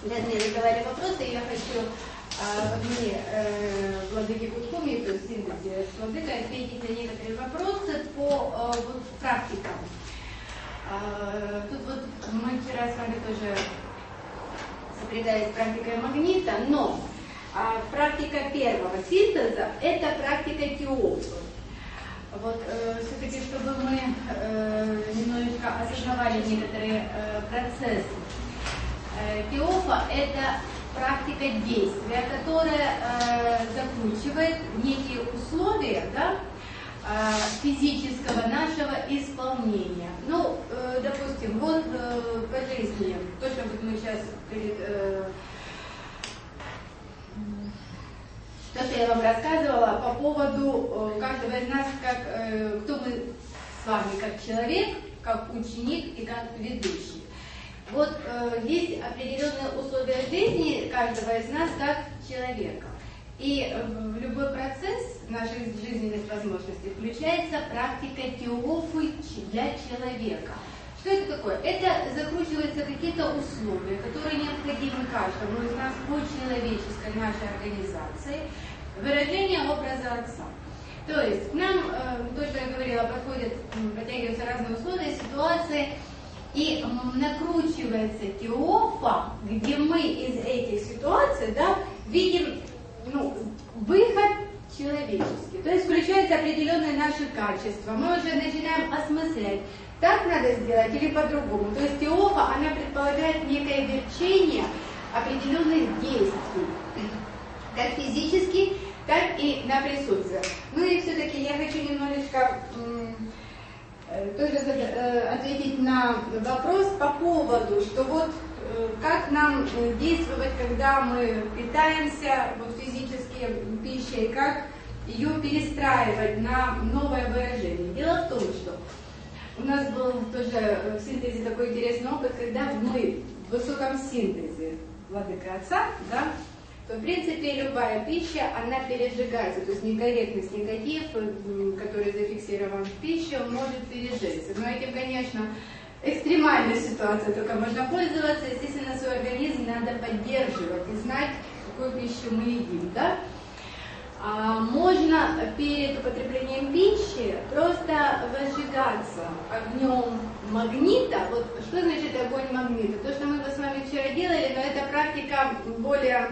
Мне задавали вопросы, и я хочу Владыке Куткуми, то есть синтезе с Владыкой, ответить на некоторые вопросы по практикам. Тут вот мы вчера с вами тоже сопрягались с практикой магнита, но практика первого синтеза – это практика Теофы. Вот, все-таки, чтобы мы немножечко осознавали некоторые процессы. Теофа – это практика действия, которая закручивает некие условия, да, физического нашего исполнения. Ну, допустим, вот по жизни, то, что вот мы сейчас перед... То, что я вам рассказывала по поводу каждого из нас, кто мы с вами как человек, как ученик и как ведущий. Вот есть определенные условия жизни каждого из нас как человека. И в любой процесс наших жизненных возможностей включается практика Теофы для человека. Что это такое? Это закручиваются какие-то условия, которые необходимы каждому из нас по человеческой нашей организации. Выражение образа Отца. То есть к нам, то, что я говорила, подтягиваются разные условия, ситуации, и накручивается Теофа, где мы из этих ситуаций, да, видим выход человеческий. То есть включаются определенные наши качества. Мы уже начинаем осмыслять, так надо сделать или по-другому. То есть Теофа, она предполагает некое верчение определенных действий, как физически, так и на присутствие. Ну и все-таки я хочу немножечко тоже ответить на вопрос по поводу, что вот как нам действовать, когда мы питаемся физически пищей, как ее перестраивать на новое выражение. Дело в том, что у нас был тоже в синтезе такой интересный опыт, когда мы в высоком синтезе Владыка Отца, да, то в принципе любая пища, она пережигается, то есть некорректность, негатив, который зафиксирован в пище, он может пережечься. Но этим, конечно, экстремальная ситуация, только можно пользоваться, естественно, свой организм надо поддерживать и знать, какую пищу мы едим, да? Можно перед употреблением пищи просто возжигаться огнем магнита. Вот что значит огонь магнита? То, что мы с вами вчера делали, но эта практика более,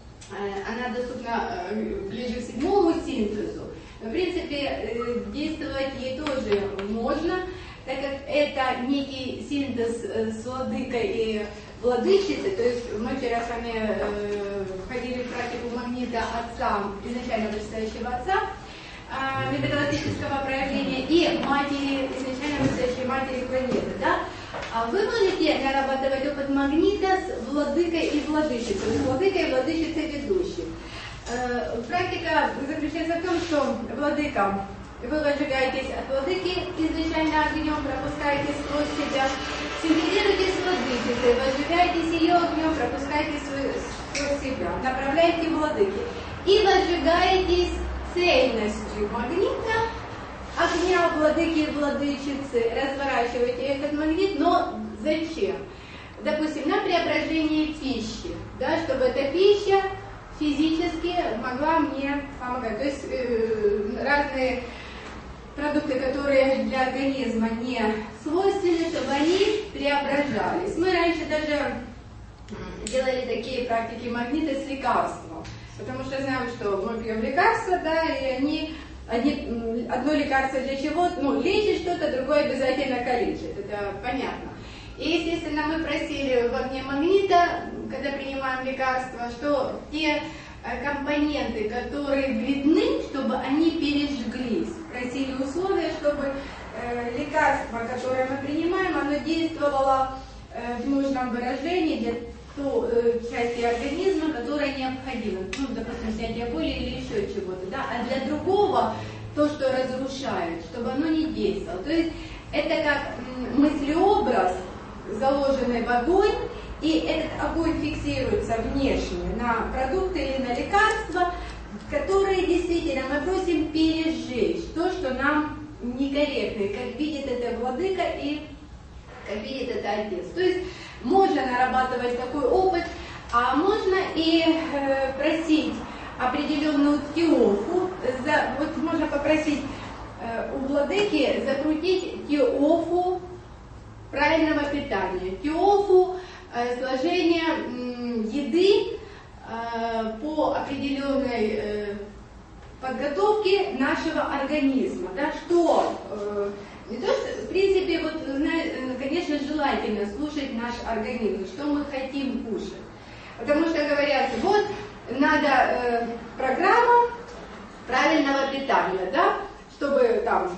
она доступна ближе к седьмому синтезу. В принципе, действовать ей тоже можно, так как это некий синтез с владыкой и владычицей, то есть мы вчера с вами входили в практику магнита Отца, изначально вышестоящего Отца, метагалактического проявления, и матери, изначально вышестоящей матери планеты. Да? Вы можете нарабатывать опыт магнита с владыкой и владычицей, то есть владыкой и владычицей ведущей. Практика заключается в том, что владыка, вы возжигаетесь от владыки изначально огнем, пропускаете сквозь себя, синтезируетесь с владычицей, возжигаетесь ее огнем, пропускаете сквозь себя, направляете владыки и возжигаетесь цельностью магнита, огня владыки и владычицы, разворачиваете этот магнит, но зачем? Допустим, на преображение пищи, да, чтобы эта пища физически могла мне помогать. То есть разные продукты, которые для организма не свойственны, чтобы они преображались. Мы раньше даже делали такие практики магнита с лекарством, потому что знаем, что мы пьем лекарства, да, и одно лекарство для чего, лечит что-то, другое обязательно калечит, это понятно. И, естественно, мы просили в огне магнита, когда принимаем лекарства, что те компоненты, которые вредны, чтобы они пережглись. Просили условия, чтобы лекарство, которое мы принимаем, оно действовало в нужном выражении для той части организма, которая необходима. Допустим, снятие боли или еще чего-то. Да? А для другого, то, что разрушает, чтобы оно не действовало. То есть это как мыслеобраз, заложенный в огонь, и этот огонь фиксируется внешне на продукты или на лекарства, которые действительно мы просим пережечь то, что нам некорректно, как видит это владыка и как видит это Отец. То есть можно нарабатывать такой опыт, А можно и просить определенную теофу, вот можно попросить у владыки закрутить теофу правильного питания, теофу сложения еды по определенной подготовке нашего организма. Да, что не то, что, в принципе, вот, конечно, желательно слушать наш организм, что мы хотим кушать. Потому что говорят, вот надо программа правильного питания, да, чтобы там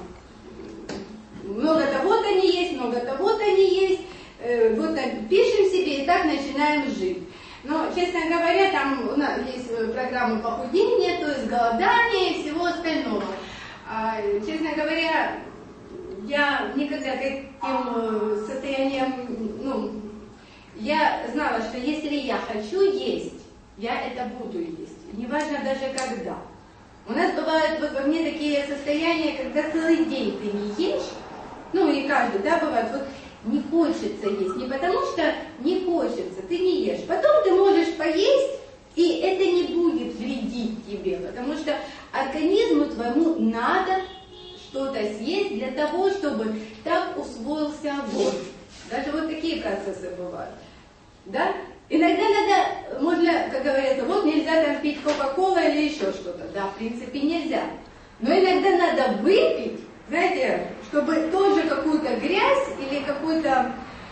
много того-то не есть, много того-то не есть, вот так пишем себе и так начинаем жить. Но, честно говоря, там у нас есть программы похудения, то есть голодания и всего остального. Честно говоря, я никогда к этим состояниям, я знала, что если я хочу есть, я это буду есть. Неважно даже когда. У нас бывают вот во мне такие состояния, когда целый день ты не ешь, и каждый, да, бывает, вот не хочется есть, не потому что не хочется, ты не ешь. Потом ты можешь поесть, и это не будет вредить тебе, потому что организму твоему надо что-то съесть для того, чтобы так усвоился огонь. Даже вот такие процессы бывают. Да? Иногда можно, как говорится, вот нельзя там пить кока-колу или еще что-то. Да, в принципе нельзя. Но иногда надо выпить, знаете, чтобы тоже какую-то грязь или какую-то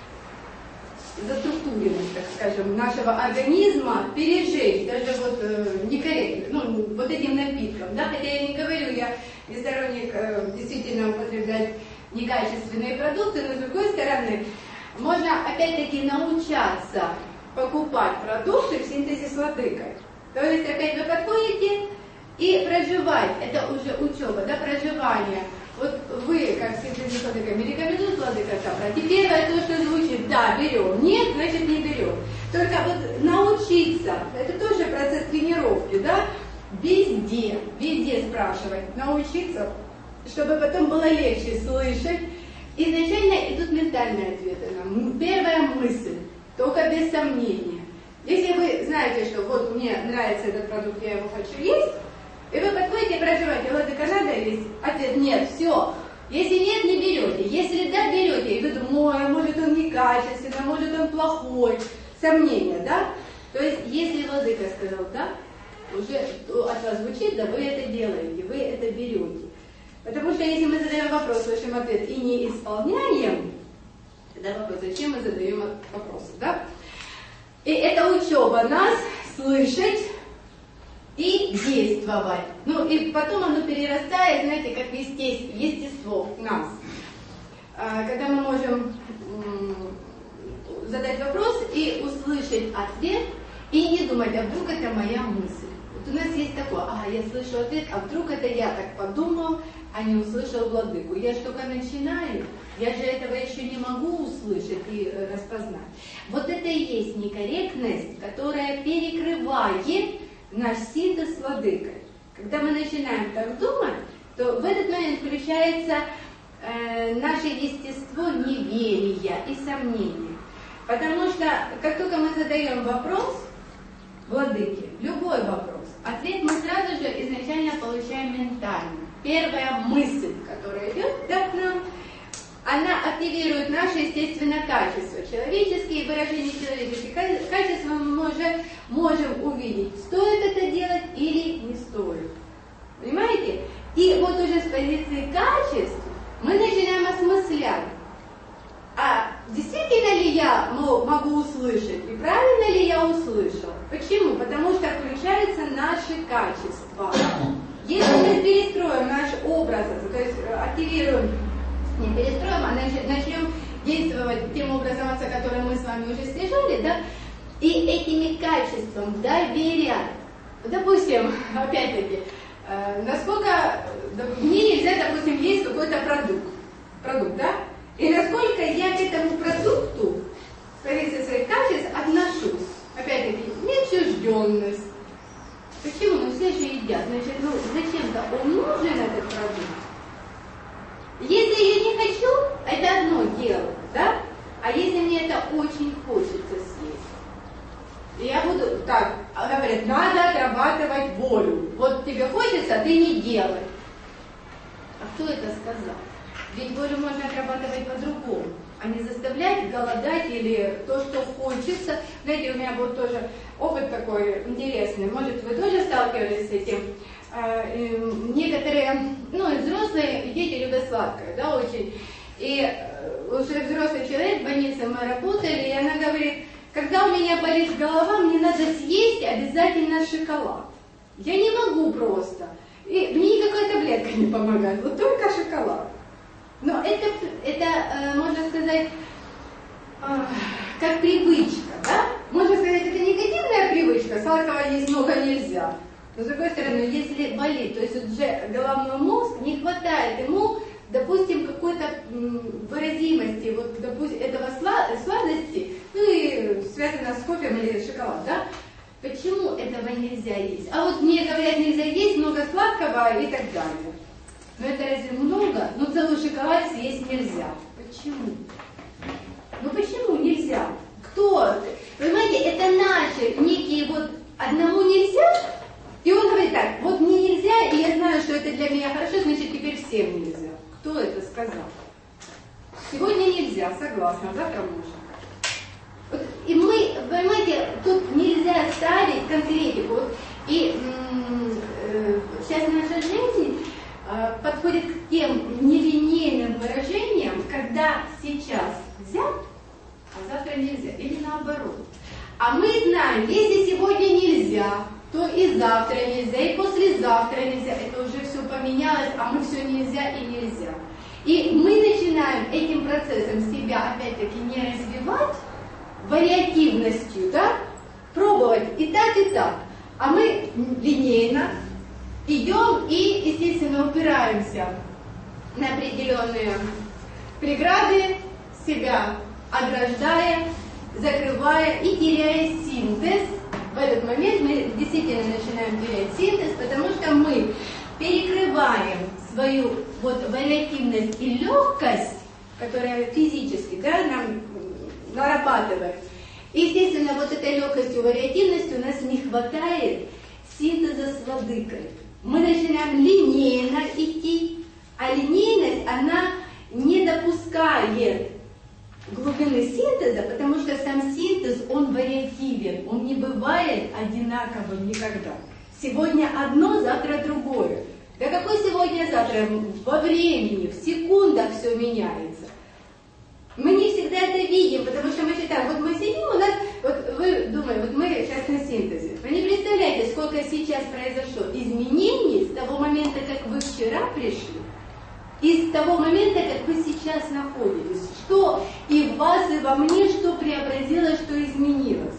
заструктуренность, так скажем, нашего организма пережечь, даже вот некорректно, вот этим напитком. Да? Хотя я не говорю, я не сторонник действительно употреблять некачественные продукты, но с другой стороны, можно опять-таки научаться покупать продукты в синтезе с владыкой. То есть опять вы подходите и проживать, это уже учеба, да, проживание. Вот вы, как в синтезе с владыкой, рекомендуют владыка собрать. И первое то, что звучит, да, берем, нет, значит не берем. Только вот научиться, это тоже процесс тренировки, да, везде спрашивать, научиться, чтобы потом было легче слышать. Изначально идут ментальные ответы нам. Первая мысль, только без сомнения. Если вы знаете, что вот мне нравится этот продукт, я его хочу есть, и вы подходите и проживаете, владыка, надо есть? Ответ нет, все. Если нет, не берете. Если да, берете, и вы думаете, может он некачественный, может он плохой. Сомнения, да? То есть, если владыка сказал да, уже от вас звучит, да, вы это делаете, вы это берете. Потому что если мы задаем вопрос, слышим ответ и не исполняем, тогда вопрос, зачем мы задаем вопросы, да? И это учеба нас слышать и действовать. И потом оно перерастает, знаете, как естество в нас. Когда мы можем задать вопрос и услышать ответ, и не думать, а вдруг это моя мысль. Вот у нас есть такое, я слышу ответ, а вдруг это я так подумал, а не услышал владыку. Я же только начинаю, я же этого еще не могу услышать и распознать. Вот это и есть некорректность, которая перекрывает наш синтез с владыкой. Когда мы начинаем так думать, то в этот момент включается наше естество неверия и сомнения. Потому что как только мы задаем вопрос владыке, любой вопрос, ответ мы сразу же изначально получаем ментально. Первая мысль, которая идет к нам, она активирует наше естественное качество. Человеческие выражения человеческих качеств мы можем увидеть, стоит это делать или не стоит. Понимаете? И вот уже с позиции качеств мы начинаем осмыслять, а действительно ли я могу услышать, и правильно ли я услышал? Почему? Потому что включаются наши качества. Если мы перестроим наш образ, то есть активируем, не перестроим, а начнем действовать тем образом, за которым мы с вами уже слежали, да, и этими качествами доверять. Допустим, опять-таки, насколько мне нельзя, допустим, есть какой-то продукт, да, и насколько я к этому продукту с позиции своих качеств отношусь. Опять-таки, неотчужденность. Почему? Все же едят. Значит, зачем-то он нужен, этот продукт. Если я не хочу, это одно дело, да? А если мне это очень хочется съесть, я буду ты не делай. А кто это сказал? Ведь волю можно отрабатывать по-другому, а не заставлять голодать или то, что хочется. Знаете, у меня был тоже опыт такой интересный. Может, вы тоже сталкивались с этим? Некоторые, взрослые дети любят сладкое, да, очень. И уже взрослый человек, в больнице мы работали, и она говорит, когда у меня болит голова, мне надо съесть обязательно шоколад. Я не могу просто. И мне никакая таблетка не помогает, вот только шоколад. Но это можно сказать, как привычка, да? Можно сказать, это негативная привычка, сладкого есть много нельзя. Но с другой стороны, если болит, то есть уже головной мозг, не хватает ему, допустим, какой-то выразимости, вот, допустим, этого сладости, и связано с кофе или шоколад, да? Почему этого нельзя есть? А вот мне говорят, нельзя есть много сладкого и так далее. Но это разве много? Целый шоколад съесть нельзя. Почему? Почему нельзя? Кто? Понимаете, это наши некие одному нельзя, и он говорит так, вот мне нельзя, и я знаю, что это для меня хорошо, значит теперь всем нельзя. Кто это сказал? Сегодня нельзя, согласна, завтра можно. И мы, понимаете, тут нельзя ставить конкретику. И сейчас наша жизнь подходит к тем нелинейным выражениям, когда сейчас взят, а завтра нельзя, или наоборот. А мы знаем, если сегодня нельзя, то и завтра нельзя, и послезавтра нельзя. Это уже все поменялось, а мы все нельзя и нельзя. И мы начинаем этим процессом себя опять-таки не развивать, вариативностью, да, пробовать и так, а мы линейно идем и, естественно, упираемся на определенные преграды, себя ограждая, закрывая и теряя синтез. В этот момент мы действительно начинаем терять синтез, потому что мы перекрываем свою вариативность и легкость, которая физически, да, нам нарабатывает. Естественно, этой легкостью, вариативностью у нас не хватает синтеза с владыкой. Мы начинаем линейно идти, а линейность, она не допускает глубины синтеза, потому что сам синтез, он вариативен, он не бывает одинаковым никогда. Сегодня одно, завтра другое. Да какой сегодня, завтра? Во времени, в секундах все меняется. Мы не всегда это видим, потому что мы считаем, мы сидим, у нас, вы думаете, мы сейчас на синтезе. Вы не представляете, сколько сейчас произошло изменений с того момента, как вы вчера пришли, и с того момента, как вы сейчас находитесь. Что и в вас, и во мне, что преобразилось, что изменилось.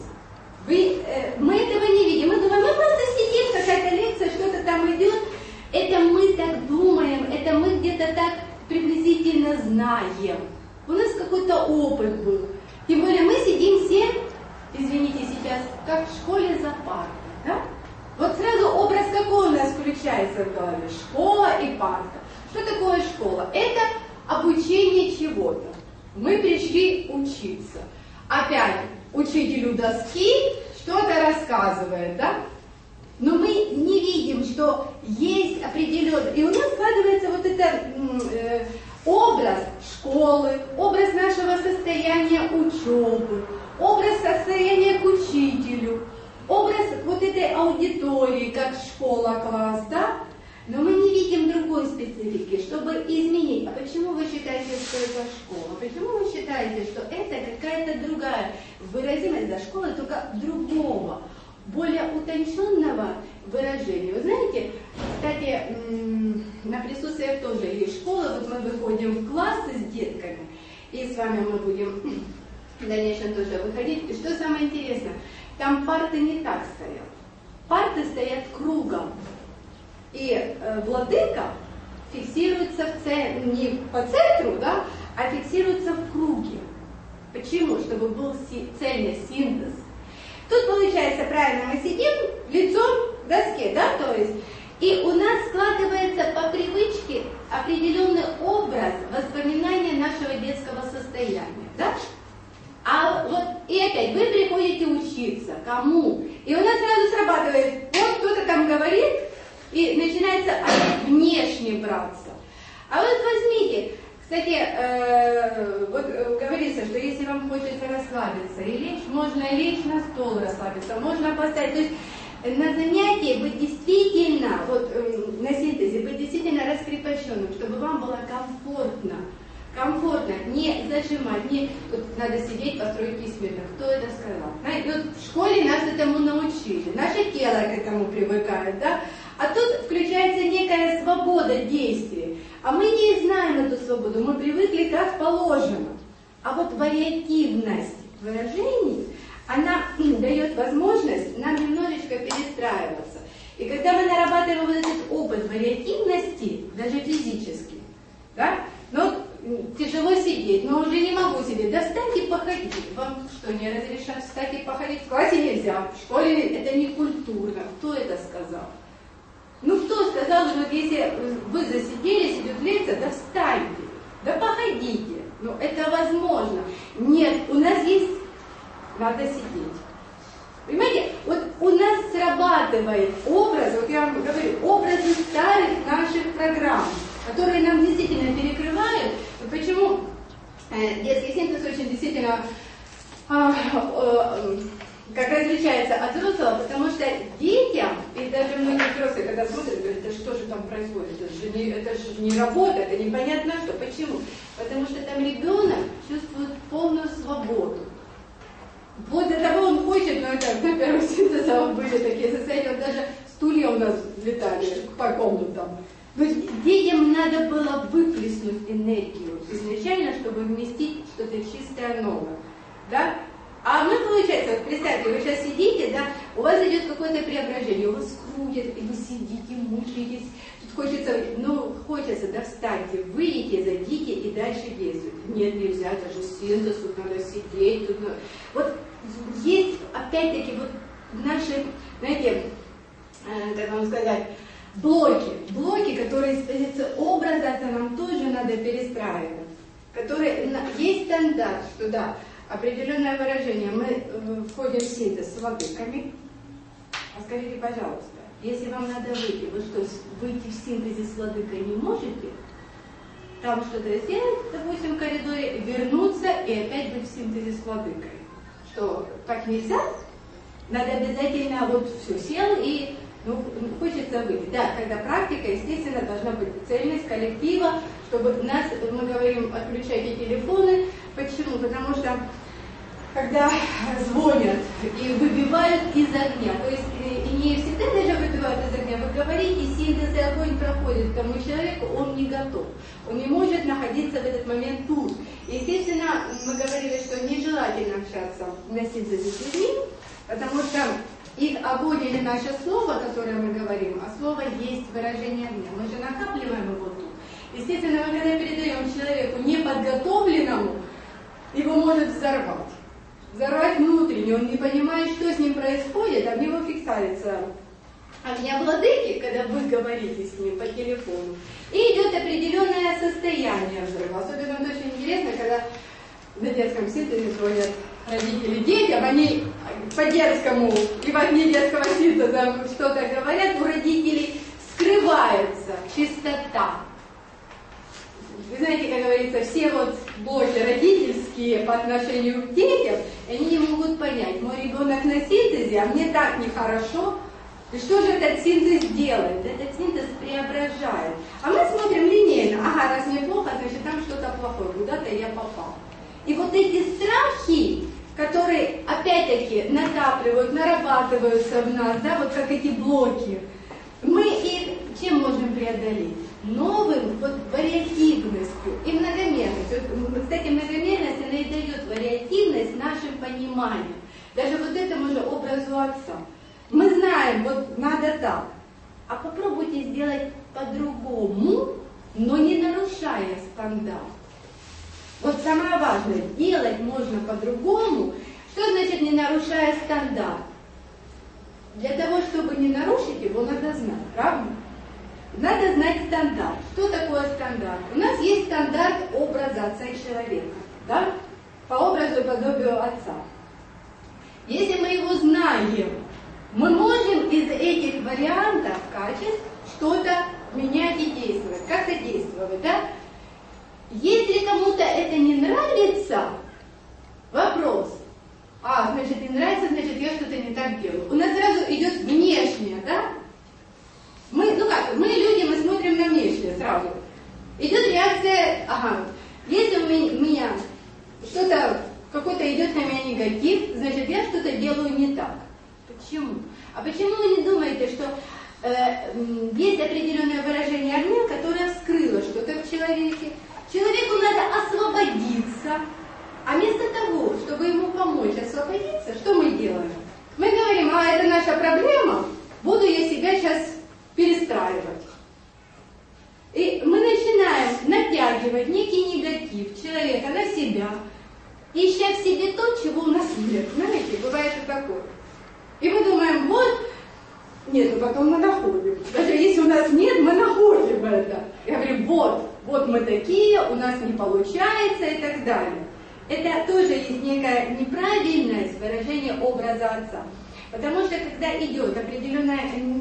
Мы этого не видим. Мы думаем, мы просто сидим, какая-то лекция, что-то там идет. Это мы так думаем, это мы где-то так приблизительно знаем. У нас какой-то опыт был. Тем более мы сидим все, извините сейчас, как в школе за партой. Да? Сразу образ какой у нас включается в голове? Школа и парта. Что такое школа? Это обучение чего-то. Мы пришли учиться. Опять учитель у доски что-то рассказывает, да? Но мы не видим, что есть определенный... И у нас складывается этот образ школы, образ нашего состояния учебы, образ состояния к учителю, образ этой аудитории, как школа, класс, да? Но мы не видим другой специфики, чтобы изменить. А почему вы считаете, что это школа? Почему вы считаете, что это какая-то другая выразимость, да, школа, только другого, более утонченного выражения? Вы знаете, кстати, на присутствиях тоже есть школа, мы выходим в классы с детками, и с вами мы будем в дальнейшем тоже выходить. И что самое интересное, там парты не так стоят. Парты стоят кругом. И владыка фиксируется не по центру, да, а фиксируется в круге. Почему? Чтобы был цельный синтез. Тут получается, правильно, мы сидим лицом к доске, да, то есть, и у нас складывается по привычке определенный образ воспоминания нашего детского состояния, да? И опять, вы приходите учиться, кому? И у нас сразу срабатывает, кто-то там говорит, и начинается опять внешне браться. А вот возьмите, кстати, вот говорится, что если вам хочется расслабиться и лечь, можно лечь на стол расслабиться, можно поставить. То есть на занятии быть действительно, вот на синтезе, быть действительно раскрепощенным, чтобы вам было комфортно. Комфортно, не зажимать, не тут надо сидеть, построить письменно. Кто это сказал? Знаете, вот в школе нас этому научили, наше тело к этому привыкает, да? А тут включается некая свобода действий. А мы не знаем эту свободу, мы привыкли как положено. А вот вариативность выражений, она дает возможность нам немножечко перестраиваться. И когда мы нарабатываем вот этот опыт вариативности, даже физически, да, но тяжело сидеть, но уже не могу сидеть, да встать и походить. Вам что, не разрешат встать и походить? В классе нельзя, в школе это не культурно. Кто это сказал? Ну кто сказал, что если вы засиделись, идет лекция, да встаньте, да походите. Ну это возможно. Нет, у нас есть, надо сидеть. Понимаете, вот у нас срабатывает образ, вот я вам говорю, образы старых наших программ, которые нам действительно перекрывают. Вот почему детский синтез очень действительно как различается от взрослого, потому что детям, и даже многие взрослые, когда смотрят, говорят, да что же там происходит, это же не работа, это непонятно что. Почему? Потому что там ребенок чувствует полную свободу. Вот до того он хочет, но это на первых синтезах были такие состояния, вот даже стулья у нас летали по комнатам. То есть детям надо было выплеснуть энергию изначально, чтобы вместить что-то чистое, новое. Да? А мы, получается, вот представьте, вы сейчас сидите, да, у вас идет какое-то преображение, у вас крутит, и вы сидите, мучаетесь, тут хочется, хочется, да, встаньте, выйдите, зайдите и дальше действуйте. Нет, нельзя, это же синтез, тут надо сидеть, тут надо... Вот есть, опять-таки, вот наши, знаете, как вам сказать, блоки, которые с позиции образа, это нам тоже надо перестраивать, которые, есть стандарт, что да, определенное выражение, мы входим в синтез с владыками. А скажите, пожалуйста, если вам надо выйти, вы что, выйти в синтезе с владыкой не можете? Там что-то сделать, допустим, в коридоре, вернуться и опять быть в синтезе с владыкой. Что, так нельзя? Надо обязательно, вот все, сел и хочется выйти. Да, когда практика, естественно, должна быть цельность коллектива, чтобы нас, мы говорим, отключайте телефоны. Почему? Потому что когда звонят и выбивают из огня, то есть и не всегда даже выбивают из огня, вы говорите, синтез и огонь проходит к тому человеку, он не готов, он не может находиться в этот момент тут. Естественно, мы говорили, что нежелательно общаться на синтезе с людьми, потому что их огонь или наше слово, которое мы говорим, а слово есть выражение огня, мы же накапливаем его тут. Естественно, мы когда передаем человеку неподготовленному, его может взорвать. Взорвать внутренне, он не понимает, что с ним происходит, а в него фиксается огня владыки, когда вы говорите с ним по телефону. И идет определенное состояние взрыва. Особенно это очень интересно, когда на детском синтезе звонят родители детям, они по-детскому и во вне детского синтеза что-то говорят, у родителей скрывается чистота. Вы знаете, как говорится, все вот блоки родительские по отношению к детям, они не могут понять, мой ребенок на синтезе, а мне так нехорошо. И что же этот синтез делает? Этот синтез преображает. А мы смотрим линейно. Ага, раз мне плохо, значит там что-то плохое, куда-то я попал. И вот эти страхи, которые опять-таки накапливают, нарабатываются в нас, да, вот как эти блоки, мы их чем можем преодолеть? Новым вот вариативностью и многомерностью. Кстати, многомерность, она и дает вариативность нашим пониманием. Даже вот этому же образу отца. Мы знаем, вот надо так. А попробуйте сделать по-другому, но не нарушая стандарт. Вот самое важное, делать можно по-другому. Что значит не нарушая стандарт? Для того, чтобы не нарушить его, надо знать, правда? Надо знать стандарт. Что такое стандарт? У нас есть стандарт образа отца и человека, да? По образу и подобию отца. Если мы его знаем, мы можем из этих вариантов качеств что-то менять и действовать, как-то действовать, да? Если кому-то это не нравится, вопрос. Значит, не нравится, значит, я что-то не так делаю. У нас сразу идет внешнее, да? Мы люди, мы смотрим на внешнее сразу. Идет реакция, если у меня что-то, какой-то идет на меня негатив, значит, я что-то делаю не так. Почему? А почему вы не думаете, что есть определенное выражение огня, которое вскрыло что-то в человеке? Человеку надо освободиться, а вместо того, чтобы ему помочь освободиться, что мы делаем? Мы говорим, это наша проблема, буду я себя сейчас перестраивать. И мы начинаем натягивать некий негатив человека на себя, ища в себе то, чего у нас нет. Знаете, бывает и такое. И мы думаем, нет, потом мы находим. Даже если у нас нет, мы находим это. Я говорю, вот мы такие, у нас не получается и так далее. Это тоже есть некое неправильное выражение образа Отца. Потому что когда идет определенное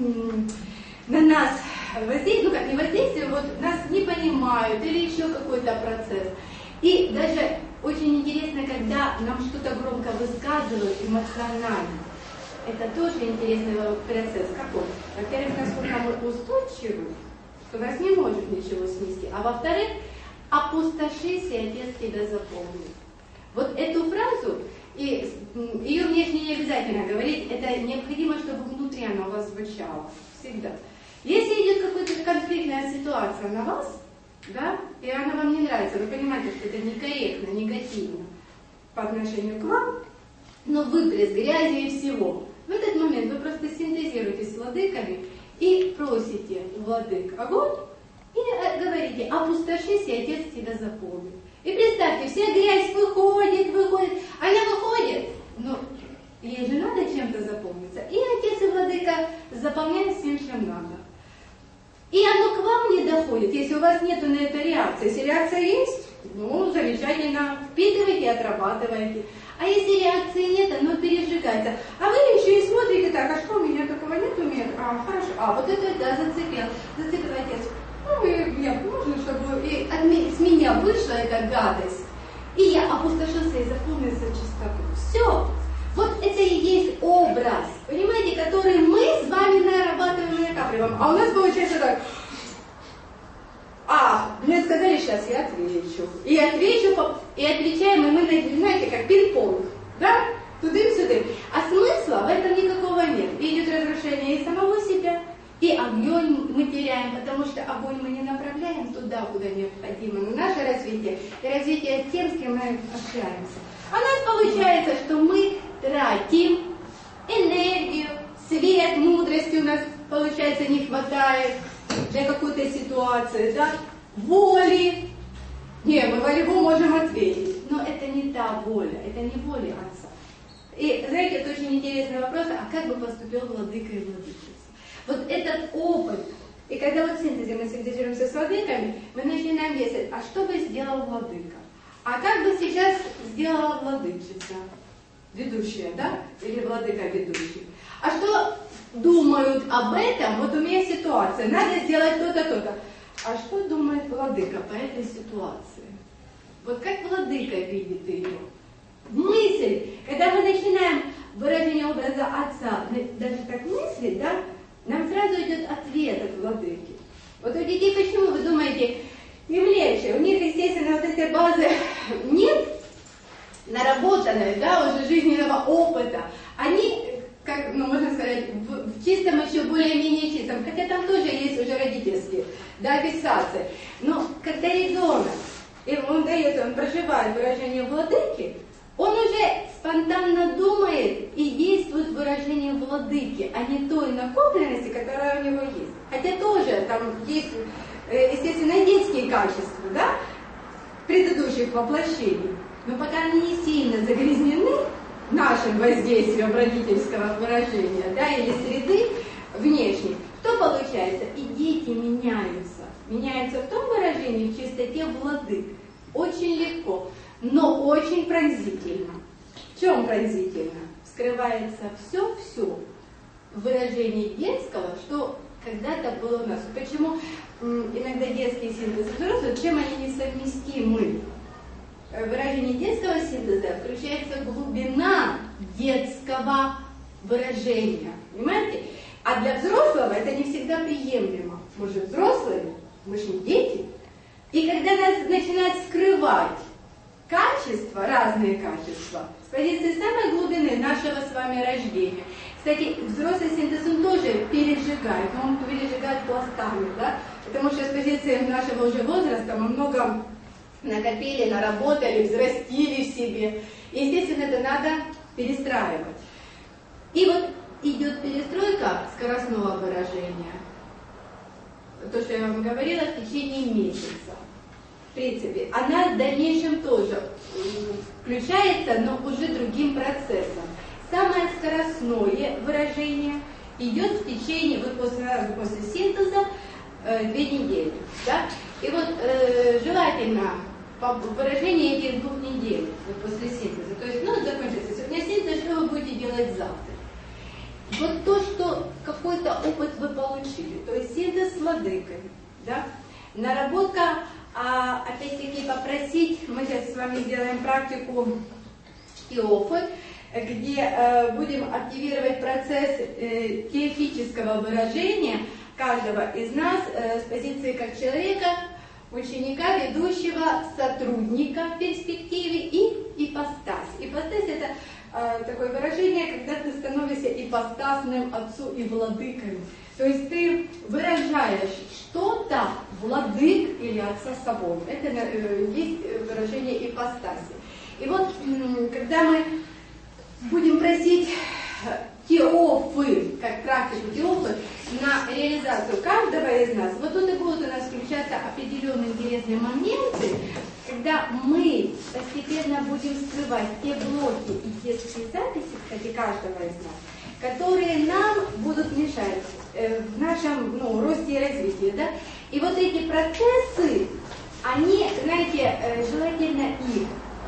на нас воздействие, не воздействие, нас не понимают или еще какой-то процесс. И даже очень интересно, когда нам что-то громко высказывают эмоционально. Это тоже интересный процесс. Какой? Во-первых, насколько мы устойчивы, что нас не может ничего снести. А во-вторых, опустошись, и Отец тебя запомнит. Вот эту фразу, и ее внешне не обязательно говорить, это необходимо, чтобы внутри она у вас звучала. Всегда. Если идет какая-то конфликтная ситуация на вас, да, и она вам не нравится, вы понимаете, что это некорректно, негативно по отношению к вам, но выплеск грязи и всего. В этот момент вы просто синтезируетесь с владыками и просите владык огонь и говорите, опустошись, и Отец тебя запомнит. И представьте, вся грязь выходит, она выходит, но ей же надо чем-то запомниться. И Отец и владыка заполняют всем, чем надо. И оно к вам не доходит, если у вас нет на это реакции. Если реакция есть, замечательно, впитывайте, отрабатывайте. А если реакции нет, оно пережигается. А вы еще и смотрите так, а что у меня такого нет, хорошо, вот это, да, зацепил Отец. Можно, чтобы с меня вышла эта гадость, и я опустошился и заполнился чистотой. Все. Вот это и есть образ, понимаете, который мы с вами нарабатываем и накапливаем. А у нас получается так. Мне сказали, сейчас я отвечу. И отвечаем, и мы, знаете, как пинг-понг. Да? Тудым-сюдым. А смысла в этом никакого нет. И идет разрушение и самого себя, и огонь мы теряем, потому что огонь мы не направляем туда, куда необходимо. Но наше развитие и развитие тем, с кем мы общаемся. А у нас получается, что мы тратим энергию, свет, мудрости у нас, получается, не хватает для какой-то ситуации, да? Воли. Мы волеву можем ответить, но это не та воля, это не воля Отца. И, знаете, это очень интересный вопрос, а как бы поступил владыка и владычица? Вот этот опыт, и когда в синтезе мы синтезируемся с владыками, мы начинаем весить, а что бы сделал владыка? А как бы сейчас сделала владычица, ведущая, да? Или владыка ведущий? А что думают об этом? Вот у меня ситуация, надо сделать то-то, то-то. А что думает владыка по этой ситуации? Вот как владыка видит ее? Мысль, когда мы начинаем выражение образа Отца, даже так мыслить, да, нам сразу идет ответ от владыки. Вот у детей, почему вы думаете, не млече, у них, естественно, вот этой базы нет, наработанной, да, уже жизненного опыта. Они, как, можно сказать, в чистом еще более-менее чистом, хотя там тоже есть уже родительские, да, фиксации. Но когда ребенок, он проживает выражение владыки, он уже спонтанно думает и действует выражение владыки, а не той накопленности, которая у него есть. Хотя тоже там есть, естественно, детские качества, да, предыдущих воплощений. Но пока они не сильно загрязнены нашим воздействием родительского выражения, да, или среды внешней, что получается? И дети меняются. Меняются в том выражении, в чистоте владык. Очень легко, но очень пронзительно. В чем пронзительно? Вскрывается все в выражении детского, что когда-то было у нас. Почему иногда детские синтезы взрослых, чем они несовместимы? В выражении детского синтеза включается глубина детского выражения. Понимаете? А для взрослого это не всегда приемлемо. Мы же взрослые, мы же не дети. И когда нас начинают скрывать качества, разные качества, с позиции самой глубины нашего с вами рождения. Кстати, взрослый синтез он тоже пережигает, но он пережигает пластами, да? Потому что с позиции нашего уже возраста мы много накопили, наработали, взрастили в себе. И, естественно, это надо перестраивать. И вот идет перестройка скоростного выражения. То, что я вам говорила, в течение месяца. В принципе, она в дальнейшем тоже включается, но уже другим процессом. Самое скоростное выражение идет в течение, вот после синтеза, 2 недели. Да? И вот желательно выражение этих 2 недель вот после синтеза. То есть, ну, закончится сегодня синтез, что вы будете делать завтра? Вот то, что какой-то опыт вы получили, то есть синтез с владыкой, да? Наработка, опять-таки попросить, мы сейчас с вами сделаем практику Иофы, где будем активировать процесс теоретического выражения каждого из нас с позиции как человека, ученика, ведущего, сотрудника в перспективе и ипостась. Ипостась — это такое выражение, когда ты становишься ипостасным отцу и владыкой. То есть ты выражаешь что-то владык или отца собой. Это есть выражение ипостаси. И вот когда мы будем просить теофы, как практику теофы, на реализацию каждого из нас, вот тут и будут у нас включаться определенные интересные моменты, когда мы постепенно будем скрывать те блоки и те записи, кстати, каждого из нас, которые нам будут мешать в нашем росте и развитии. Да? И вот эти процессы, они, знаете, желательно их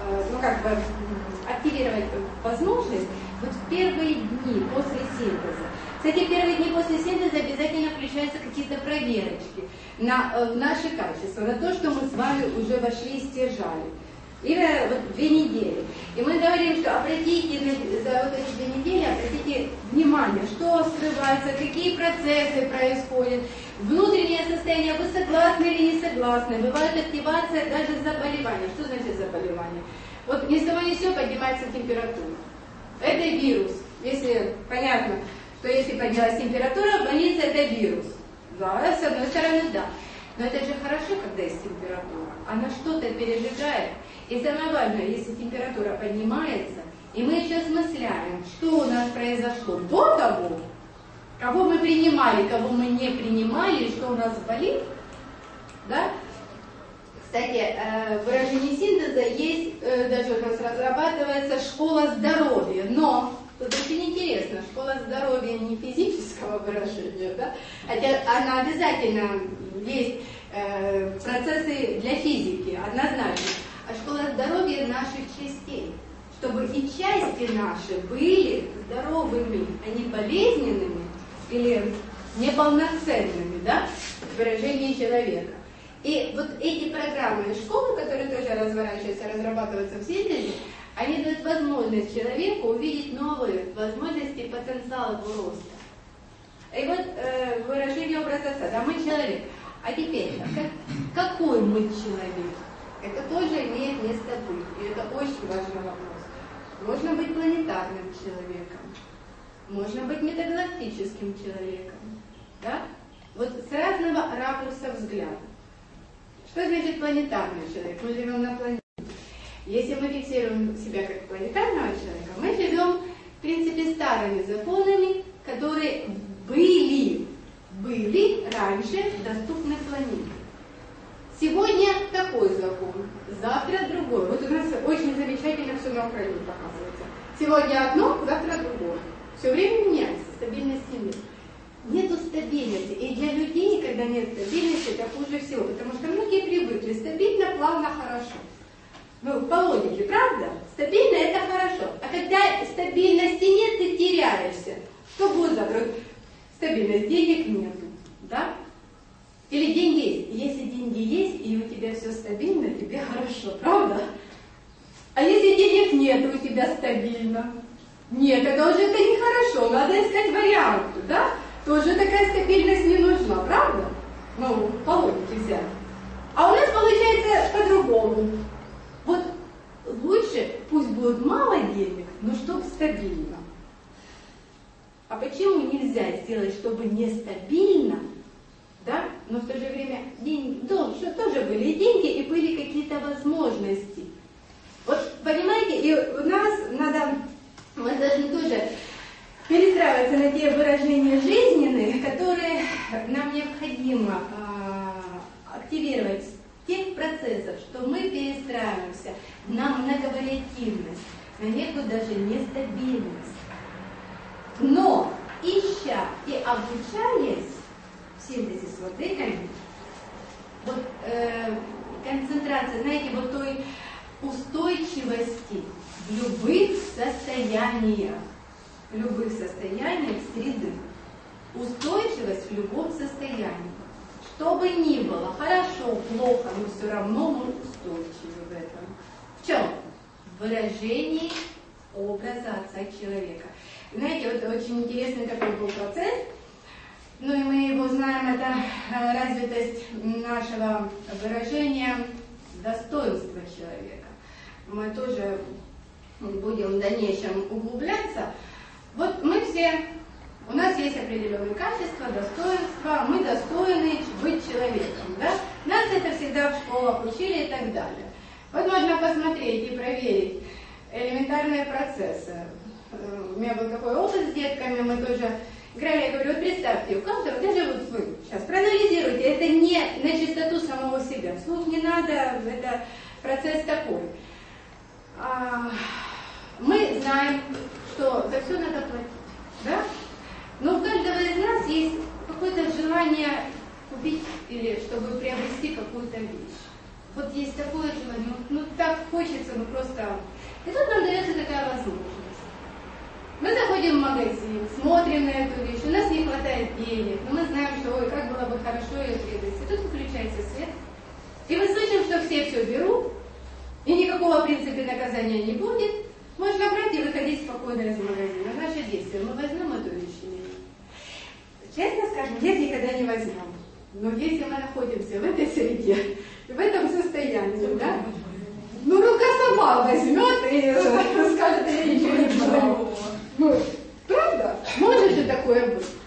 активировать возможность вот в первые дни после синтеза. Кстати, в первые дни после синтеза обязательно включаются какие-то проверочки на наши качества, на то, что мы с вами уже вошли и стяжали. Именно вот 2 недели. И мы говорим, что обратите за вот эти 2 недели, обратите внимание, что скрывается, какие процессы происходят, внутреннее состояние, вы согласны или не согласны, бывает активация даже заболевания. Что значит заболевание? Вот ни с того ни с сего поднимается температура. Это вирус. Если понятно, что если поднялась температура, в больнице это вирус. Да, с одной стороны, да. Но это же хорошо, когда есть температура. Она что-то пережигает. И самое важное, если температура поднимается, и мы еще осмысляем, что у нас произошло до того, кого мы принимали, кого мы не принимали, что у нас болит, да? Кстати, в выражении синтеза есть, даже у нас разрабатывается школа здоровья, но тут очень интересно, школа здоровья не физического выражения, да? Хотя она обязательно есть процессы для физики, однозначно, а школа здоровья наших частей, чтобы и части наши были здоровыми, а не болезненными или неполноценными, да, в выражении человека. И вот эти программы и школы, которые тоже разворачиваются, разрабатываются в синтезе, они дают возможность человеку увидеть новые возможности и потенциал его роста. И вот выражение образа отца, да, мы человек. А теперь, какой мы человек? Это тоже имеет место быть. И это очень важный вопрос. Можно быть планетарным человеком, можно быть метагалактическим человеком. Да? Вот с разного ракурса взгляда. Что значит планетарный человек? Мы живем на планете. Если мы фиксируем себя как планетарного человека, мы живем, в принципе, старыми законами, которые были раньше доступны планете. Сегодня такой закон, завтра другой. Вот у нас очень замечательно все на Украине показывается. Сегодня одно, завтра другое. Все время меняется, стабильности нет. Нету стабильности. И для людей, когда нет стабильности, это хуже всего. Потому что многие привыкли стабильно, плавно, хорошо. Ну, по логике, правда? Стабильно это хорошо. А когда стабильности нет, ты теряешься. Что будет завтра? Стабильность, денег нету. тебе хорошо, правда? А если денег нет, у тебя стабильно? Нет, это уже нехорошо, надо искать варианты, да? Тоже такая стабильность не нужна, правда? Ну, по логике взять. А у нас получается по-другому. Вот лучше, пусть будет мало денег, но чтоб стабильно. А почему нельзя сделать, чтобы нестабильно, да? Но в то же время деньги, тоже были и деньги, и были какие-то возможности. Вот понимаете, и у нас мы должны тоже перестраиваться на те выражения жизненные, которые нам необходимо активировать в тех процессах, что мы перестраиваемся на многовариативность, на некую даже нестабильность. Но ища и обучаясь в синтезе с владыками, вот концентрация, знаете, вот той устойчивости в любых состояниях среды. Устойчивость в любом состоянии. Что бы ни было, хорошо, плохо, но все равно мы устойчивы в этом. В чем? В выражении образа Отца человека. Знаете, вот очень интересный такой был процесс, ну и мы его знаем, это развитость нашего выражения достоинства человека. Мы тоже будем в дальнейшем углубляться. Вот мы все, у нас есть определенные качества, достоинства, мы достойны быть человеком, да? Нас это всегда в школах учили и так далее. Вот можно посмотреть и проверить элементарные процессы. У меня был такой опыт с детками, мы тоже играли, я говорю, вот представьте, у каждого, даже вот вы сейчас проанализируйте, это не на чистоту самого себя, вслух не надо, это процесс такой. Мы знаем, что за все надо платить, да? Но у каждого из нас есть какое-то желание купить или чтобы приобрести какую-то вещь. Вот есть такое желание, ну так хочется, ну просто... И тут нам дается такая возможность. Мы заходим в магазин, смотрим на эту вещь, у нас не хватает денег, но мы знаем, что ой, как было бы хорошо ее приобрести. И тут включается свет, и мы слышим, что все берут, и никакого, в принципе, наказания не будет. Можно брать и выходить спокойно из магазина. Наше действие. Мы возьмем эту вещь или нет? Честно скажем, нет, никогда не возьмем. Но если мы находимся в этой среде, в этом состоянии, да, ну рука сама возьмет и скажет, я ничего не знаю. Ну, правда? Может же такое быть?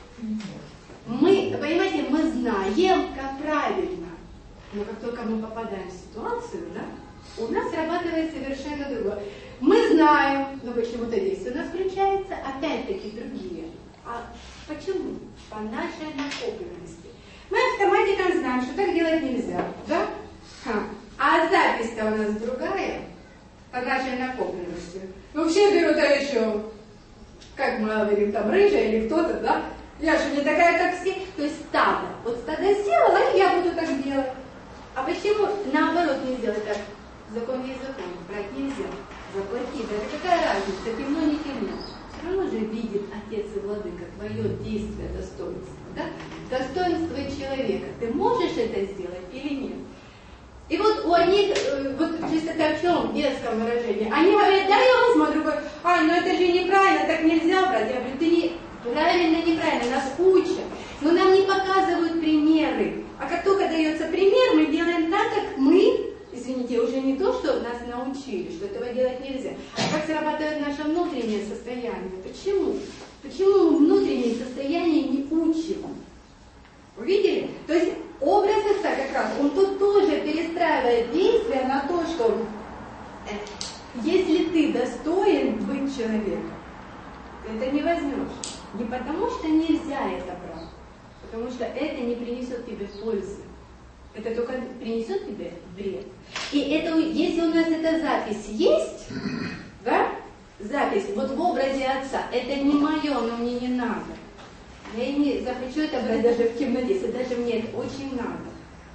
Мы, понимаете, мы знаем, как правильно. Но как только мы попадаем в ситуацию, да, у нас срабатывает совершенно другое. Мы знаем, но почему-то действие у нас включается, опять-таки другие. А почему? По нашей накопленности. Мы автоматиком знаем, что так делать нельзя, да? А запись-то у нас другая, по нашей накопленности. Ну, все берут, а еще, как мы говорим, там, рыжая или кто-то, да? Я же не такая, как все. То есть стадо. Вот стадо сделало, и я буду так делать. А почему наоборот не сделать так? Закон есть закон, брать нельзя, заплатить. Это какая разница, темно, не темно. Все равно же видит Отец и Владыка твое действие, достоинство. Да? Достоинство человека. Ты можешь это сделать или нет? И вот у них, вот чистота в чем, в детском выражении, они говорят, да, я возьму, а другой, ну это же неправильно, так нельзя брать. Я говорю, ты не правильно, неправильно, нас куча. Но нам не показывают примеры. А как только дается пример, мы делаем так, как мы, извините, уже не то, что нас научили, что этого делать нельзя, а как срабатывает наше внутреннее состояние. Почему? Почему мы внутреннее состояние не учим? Увидели? То есть образ Отца как раз, он тут тоже перестраивает действие на то, что если ты достоин быть человеком, ты это не возьмешь. Не потому, что нельзя это брать, потому что это не принесет тебе пользы. Это только принесет тебе вред. И это, если у нас эта запись есть, да, запись вот в образе Отца, это не мое, но мне не надо. Я не захочу это брать даже в темноте, если даже мне это очень надо.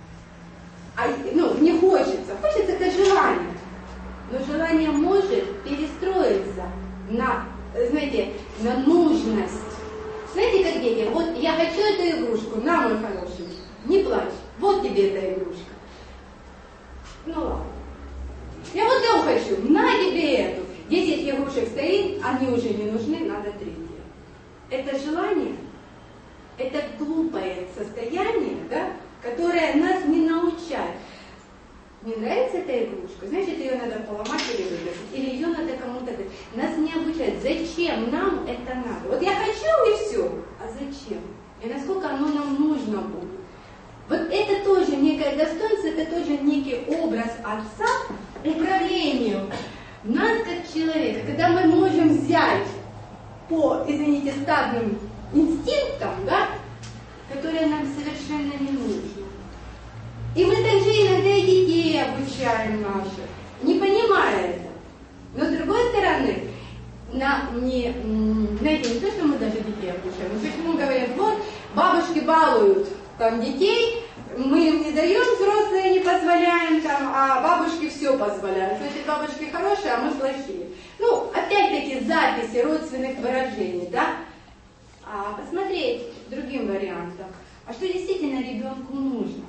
Не хочется. Хочется это желание. Но желание может перестроиться на, знаете, на нужность. Знаете, как дети, вот я хочу эту игрушку, на, мой хороший, не плачь, вот тебе эта игрушка. Ну ладно. Я вот эту хочу, на тебе эту. 10 игрушек стоит, они уже не нужны, надо 3. Это желание, это глупое состояние, да, которое нас не научает. Не нравится эта игрушка, значит, ее надо поломать или выбросить, или ее надо кому-то дать. Нас не обучают, зачем нам это надо. Вот я хочу и все, а зачем? И насколько оно нам нужно будет. Вот это тоже некое достоинство, это тоже некий образ Отца управлению нас как человека. Когда мы можем взять по, извините, стадным инстинктам, да, которые нам совершенно не нужны. И мы также иногда и детей обучаем наших, не понимая это. Но с другой стороны, знаете, не то, что мы даже детей обучаем, но почему говорят, вот, бабушки балуют там детей, мы им не даем, взрослые не позволяем, там, а бабушки все позволяют. Значит, бабушки хорошие, а мы плохие. Ну, опять-таки, записи родственных выражений, да? А посмотреть другим вариантом. А что действительно ребенку нужно?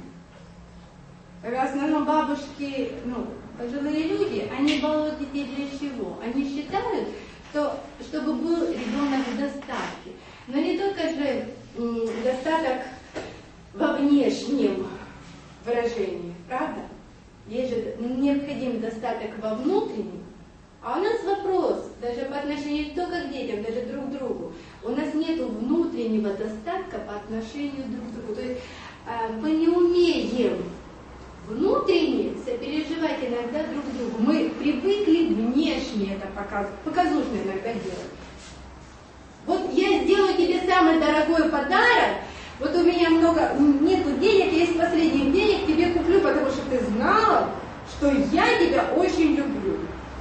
В основном бабушки, пожилые люди, они балуют детей для чего? Они считают, что чтобы был ребенок в достатке. Но не только же достаток во внешнем выражении, правда? Есть же необходим достаток во внутреннем. А у нас вопрос, даже по отношению не только к детям, даже друг к другу. У нас нет внутреннего достатка по отношению друг к другу. То есть мы не умеем внутренне сопереживать иногда друг другу. Мы привыкли внешне это показушно иногда делать. Вот я сделаю тебе самый дорогой подарок, вот у меня нету денег, я из последних денег тебе куплю, потому что ты знала, что я тебя очень люблю.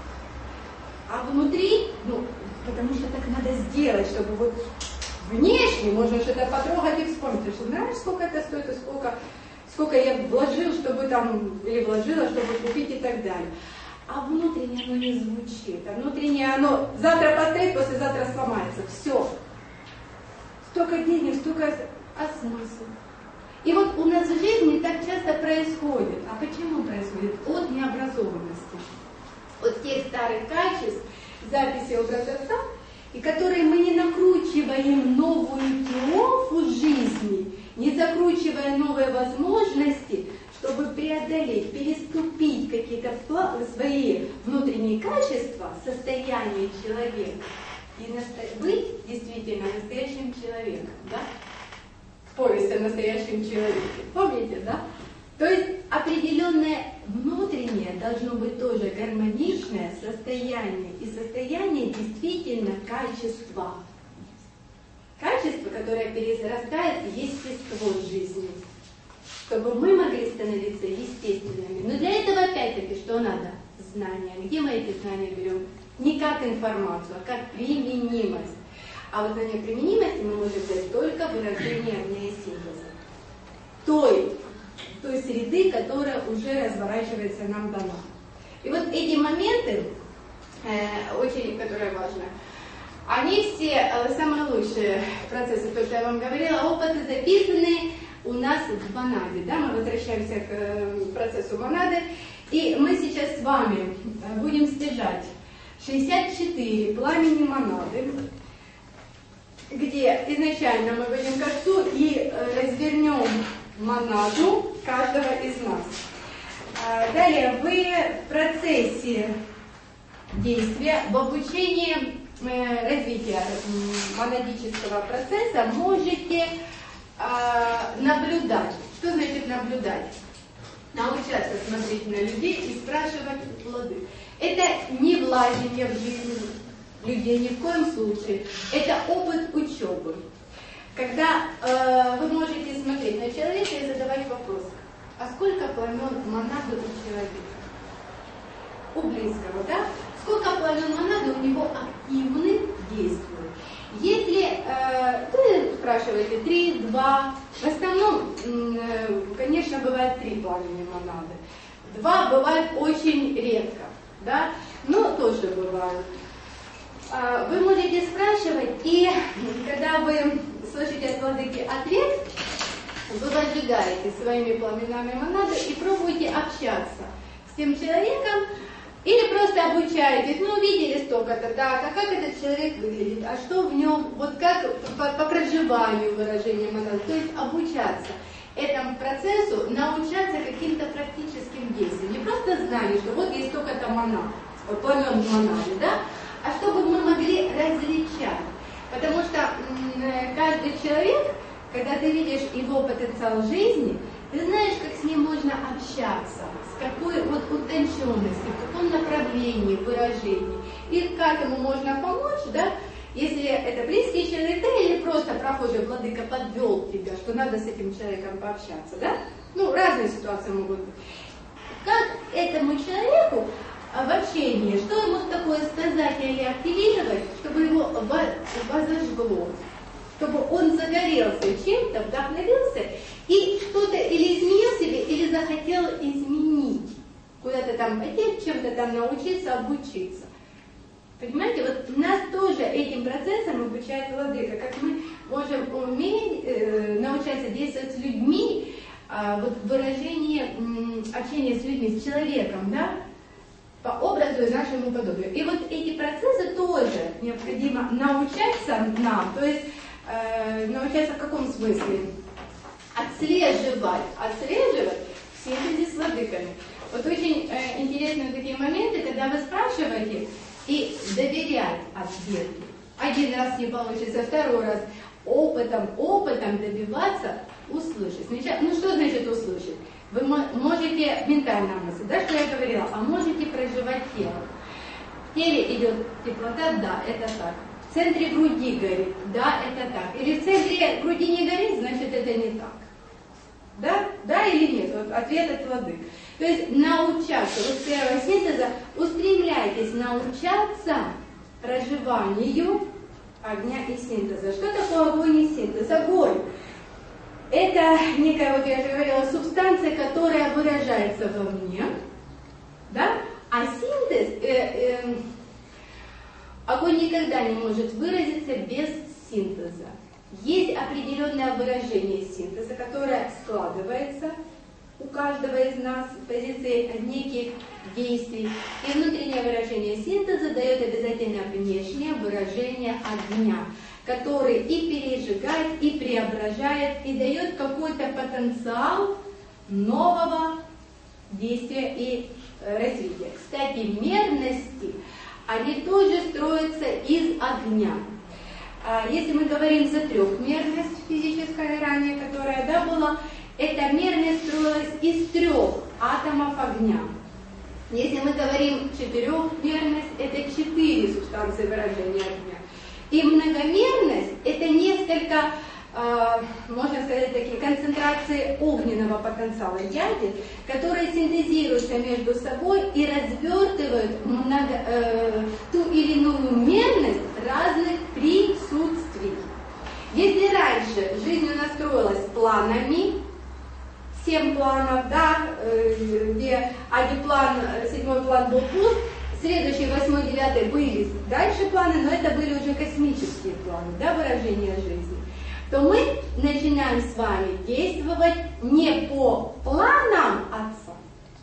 А внутри, потому что так надо сделать, чтобы вот внешне можно что-то потрогать и вспомнить. Ты что, знаешь, сколько это стоит и сколько я вложил, чтобы там, или вложила, чтобы купить и так далее. А внутренне оно не звучит. А внутренне оно завтра постоит, послезавтра сломается. Все. Столько денег, столько... А смысл? И вот у нас в жизни так часто происходит. А почему происходит? От необразованности. От тех старых качеств, записи образа Отца, и которые мы не накручиваем новую теофу жизни, не закручивая новые возможности, чтобы преодолеть, переступить какие-то свои внутренние качества, состояние человека и быть действительно настоящим человеком, да? Повесть о настоящем человеке. Помните, да? То есть определенное внутреннее должно быть тоже гармоничное состояние и состояние действительно качества. Качество, которое перерастает в естество жизни. Чтобы мы могли становиться естественными. Но для этого опять-таки что надо? Знания. Где мы эти знания берем? Не как информацию, а как применимость. А вот знание применимости мы можем взять только выражение амниосинтеза. Той среды, которая уже разворачивается нам дана. И вот эти моменты, которые важны, они все самые лучшие процессы, то, что я вам говорила, опыты записаны у нас в монаде. Да? Мы возвращаемся к процессу монады, и мы сейчас с вами будем стяжать 64 пламени монады, где изначально мы выйдем к Отцу и развернем монаду каждого из нас. Далее вы в процессе действия, в обучении развития монадического процесса можете наблюдать. Что значит наблюдать? Научаться смотреть на людей и спрашивать плоды. Это не влазение в жизнь людей ни в коем случае. Это опыт учебы. Когда вы можете смотреть на человека и задавать вопрос, а сколько пламен монады у человека? У близкого, да? Сколько пламен монады у него активны действует? Если вы спрашиваете 3, 2, в основном, конечно, бывает 3 пламени монады. 2 бывает очень редко, да? Но тоже бывают. Вы можете спрашивать, и когда вы слышите от владыки ответ, вы возжигаете своими пламенами монады и пробуете общаться с тем человеком, или просто обучаетесь, ну увидели столько-то, так, а как этот человек выглядит, а что в нем, вот как по проживанию выражения монады, то есть обучаться этому процессу, научаться каким-то практическим действиям, не просто знание, что вот есть столько-то монад, пламен монады, да, а чтобы мы могли различать, потому что каждый человек, когда ты видишь его потенциал жизни, ты знаешь, как с ним можно общаться, с какой вот утонченностью, в каком направлении выражений, и как ему можно помочь, да, если это близкий человек, да, или просто прохожий владыка подвел тебя, что надо с этим человеком пообщаться, да, ну, разные ситуации могут быть. Как этому человеку в общении, что ему такое сказать или активировать, чтобы его возожгло, чтобы он загорелся чем-то, вдохновился и что-то или изменил себе, или захотел изменить, куда-то там пойти, чем-то там научиться, обучиться. Понимаете, вот нас тоже этим процессом обучает владыка, как мы можем уметь научаться действовать с людьми, вот выражение общения с людьми, с человеком, да, по образу и нашему подобию. И вот эти процессы тоже необходимо научаться нам, то есть научаться в каком смысле? Отслеживать в синтезе с владыками. Вот очень интересные такие моменты, когда вы спрашиваете и доверять ответу. Один раз не получится, второй раз опытом добиваться, услышать. Ну что значит услышать? Вы можете ментально мысль, да, что я говорила, а можете проживать тело. В теле идет теплота, да, это так. В центре груди горит, да, это так. Или в центре груди не горит, значит это не так. Да? Да или нет? Вот ответ от владык. То есть научаться, вот с первого синтеза, устремляйтесь научаться проживанию огня и синтеза. Что такое огонь и синтез? Огонь — это некая, вот я же говорила, субстанция, которая выражается во мне, да? А синтез, огонь никогда не может выразиться без синтеза. Есть определенное выражение синтеза, которое складывается у каждого из нас в позиции неких действий. И внутреннее выражение синтеза дает обязательно внешнее выражение огня, который и пережигает, и преображает, и дает какой-то потенциал нового действия и развития. Кстати, мерности, они тоже строятся из огня. Если мы говорим за трехмерность физическая ранее, которая, да, была, эта мерность строилась из 3 атомов огня. Если мы говорим четырехмерность, это 4 субстанции выражения огня. И многомерность — это несколько, можно сказать, такие концентрации огненного потенциала ядер, которые синтезируются между собой и развертывают ту или иную мерность разных присутствий. Если раньше жизнь у нас строилась планами, 7 планов, да, где один план, 7-й план был пуст, следующие 8, 9 были дальше планы, но это были уже космические планы, да, выражения жизни, то мы начинаем с вами действовать не по планам Отца,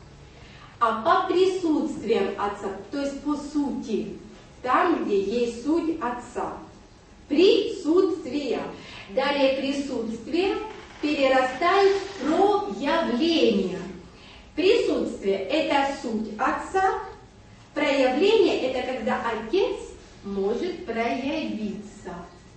а по присутствиям Отца, то есть по сути, там, где есть суть Отца. Присутствие. Далее присутствие перерастает в проявление. Присутствие – это суть Отца. Проявление – это когда Отец может проявиться.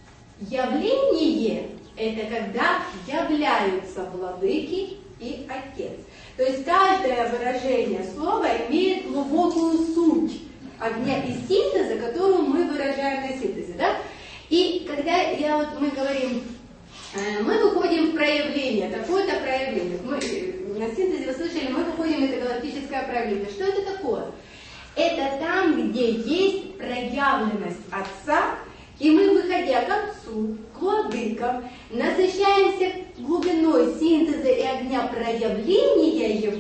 Явление – это когда являются владыки и Отец. То есть каждое выражение слова имеет глубокую суть огня и синтеза, которую мы выражаем на синтезе. Да? И когда мы говорим, мы выходим в проявление, такое-то проявление. На синтезе вы слышали, мы выходим, это галактическое проявление. Что это такое? Это там, где есть проявленность Отца, и мы, выходя к Отцу, к владыкам, насыщаемся глубиной синтеза и огня проявления Его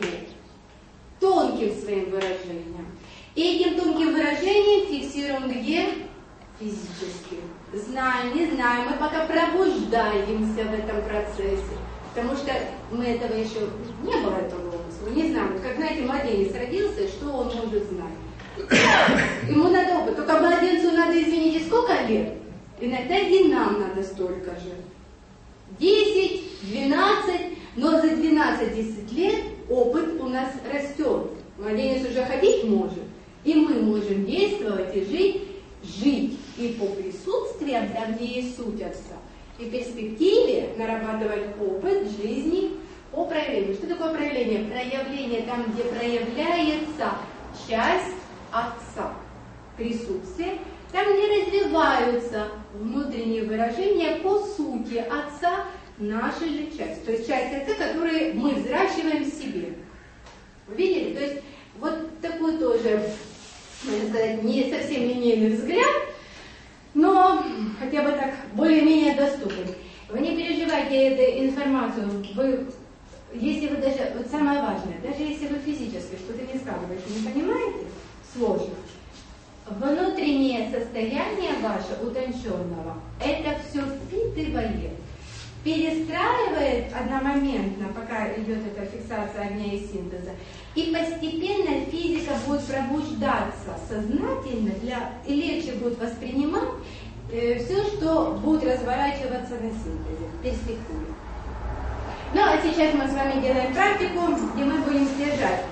тонким своим выражением. И этим тонким выражением фиксируем где? Физически. Знаем, не знаем, мы пока пробуждаемся в этом процессе, потому что мы этого еще не было этого опыта. не знаю, как, знаете, младенец родился, что он может знать? Ему надо опыт. Только младенцу надо, извините, сколько лет? Иногда и нам надо столько же. 10, 12, но за 12-10 лет опыт у нас растет. Младенец уже ходить может. И мы можем действовать и жить и по присутствиям, там, где есть суть Отца. И в перспективе нарабатывать опыт жизни по проявлению. Что такое проявление? Проявление там, где проявляется часть Отца. Присутствие. Там, где развиваются внутренние выражения по сути Отца, нашей же части. То есть часть Отца, которую мы взращиваем в себе. Вы видели? То есть вот такой тоже, можно сказать, не совсем линейный взгляд, но хотя бы так более-менее доступен. Вы не переживайте эту информацию. Если вы даже, вот самое важное, даже если вы физически что-то не складываете, не понимаете, сложно. Внутреннее состояние ваше утонченного, это все впитывает, перестраивает одномоментно, пока идет эта фиксация огня и синтеза, и постепенно физика будет пробуждаться сознательно, и легче будет воспринимать все, что будет разворачиваться на синтезе, в перспективе. Ну а сейчас мы с вами делаем практику, где мы будем сдержать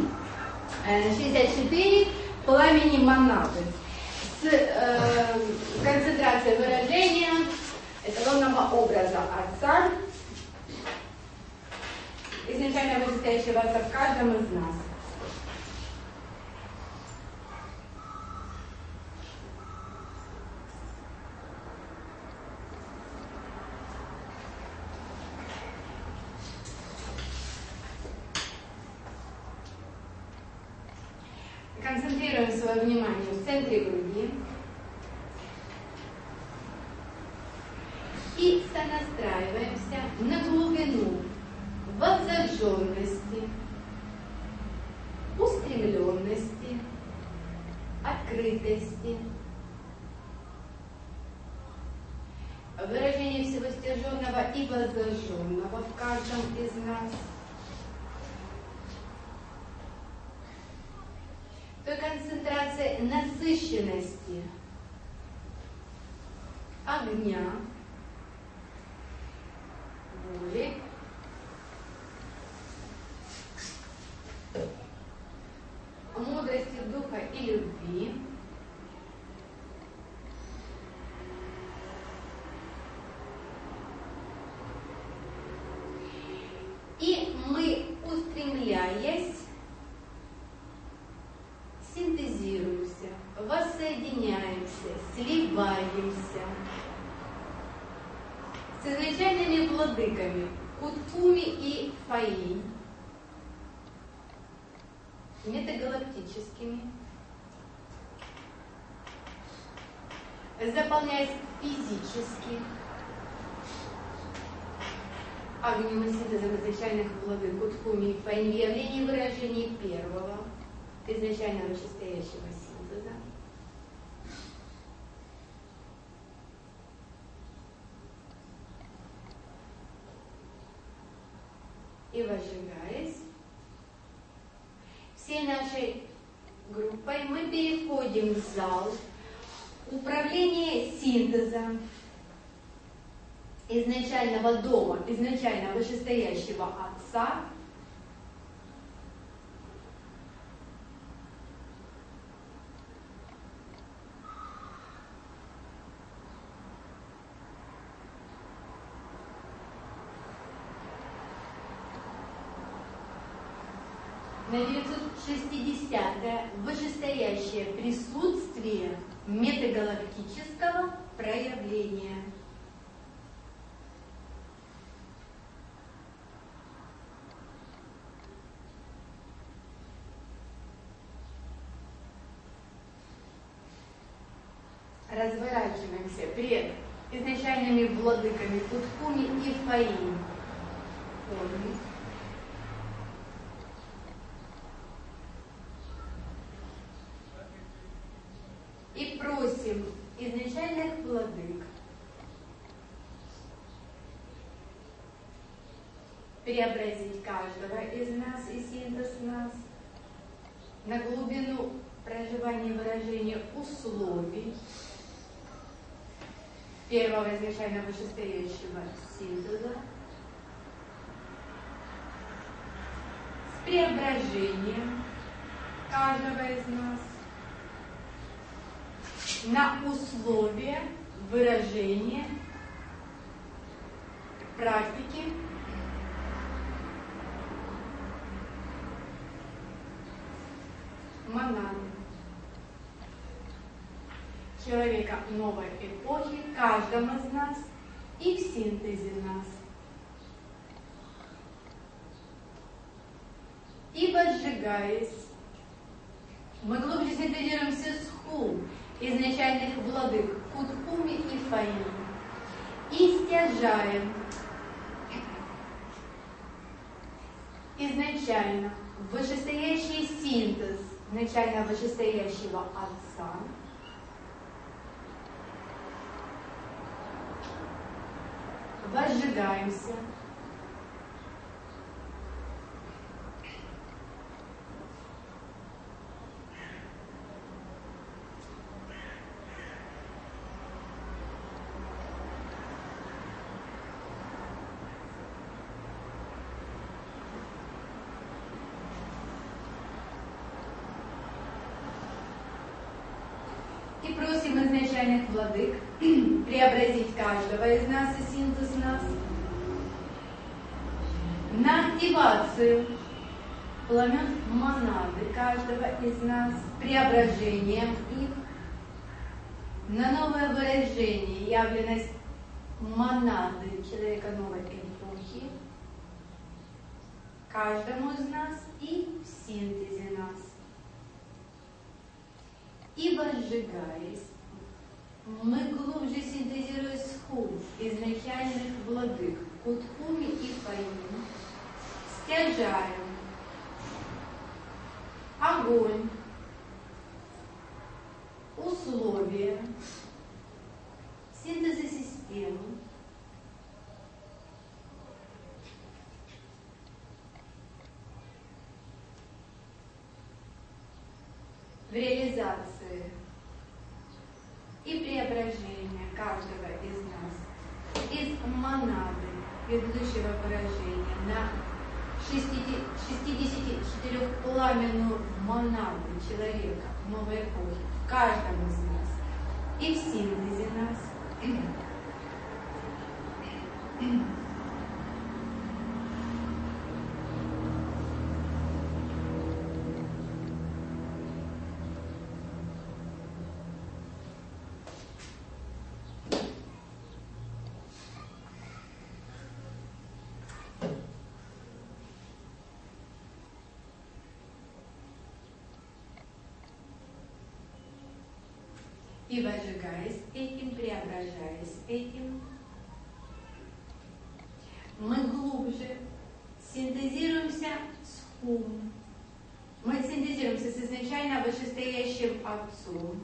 64 пламени монады с концентрацией выражения эталонного образа Отца, изначально вырастающего Отца в каждом из нас. Концентрируем свое внимание в центре груди и сонастраиваемся на глубину воззажженности, устремленности, открытости, выражение всего стяженного и воззажженного в каждом из нас. Той концентрации насыщенности огня, воли, мудрости духа и любви, и мы, устремляясь, синтезируемся, воссоединяемся, сливаемся с изначальными владыками Кутхуми и Фаи, метагалактическими, заполняясь физически огнем и синтезом изначальных владык Кутхуми и Фаи в явлении выражений первого, изначально вышестоящего синтеза. И возжигаясь, всей нашей группой мы переходим в зал управления синтезом изначального дома, изначально вышестоящего Отца, на 960-е вышестоящее присутствие метагалактического проявления. Разворачиваемся пред изначальными владыками Кутхуми и Фаи. И просим изначальных владык преобразить каждого из нас и синтез нас на глубину проживания и выражения условий первого изначально вышестоящего синтеза с преображением каждого из нас на условия выражения практики монады, человека новой эпохи, каждому из нас и в синтезе нас. Ибо сжигаясь, мы глубже синтезируемся с хум изначальных владык Кутхуми и Фаим и стяжаем изначально вышестоящий синтез начально вышестоящего Отца, возжигаемся и просим изначальных владык преобразить каждого из нас и синтез нас на активацию пламен монады каждого из нас, преображением их на новое выражение, явленность монады человека новой эпохи каждому из нас и в синтезе нас. Ибо сжигаясь, мы глубже синтезируя схум изначальных владык Кутхуми и Фаим, стяжаем огонь, условия, синтеза системы, в реализации и преображения каждого из нас из монады предыдущего выражения на 64-пламенную монаду человека новой эпохи в каждом из нас и в синтезе нас. И возжигаясь этим, преображаясь этим, мы глубже синтезируемся с хум. Мы синтезируемся с изначально вышестоящим Отцом.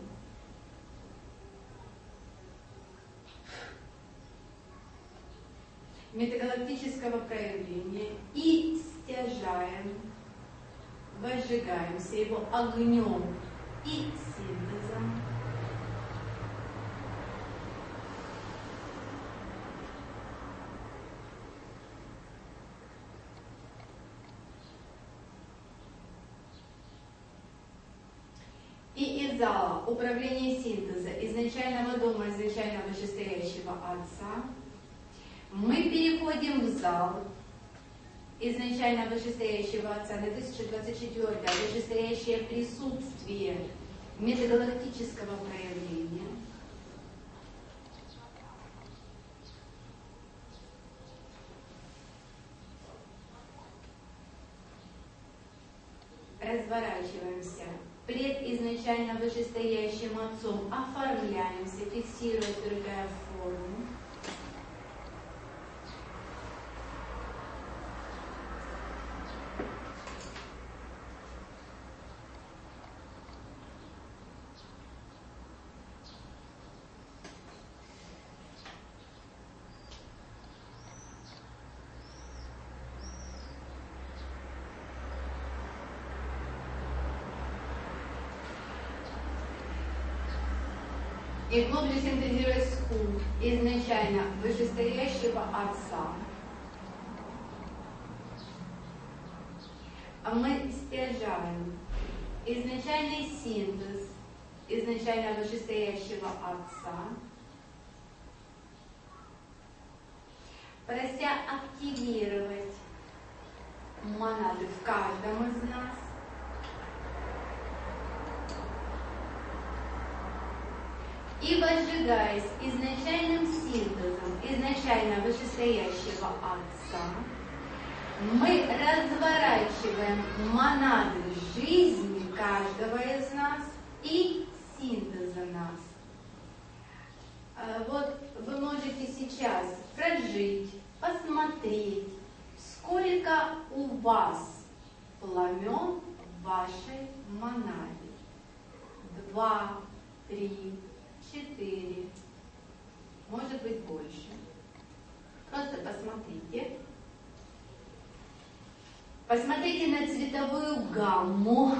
Метагалактического проявления и стяжаем, возжигаемся его огнем и синтезом. И из зала управления синтеза изначального дома, изначально вышестоящего Отца, мы переходим в зал изначально вышестоящего Отца на 1024-е, вышестоящее присутствие метагалактического проявления. Разворачиваемся пред изначально вышестоящим Отцом, оформляемся, фиксируя другая форму. И глубже синтезируя сху изначально вышестоящего Отца, мы стяжаем изначальный синтез изначально вышестоящего Отца, прося активировать монады в каждом из нас, и возжигаясь изначальным синтезом изначально вышестоящего Отца, мы разворачиваем монады жизни каждого из нас и синтеза нас. Вот вы можете сейчас прожить, посмотреть, сколько у вас пламен в вашей монаде. 2, 3, 4, может быть больше. Просто посмотрите. Посмотрите на цветовую гамму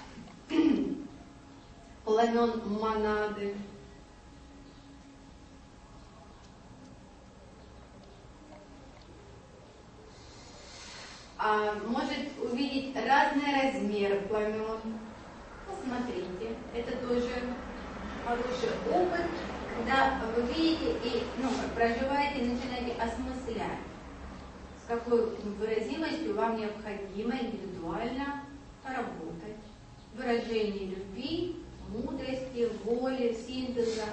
пламен монады. Может увидеть разные размеры пламен. Посмотрите, это тоже хороший опыт, когда вы видите и проживаете, начинаете осмыслять, с какой выразимостью вам необходимо индивидуально поработать. Выражение любви, мудрости, воли, синтеза.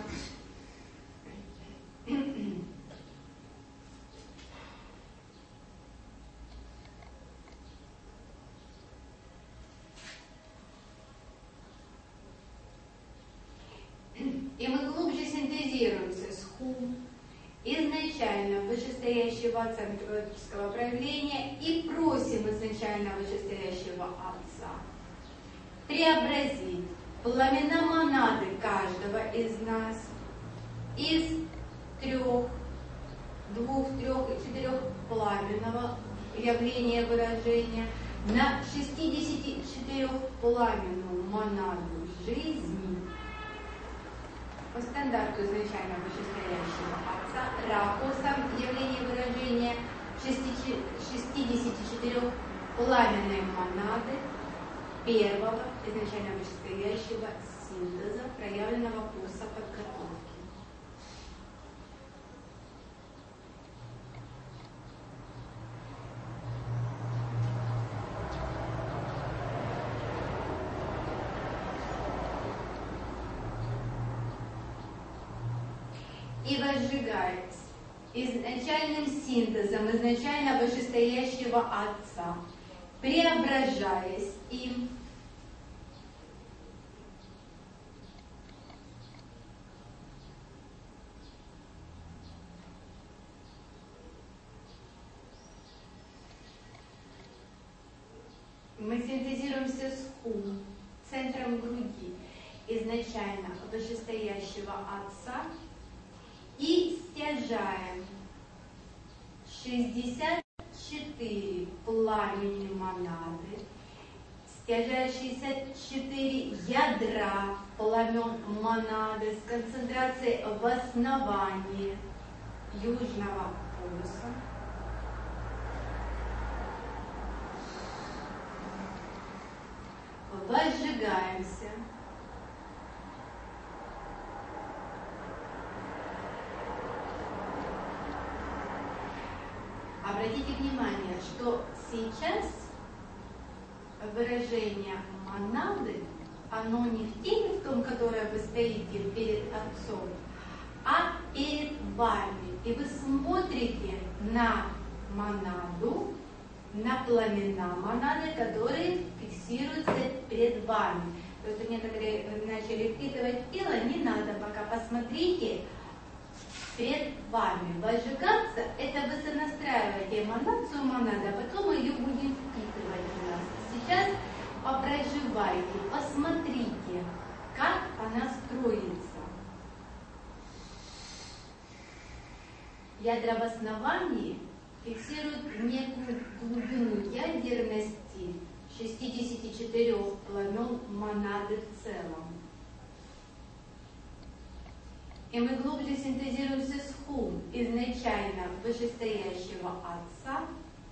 И мы глубже синтезируемся с ху, изначально вышестоящего Отца мифологического проявления, и просим изначально вышестоящего Отца преобразить пламена монады каждого из нас из 3, 2, 3 и 4 пламенного явления выражения на 64 пламенную монаду жизни по стандарту изначально вышестоящего Отца, ракурсом явления выражения 64 пламенной монады первого изначально вышестоящего синтеза, проявленного курса подготовки. И возжигаясь изначальным синтезом изначально вышестоящего Отца, преображаясь им, мы синтезируемся с ху, центром груди изначально вышестоящего Отца, и стяжаем 64 пламени монады, стяжая 64 ядра пламен монады с концентрацией в основании южного полюса. Возжигаемся. Обратите внимание, что сейчас выражение монады, оно не в теле, в том, которое вы стоите перед Отцом, а перед вами. И вы смотрите на монаду, на пламена монады, которые фиксируются перед вами. То есть некоторые начали впитывать тело, не надо пока, посмотрите перед вами. Возжигаться — это вы сонастраиваете эманацию монады, а потом ее будем впитывать в нас. Сейчас попроживайте, посмотрите, как она строится. Ядра в основании фиксируют некую глубину ядерности 64 пламен монады в целом. И мы глубже синтезируем сесхум изначально вышестоящего Отца.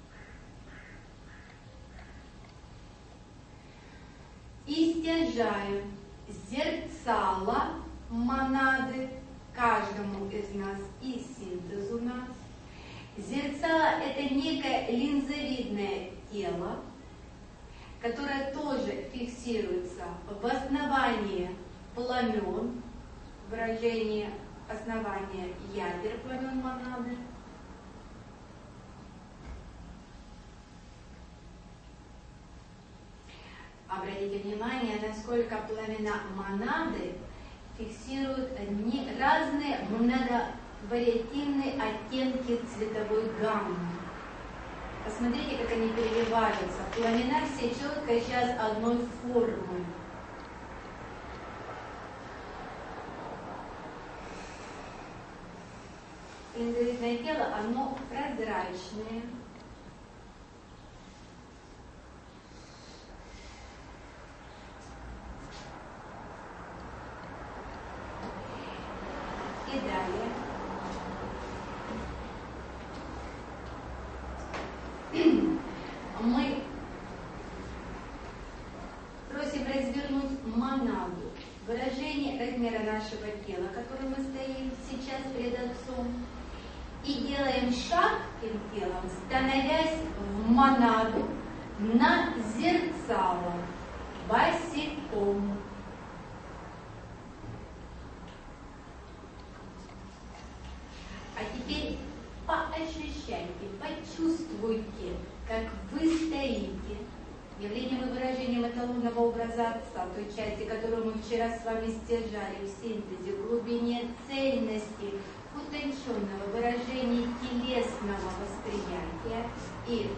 И стяжаем зерцало монады каждому из нас и синтезу нас. Зерцало — это некое линзовидное тело, которое тоже фиксируется в основании пламен, выражение основания ядер пламен монады. Обратите внимание, насколько пламена монады фиксируют разные многовариативные оттенки цветовой гаммы. Посмотрите, как они переливаются. Пламена все четко сейчас одной формы. Линзовидное тело, оно прозрачное. И далее. Мы просим развернуть монаду, выражение размера нашего тела, которым мы стоим сейчас перед Отцом, и делаем шаг этим телом, становясь в монаду на зерцало, босиком. А теперь поощущайте, почувствуйте, как вы стоите. Явлением и выражением эталонного образа Отца, той части, которую мы вчера с вами стяжали в синтезе, в глубине цельности, утонченного выражения телесного восприятия и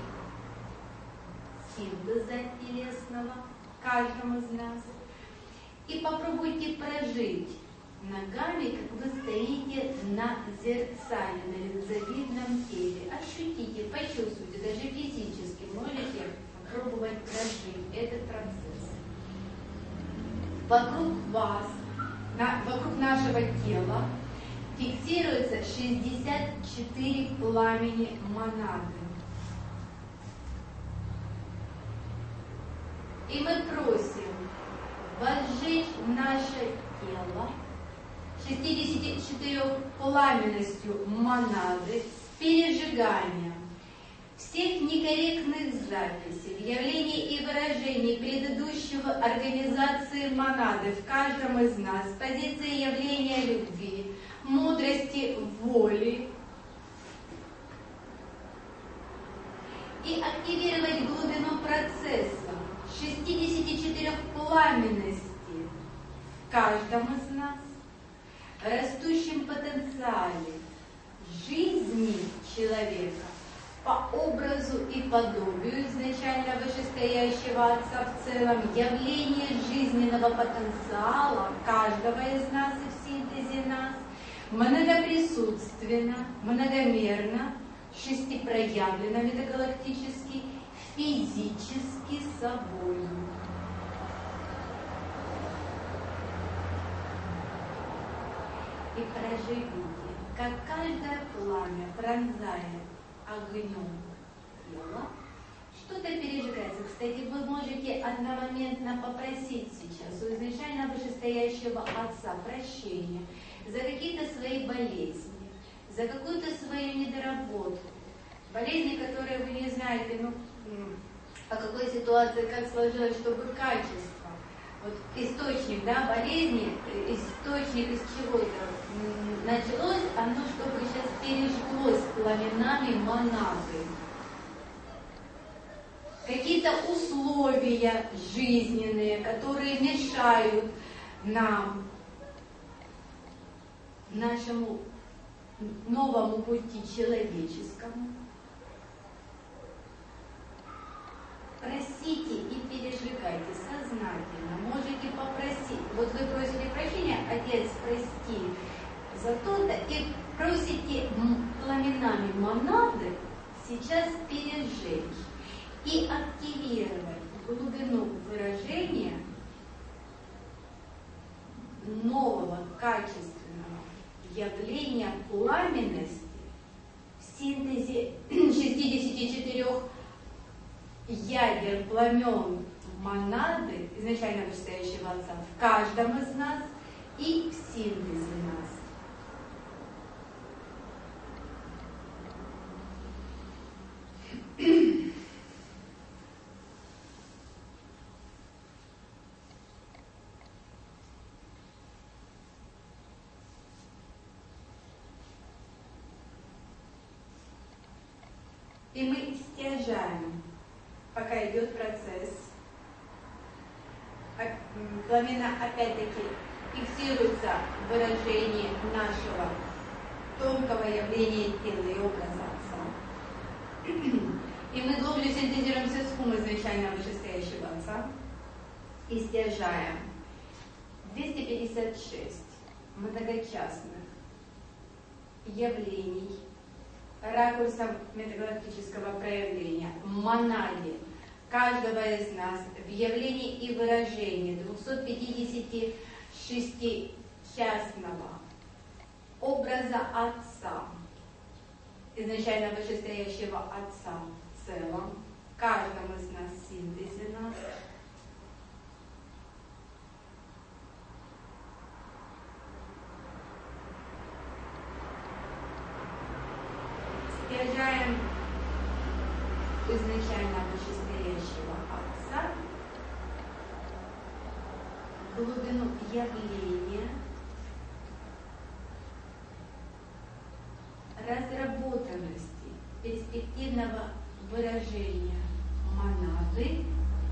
синтеза телесного каждому из нас. И попробуйте прожить ногами, как вы стоите на зерцале, на линзовидном теле. Ощутите, почувствуйте, даже физически можете попробовать прожить этот процесс. Вокруг вас, вокруг нашего тела фиксируется 64 пламени монады. И мы просим возжечь наше тело 64 пламенностью монады с пережиганием всех некорректных записей, явлений и выражений предыдущего организации монады в каждом из нас с позиции явления любви, мудрости, воли, и активировать глубину процесса 64 пламенности в каждом из нас, растущем потенциале жизни человека по образу и подобию изначально вышестоящего Отца в целом, явление жизненного потенциала каждого из нас и в синтезе нас, многоприсутственно, многомерно, шестипроявленно метагалактически, физически собою. И проживите, как каждое пламя пронзает огнем тела, что-то пережигается. Кстати, вы можете одномоментно попросить сейчас у изначально вышестоящего Отца прощения за какие-то свои болезни, за какую-то свою недоработку, болезни, которые вы не знаете, по какой ситуации, как сложилось, чтобы качество. Вот источник, да, болезни, источник из чего это началось, оно чтобы сейчас пережглось пламенами монады. Какие-то условия жизненные, которые мешают нам, нашему новому пути человеческому. Просите и пережигайте сознательно. Можете попросить. Вот вы просите прощения, Отец, прости за то-то, и просите пламенами монады сейчас пережечь и активировать глубину выражения нового, качественного явление пламенности в синтезе 64 ядер пламен монады, изначально вышестоящего Отца, в каждом из нас и в синтезе нас. И мы стяжаем, пока идет процесс. Пламена опять-таки фиксируются в выражении нашего тонкого явления тела и образа Отца. И мы глубже синтезируемся с хум изначально вышестоящего Отца и стяжаем 256 многочастных явлений, ракурсом метагалактического проявления, монаде каждого из нас в явлении и выражении 256-частного образа Отца, изначально вышестоящего Отца в целом, в каждом из нас синтезе нас. Стяжаем изначально вышестоящего Отца глубину явления, разработанности перспективного выражения монады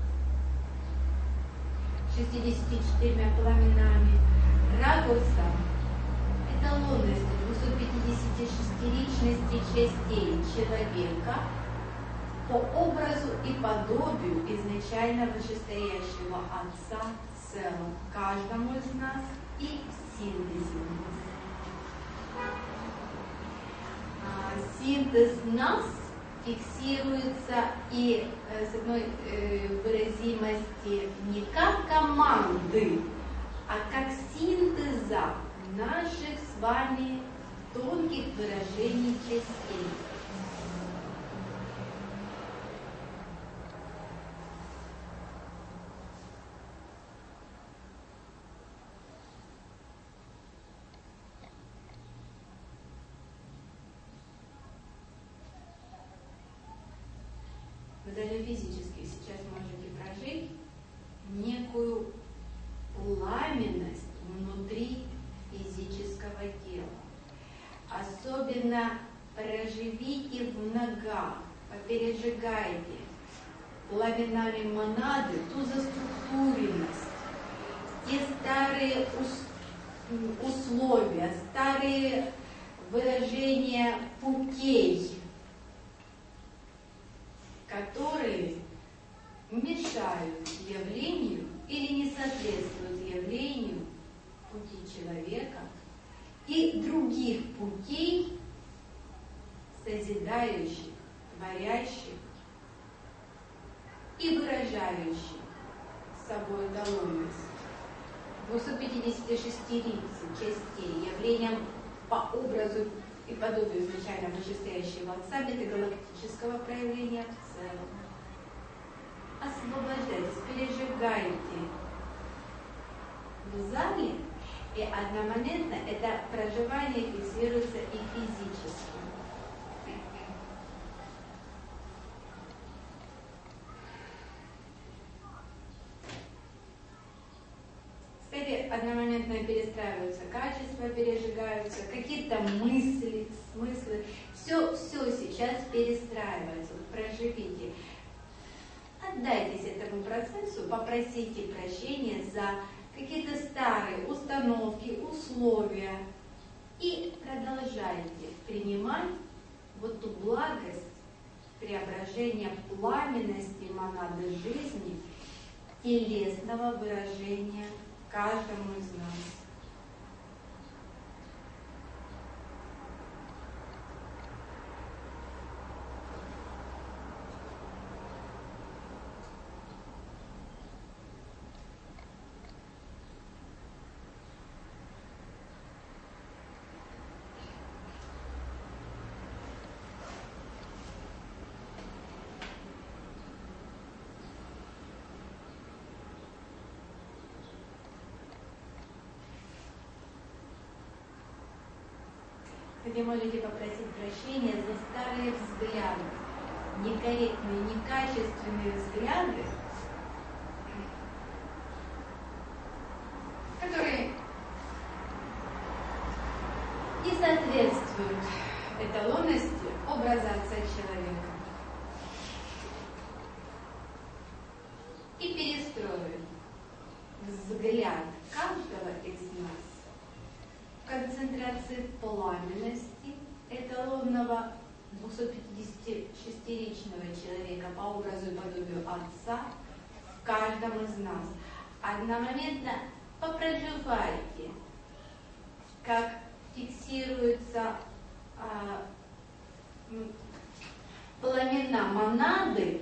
64 пламенами, ракурсом эталонности 256 личностей частей человека по образу и подобию изначально вышестоящего Отца в целом, каждому из нас и в синтезе нас. Синтез нас фиксируется и с одной выразимости не как команды, а как синтеза наших с вами тонких выражений частей. Вы даже физически сейчас можете прожить некую пламенность внутри физического тела. Особенно проживите в ногах, попережигайте пламенами монады ту заструктуренность, те старые условия, старые выражения путей, которые мешают явлению или не соответствуют явлению пути человека и других путей, созидающих, творящих и выражающих собой эталонность 256 частей, явлением по образу и подобию изначально вышестоящего Отца метагалактического проявления в целом. Освобождайтесь, пережигайте в зале, и одномоментно это проживание фиксируется и физически. Кстати, одномоментно перестраиваются качества, пережигаются, какие-то мысли, смыслы. Все сейчас перестраивается. Вот проживите. Отдайтесь этому процессу, попросите прощения за какие-то старые установки, условия и продолжайте принимать вот ту благость преображения пламенности монады жизни, телесного выражения каждому из нас. где можете попросить прощения за старые взгляды, некорректные, некачественные взгляды, которые не соответствуют эталонности образа отца человека. И перестроить взгляд каждого из нас в концентрации пламенности эталонного 256-ричного человека по образу и подобию Отца в каждом из нас. Одномоментно попроживайте, как фиксируются пламена монады,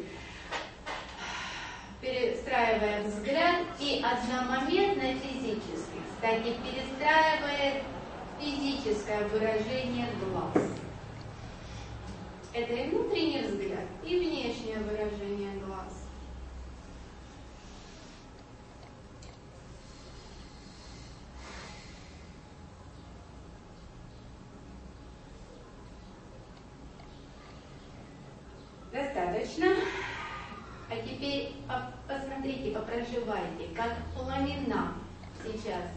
перестраивая взгляд, и одномоментно физически, кстати, перестраивает физическое выражение глаз. Это и внутренний взгляд, и внешнее выражение глаз. Достаточно. А теперь посмотрите, попроживайте, как пламена сейчас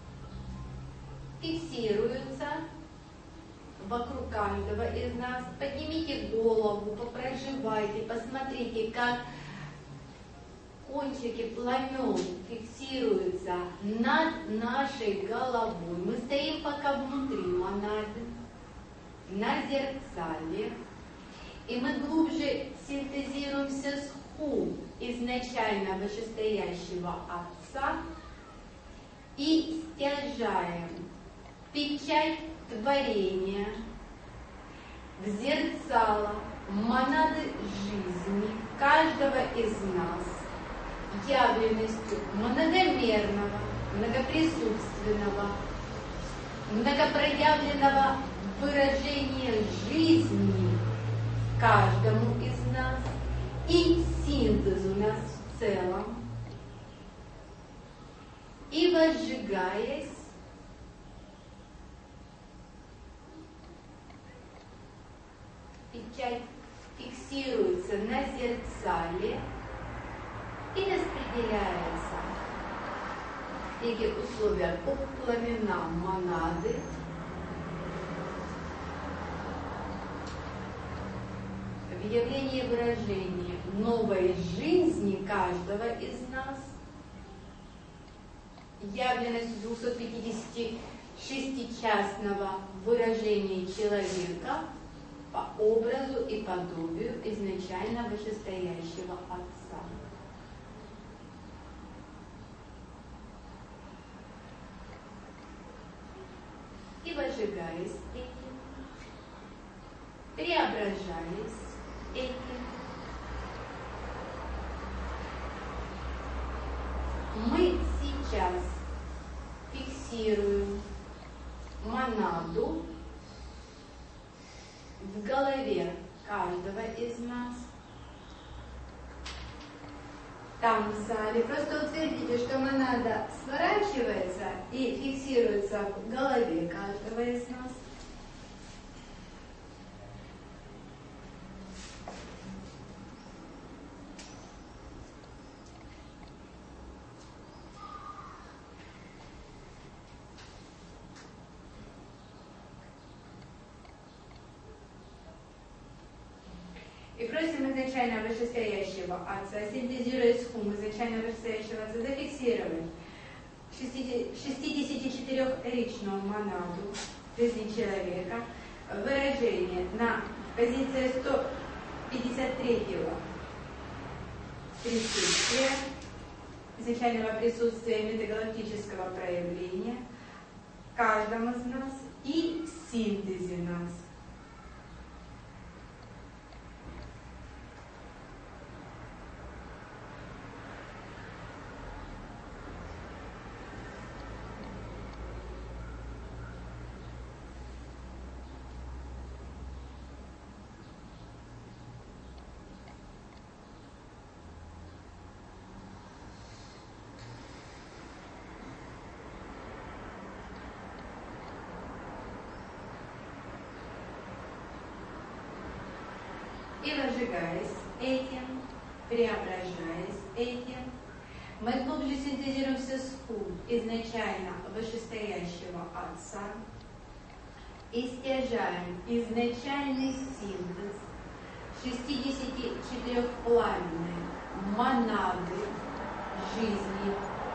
фиксируются вокруг каждого из нас. Поднимите голову, попроживайте, посмотрите, как кончики пламен фиксируются над нашей головой. Мы стоим пока внутри монады, на зеркале, и мы глубже синтезируемся с ху изначально вышестоящего Отца и стяжаем печать творения в зерцало монады жизни каждого из нас явленностью многомерного, многоприсутственного, многопроявленного выражения жизни каждому из нас и синтезу нас в целом, и возжигаясь, печать фиксируется на зерцале и распределяется в неких условиях по пламенам монады, в явлении выражения новой жизни каждого из нас, явленность 256-частного выражения человека по образу и подобию изначально вышестоящего Отца. И возжигаясь этим, преображаясь этим, мы сейчас фиксируем монаду в голове каждого из нас. Там в зале просто утвердите, что монада сворачивается и фиксируется в голове каждого из нас. И просим изначально вышестоящего Отца, синтезируя с хум изначально вышестоящего Отца, зафиксировать 64-ричную монаду жизни человека, выражение на позиции 153-го присутствия, изначального присутствия метагалактического проявления каждому из нас и синтезе нас. и возжигаясь этим, преображаясь этим, мы глубже синтезируем все сход изначально вышестоящего Отца и стяжаем изначальный синтез 64-пламенной монады жизни,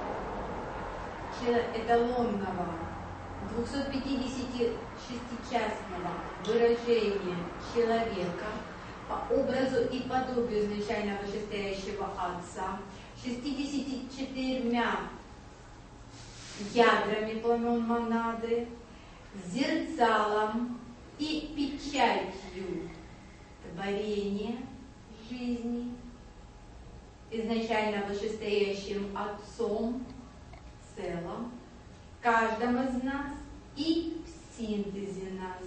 эталонного 256-частного выражения человека по образу и подобию изначально вышестоящего Отца, 64 ядрами пламен монады, зерцалом и печатью творения жизни, изначально вышестоящим Отцом, целом, каждом из нас и в синтезе нас.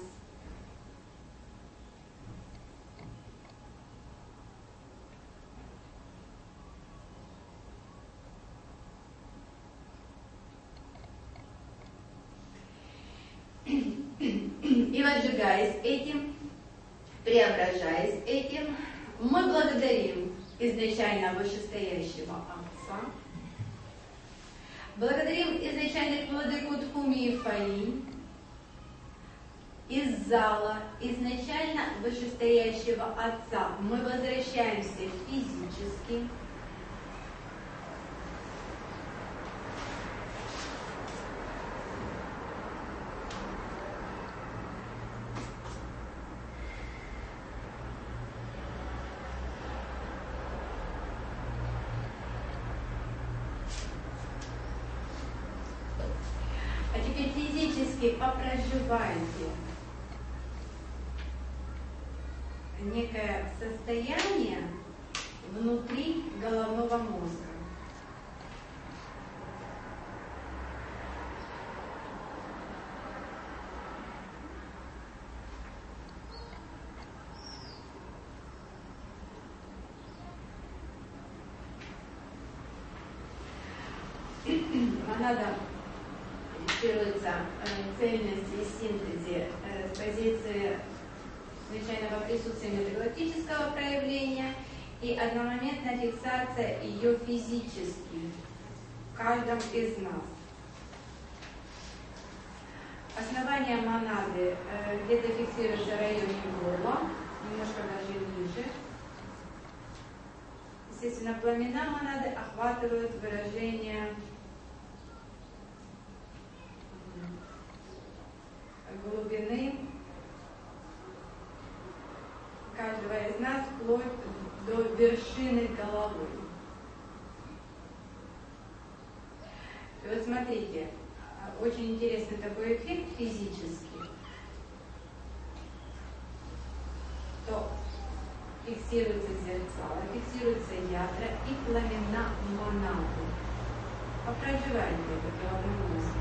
И возжигаясь этим, преображаясь этим, мы благодарим изначально вышестоящего Отца, благодарим изначальных владыку Тхуми и Фаи из зала изначально вышестоящего Отца. Мы возвращаемся физически. А теперь физически попроживайте некое состояние внутри головного мозга. Монада фиксируется цельность и синтезе с позиции случайного присутствия метагалактического проявления и одномоментная фиксация ее физически в каждом из нас. Основание монады где-то фиксируется в районе горла, немножко даже ниже. Естественно, пламена монады охватывают выражение глубины каждого из нас вплоть до вершины головы. И вот смотрите, очень интересный такой эффект физический, то фиксируется зерцало, фиксируются ядра и пламена монады. Попроживайте это головным мозгом.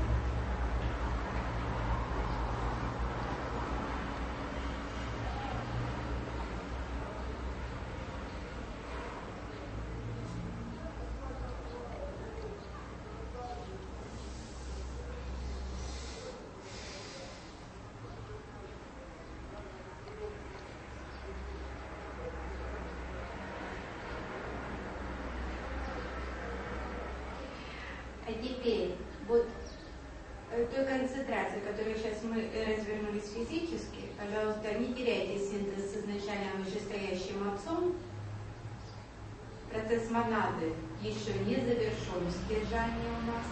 А теперь вот той концентрации, которую сейчас мы развернулись физически, пожалуйста, не теряйте синтез с изначально вышестоящим Отцом. Процесс монады еще не завершен в стяжании у нас.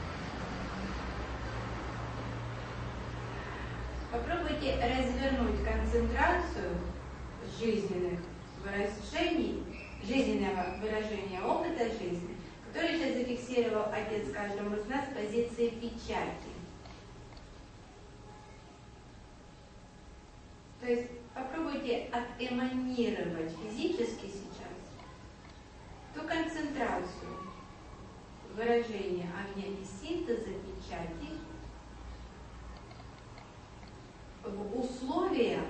Попробуйте развернуть концентрацию жизненных выражений, жизненного выражения опыта жизни, который сейчас зафиксировал Отец каждому из нас с позиции печати. То есть попробуйте отэманировать физически сейчас ту концентрацию выражения огня и синтеза печати в условиях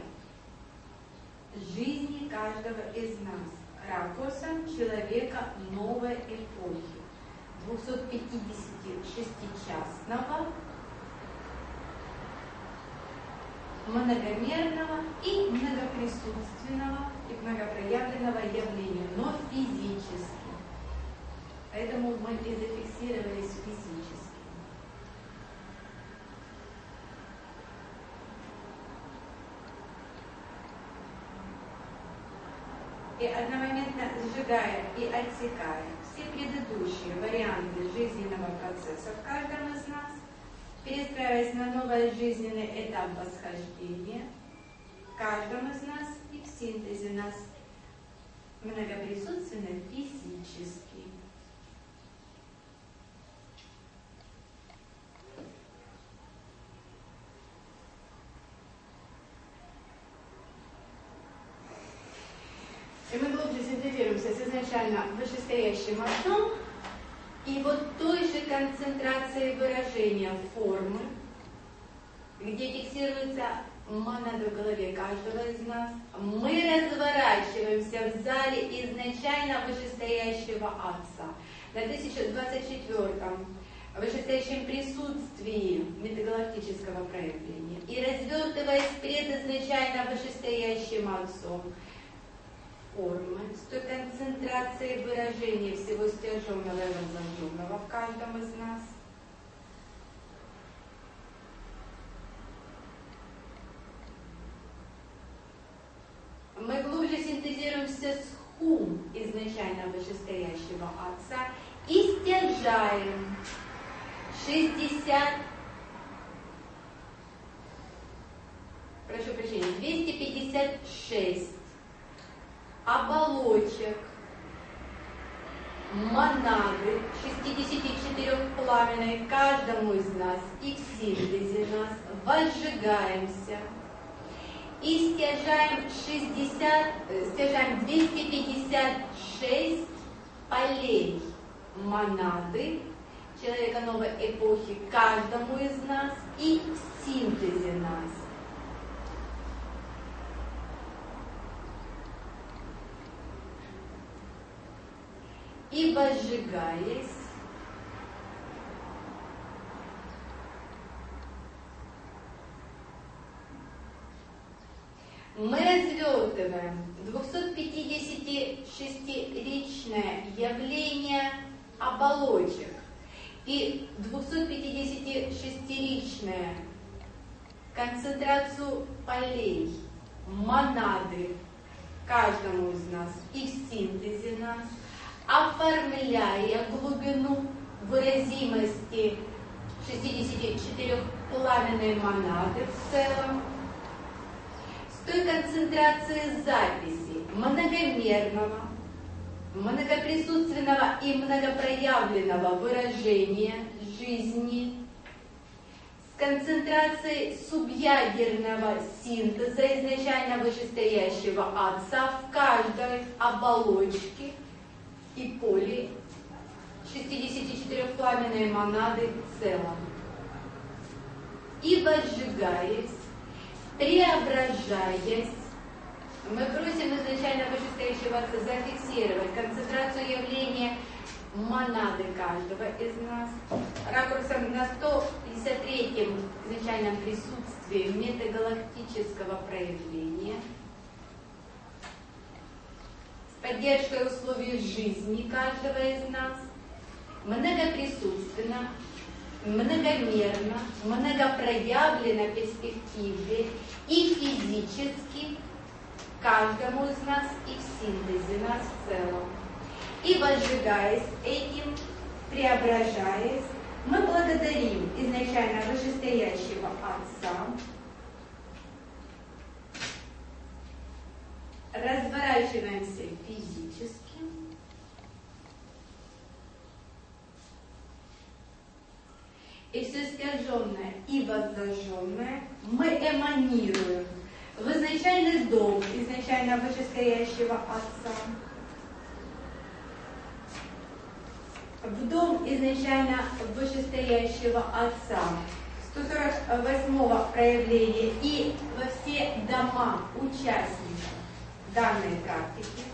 жизни каждого из нас, ракурсом человека новой эпохи, 256-частного, многомерного и многоприсутственного и многопроявленного явления, но физически. Поэтому мы и зафиксировались физически. И одномоментно сжигаем и отсекаем все предыдущие варианты жизненного процесса в каждом из нас, перестраиваясь на новый жизненный этап восхождения в каждом из нас и в синтезе нас многоприсутственно физически. И мы глубже синтезируемся с изначально вышестоящим отцом и вот той же концентрацией выражения формы, где фиксируется монада в голове каждого из нас, мы разворачиваемся в зале изначально вышестоящего Отца на 1024-м вышестоящем присутствии метагалактического проявления и развертываясь пред изначально вышестоящим Отцом формы, с той концентрацией выражения всего стяженного и возложенного в каждом из нас. Мы глубже синтезируемся с хум изначально вышестоящего Отца и стяжаем 256 оболочек монады 64-пламенной каждому из нас и в синтезе нас возжигаемся и стяжаем 256 полей монады человека новой эпохи каждому из нас и в синтезе нас. И возжигаясь, мы развертываем 256-ричное явление оболочек и 256-ричную концентрацию полей монады каждому из нас и в синтезе нас, оформляя глубину выразимости 64-пламенной монады в целом, с той концентрацией записи многомерного, многоприсутственного и многопроявленного выражения жизни, с концентрацией субъядерного синтеза изначально вышестоящего Отца в каждой оболочке и поле 64-пламенной монады в целом. И возжигаясь, преображаясь, мы просим изначально вышестоящего Отца зафиксировать концентрацию явления монады каждого из нас ракурсом на 153-м изначальном присутствии метагалактического проявления, поддержкой условий жизни каждого из нас, многоприсутственно, многомерно, многопроявленно перспективе и физически каждому из нас и в синтезе нас в целом. И возжигаясь этим, преображаясь, мы благодарим изначально вышестоящего Отца, разворачиваемся физически и все стяженное и возложенное мы эманируем в изначальный дом изначально вышестоящего Отца, в дом изначально вышестоящего Отца 148-го проявления и во все дома участников данной практики.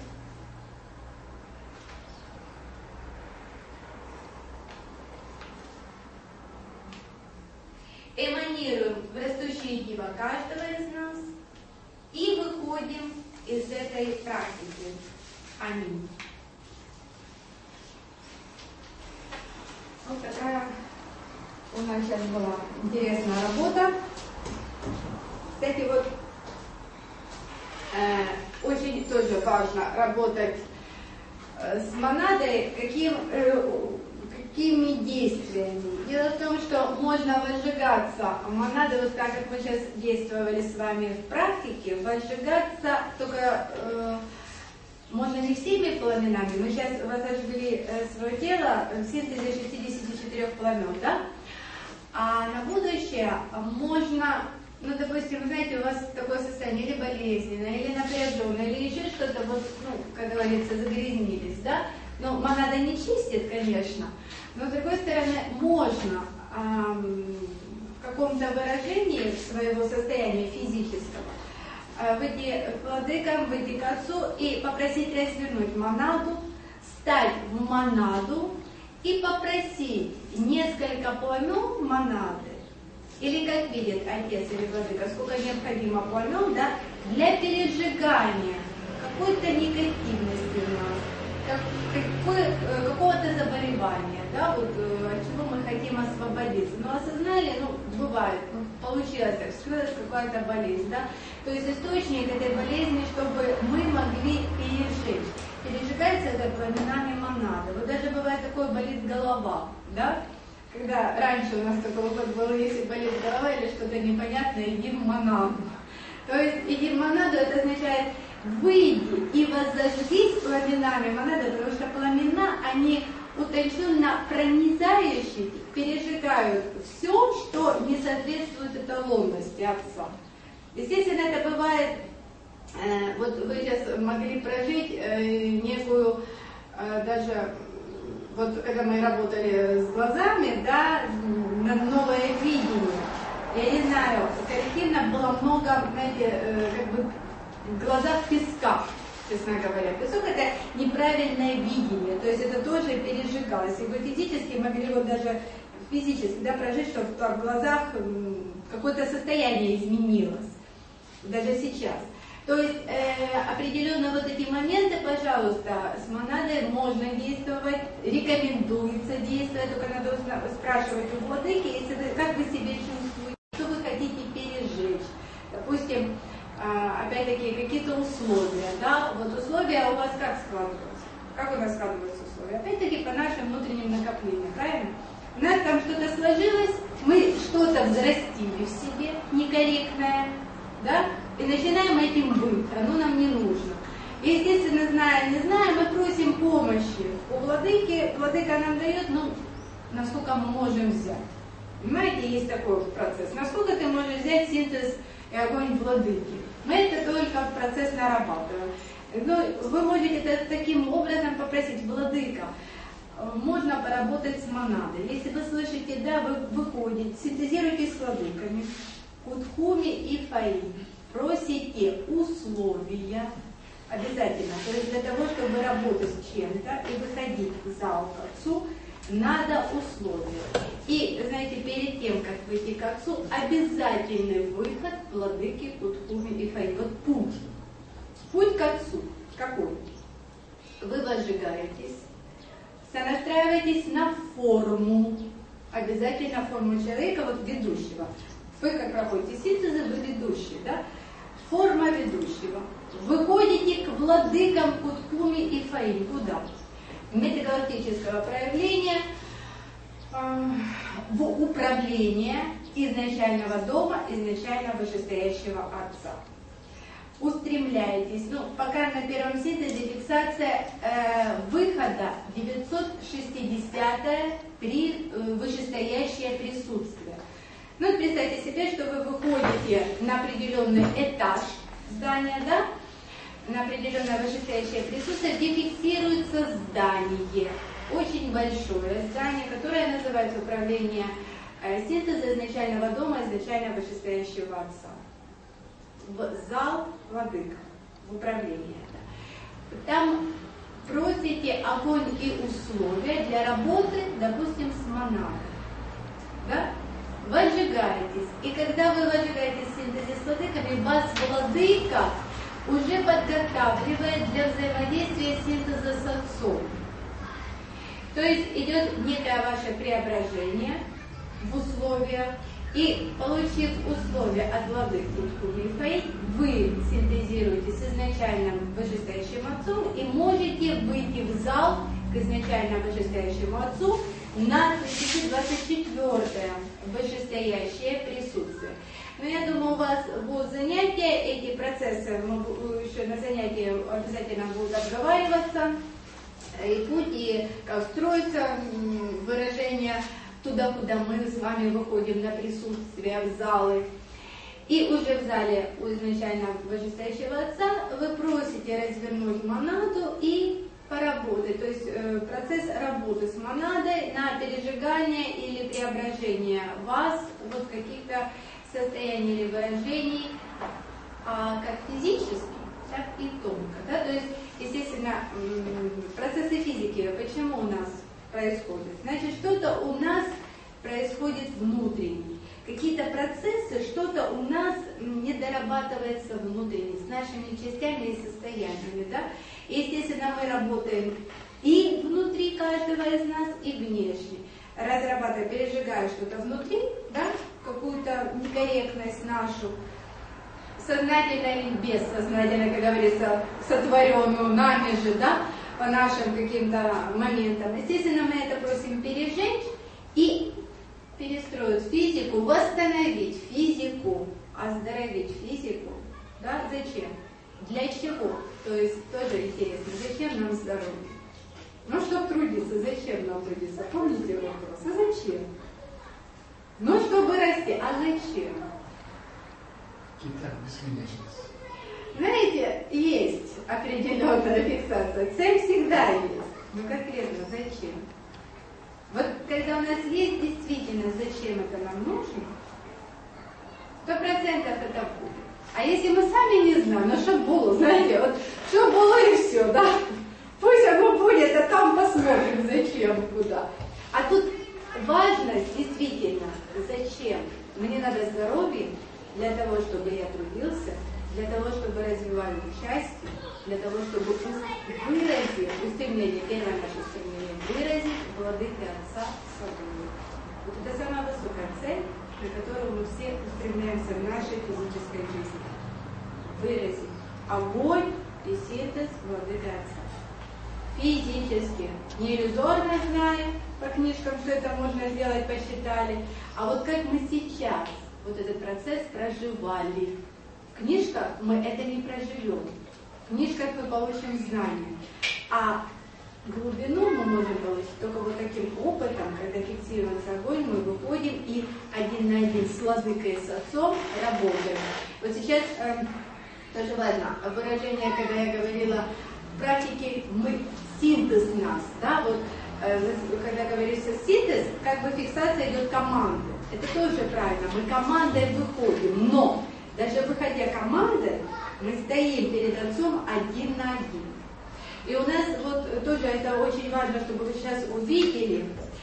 Эманируем в растущее диво каждого из нас и выходим из этой практики. Аминь. Вот такая у нас сейчас была интересная работа. Кстати, вот очень тоже важно работать с монадой, какими действиями. Дело в том, что можно возжигаться монадой, вот так как мы сейчас действовали с вами в практике, возжигаться только можно не всеми пламенами. Мы сейчас возожгли свое тело в синтезе 64 пламен, да? А на будущее можно, ну, допустим, знаете, у вас такое состояние или болезненное, или напряженное, или еще что-то, вот, ну, как говорится, загрязнились, да? Ну, монада не чистит, конечно, но, с другой стороны, можно в каком-то выражении своего состояния физического выйти к владыкам, выйти к Отцу и попросить развернуть монаду, стать в монаду и попросить несколько пламен монады, или как видит Отец или Владыка, сколько необходимо пламен, да, для пережигания какой-то негативности у нас, какого-то заболевания, да, вот от чего мы хотим освободиться. Но осознали, ну, бывает, ну, получилось так, вскрылась какая-то болезнь, да, то есть источник этой болезни, чтобы мы могли пережечь. Пережигается это пламенами монады. Вот даже бывает такое, болит голова, да, когда раньше у нас такой опыт был, если болит голова или что-то непонятное, иди в монаду. То есть иди в монаду, это означает выйди и воззажгись пламенами монады, потому что пламена, они утонченно пронизающие, пережигают все, что не соответствует эталонности Отца. Естественно, это бывает, вот вы сейчас могли прожить некую, даже, вот когда мы работали с глазами, да, на новое видение, я не знаю, коллективно было много, знаете, как бы в глазах песка, честно говоря. Песок — это неправильное видение, то есть это тоже пережигалось. И вы физически могли вот даже физически, да, прожить, что в глазах какое-то состояние изменилось, даже сейчас. То есть определенно вот эти моменты, пожалуйста, с монадой можно действовать, рекомендуется действовать, только надо спрашивать у владыки, если вы, как вы себя чувствуете, что вы хотите пережечь. Допустим, опять-таки, какие-то условия, да, вот условия у вас как складываются? Как у нас складываются условия? Опять-таки, по нашим внутренним накоплениям, правильно? У нас там что-то сложилось, мы что-то взрастили в себе некорректное, да, и начинаем этим быть, оно нам не нужно. И, естественно, зная, не зная, мы просим помощи у владыки, владыка нам дает, ну, насколько мы можем взять. Понимаете, есть такой процесс. Насколько ты можешь взять синтез и огонь владыки. Мы это только в процесс нарабатываем. Но вы можете это таким образом попросить: владыка, можно поработать с монадой. Если вы слышите, да, вы выходите, синтезируйте с владыками, Кутхуми и Фаим. Просите условия обязательно. То есть для того, чтобы работать с чем-то и выходить в зал к Отцу, надо условия. И, знаете, перед тем, как выйти к Отцу, обязательный выход владыки Кутхуми и Фаим. Вот путь. Путь к Отцу. Какой? Вы возжигаетесь, сонастраиваетесь на форму. Обязательно форму человека, вот ведущего. Вы как проходите синтезы, вы ведущий, да? Форма ведущего. Выходите к владыкам Кутхуми и Фаим. Куда? Межгалактического проявления в управление изначального дома, изначально вышестоящего Отца. Устремляйтесь. Ну, пока на первом синтезе фиксация выхода 960 при вышестоящее присутствие. Ну, представьте себе, что вы выходите на определенный этаж здания, да? На определенное вышестоящее присутствие, где фиксируется здание. Очень большое здание, которое называется управление синтеза изначального дома, изначально вышестоящего Отца. В зал владыка, в управление. Там просите огонь и условия для работы, допустим, с монадой. Да? Возжигаетесь. И когда вы возжигаетесь в синтезе с владыками, вас владыка уже подготавливает для взаимодействия синтеза с отцом. То есть идет некое ваше преображение в условиях, и получив условия от владыки Куньфэй, вы синтезируете с изначальным вышестоящим отцом и можете выйти в зал к изначально вышестоящему отцу на 1024-е вышестоящее присутствие. Но я думаю, у вас будут занятия, эти процессы еще на занятии обязательно будут обговариваться, и путь, и как строится выражение туда, куда мы с вами выходим на присутствие в залы. И уже в зале у изначально вышестоящего отца вы просите развернуть монаду и поработать. То есть процесс работы с монадой на пережигание или преображение вас вот в каких-то состояний или выражений, как физически, так и тонко. Да? То есть, естественно, процессы физики, почему у нас происходит? Значит, что-то у нас происходит внутренне. Какие-то процессы, что-то у нас не дорабатывается внутренне, с нашими частями и состояниями. Да? Естественно, мы работаем и внутри каждого из нас, и внешне. Разрабатывая, пережигая что-то внутри, да? Какую-то некорректность нашу, сознательно или бессознательно, как говорится, сотворенную нами же, да? По нашим каким-то моментам. Естественно, мы это просим пережечь и перестроить физику, восстановить физику, оздоровить физику. Да? Зачем? Для чего? То есть тоже интересно, зачем нам здоровье? Ну, чтобы трудиться. Зачем нам трудиться? Помните вопрос? А зачем? Ну, чтобы расти. А зачем? Китай, бесконечность. Знаете, есть определенная фиксация. Цель всегда есть. Но конкретно зачем? Вот когда у нас есть действительно, зачем это нам нужно, 100% это будет. А если мы сами не знаем, ну что было, знаете, вот что было и все, да? Пусть оно будет, а там посмотрим, зачем, куда. А тут важность действительно, зачем? Мне надо здоровье для того, чтобы я трудился, для того, чтобы развивали счастье, для того, чтобы выразить устремление, первое наше устремление, выразить владыки Отца свободу. Вот это самая высокая цель, на которую мы все устремляемся в нашей физической жизни. Выразить огонь и синтез владыки Отца. Физически, не иллюзорно зная по книжкам, что это можно сделать, посчитали, а вот как мы сейчас вот этот процесс проживали. В книжках мы это не проживем. В книжках мы получим знания. А глубину мы можем получить только вот таким опытом, когда фиксируется огонь, мы выходим и один на один с владыкой и с отцом работаем. Вот сейчас тоже важно выражение, когда я говорила в практике, мы синтез нас, да, вот когда говорится синтез, как бы фиксация идет команды. Это тоже правильно, мы командой выходим, но даже выходя командой, мы стоим перед отцом один на один. И у нас вот тоже это очень важно, чтобы вы сейчас увидели,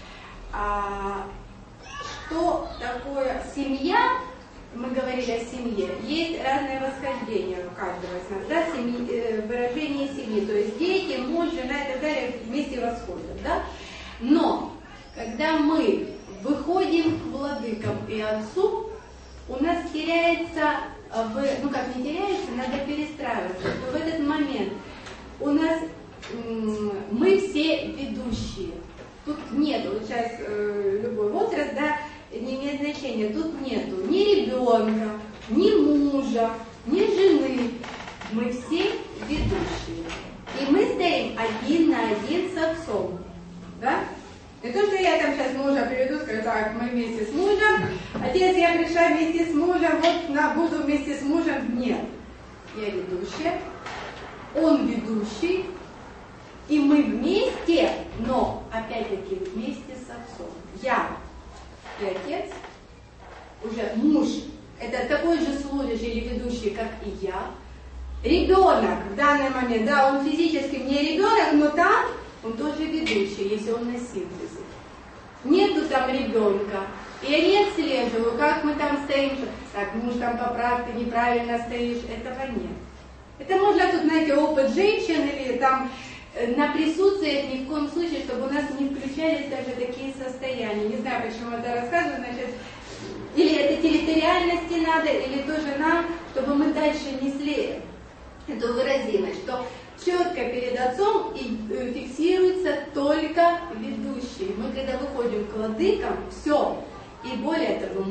что такое семья. Мы говорили о семье. Есть разные восхождения у каждого из нас, да, выражение семьи. То есть дети, муж, жена и так далее вместе восходят. Да? Но когда мы выходим к владыкам и отцу, у нас теряется, ну как не теряется, надо перестраиваться, что в этот момент у нас мы все ведущие. Тут нет, вот сейчас любой возраст, да, не имеет значения, тут нету ни ребенка, ни мужа, ни жены. Мы все ведущие. И мы стоим один на один с отцом. Да? Не то, что я там сейчас мужа приведу, скажу, так, мы вместе с мужем, отец, я пришла вместе с мужем, вот буду вместе с мужем. Нет. Я ведущая, он ведущий, и мы вместе, но опять-таки вместе с отцом. Я и отец, уже муж, это такой же служащий или ведущий, как и я. Ребенок в данный момент, да, он физически не ребенок, но там он тоже ведущий, если он на синтезе. Нету там ребенка. И я не отслеживаю, как мы там стоим, так, муж там поправь, ты неправильно стоишь, этого нет. Это можно тут, знаете, опыт женщин или там на присутствиях ни в коем случае, чтобы у нас не включались даже такие состояния. Не знаю, почему это рассказываю, значит, или это территориальности надо, или тоже нам, чтобы мы дальше несли эту выразимость, что четко перед отцом и фиксируется только ведущий. Мы когда выходим к владыкам, все. И более того,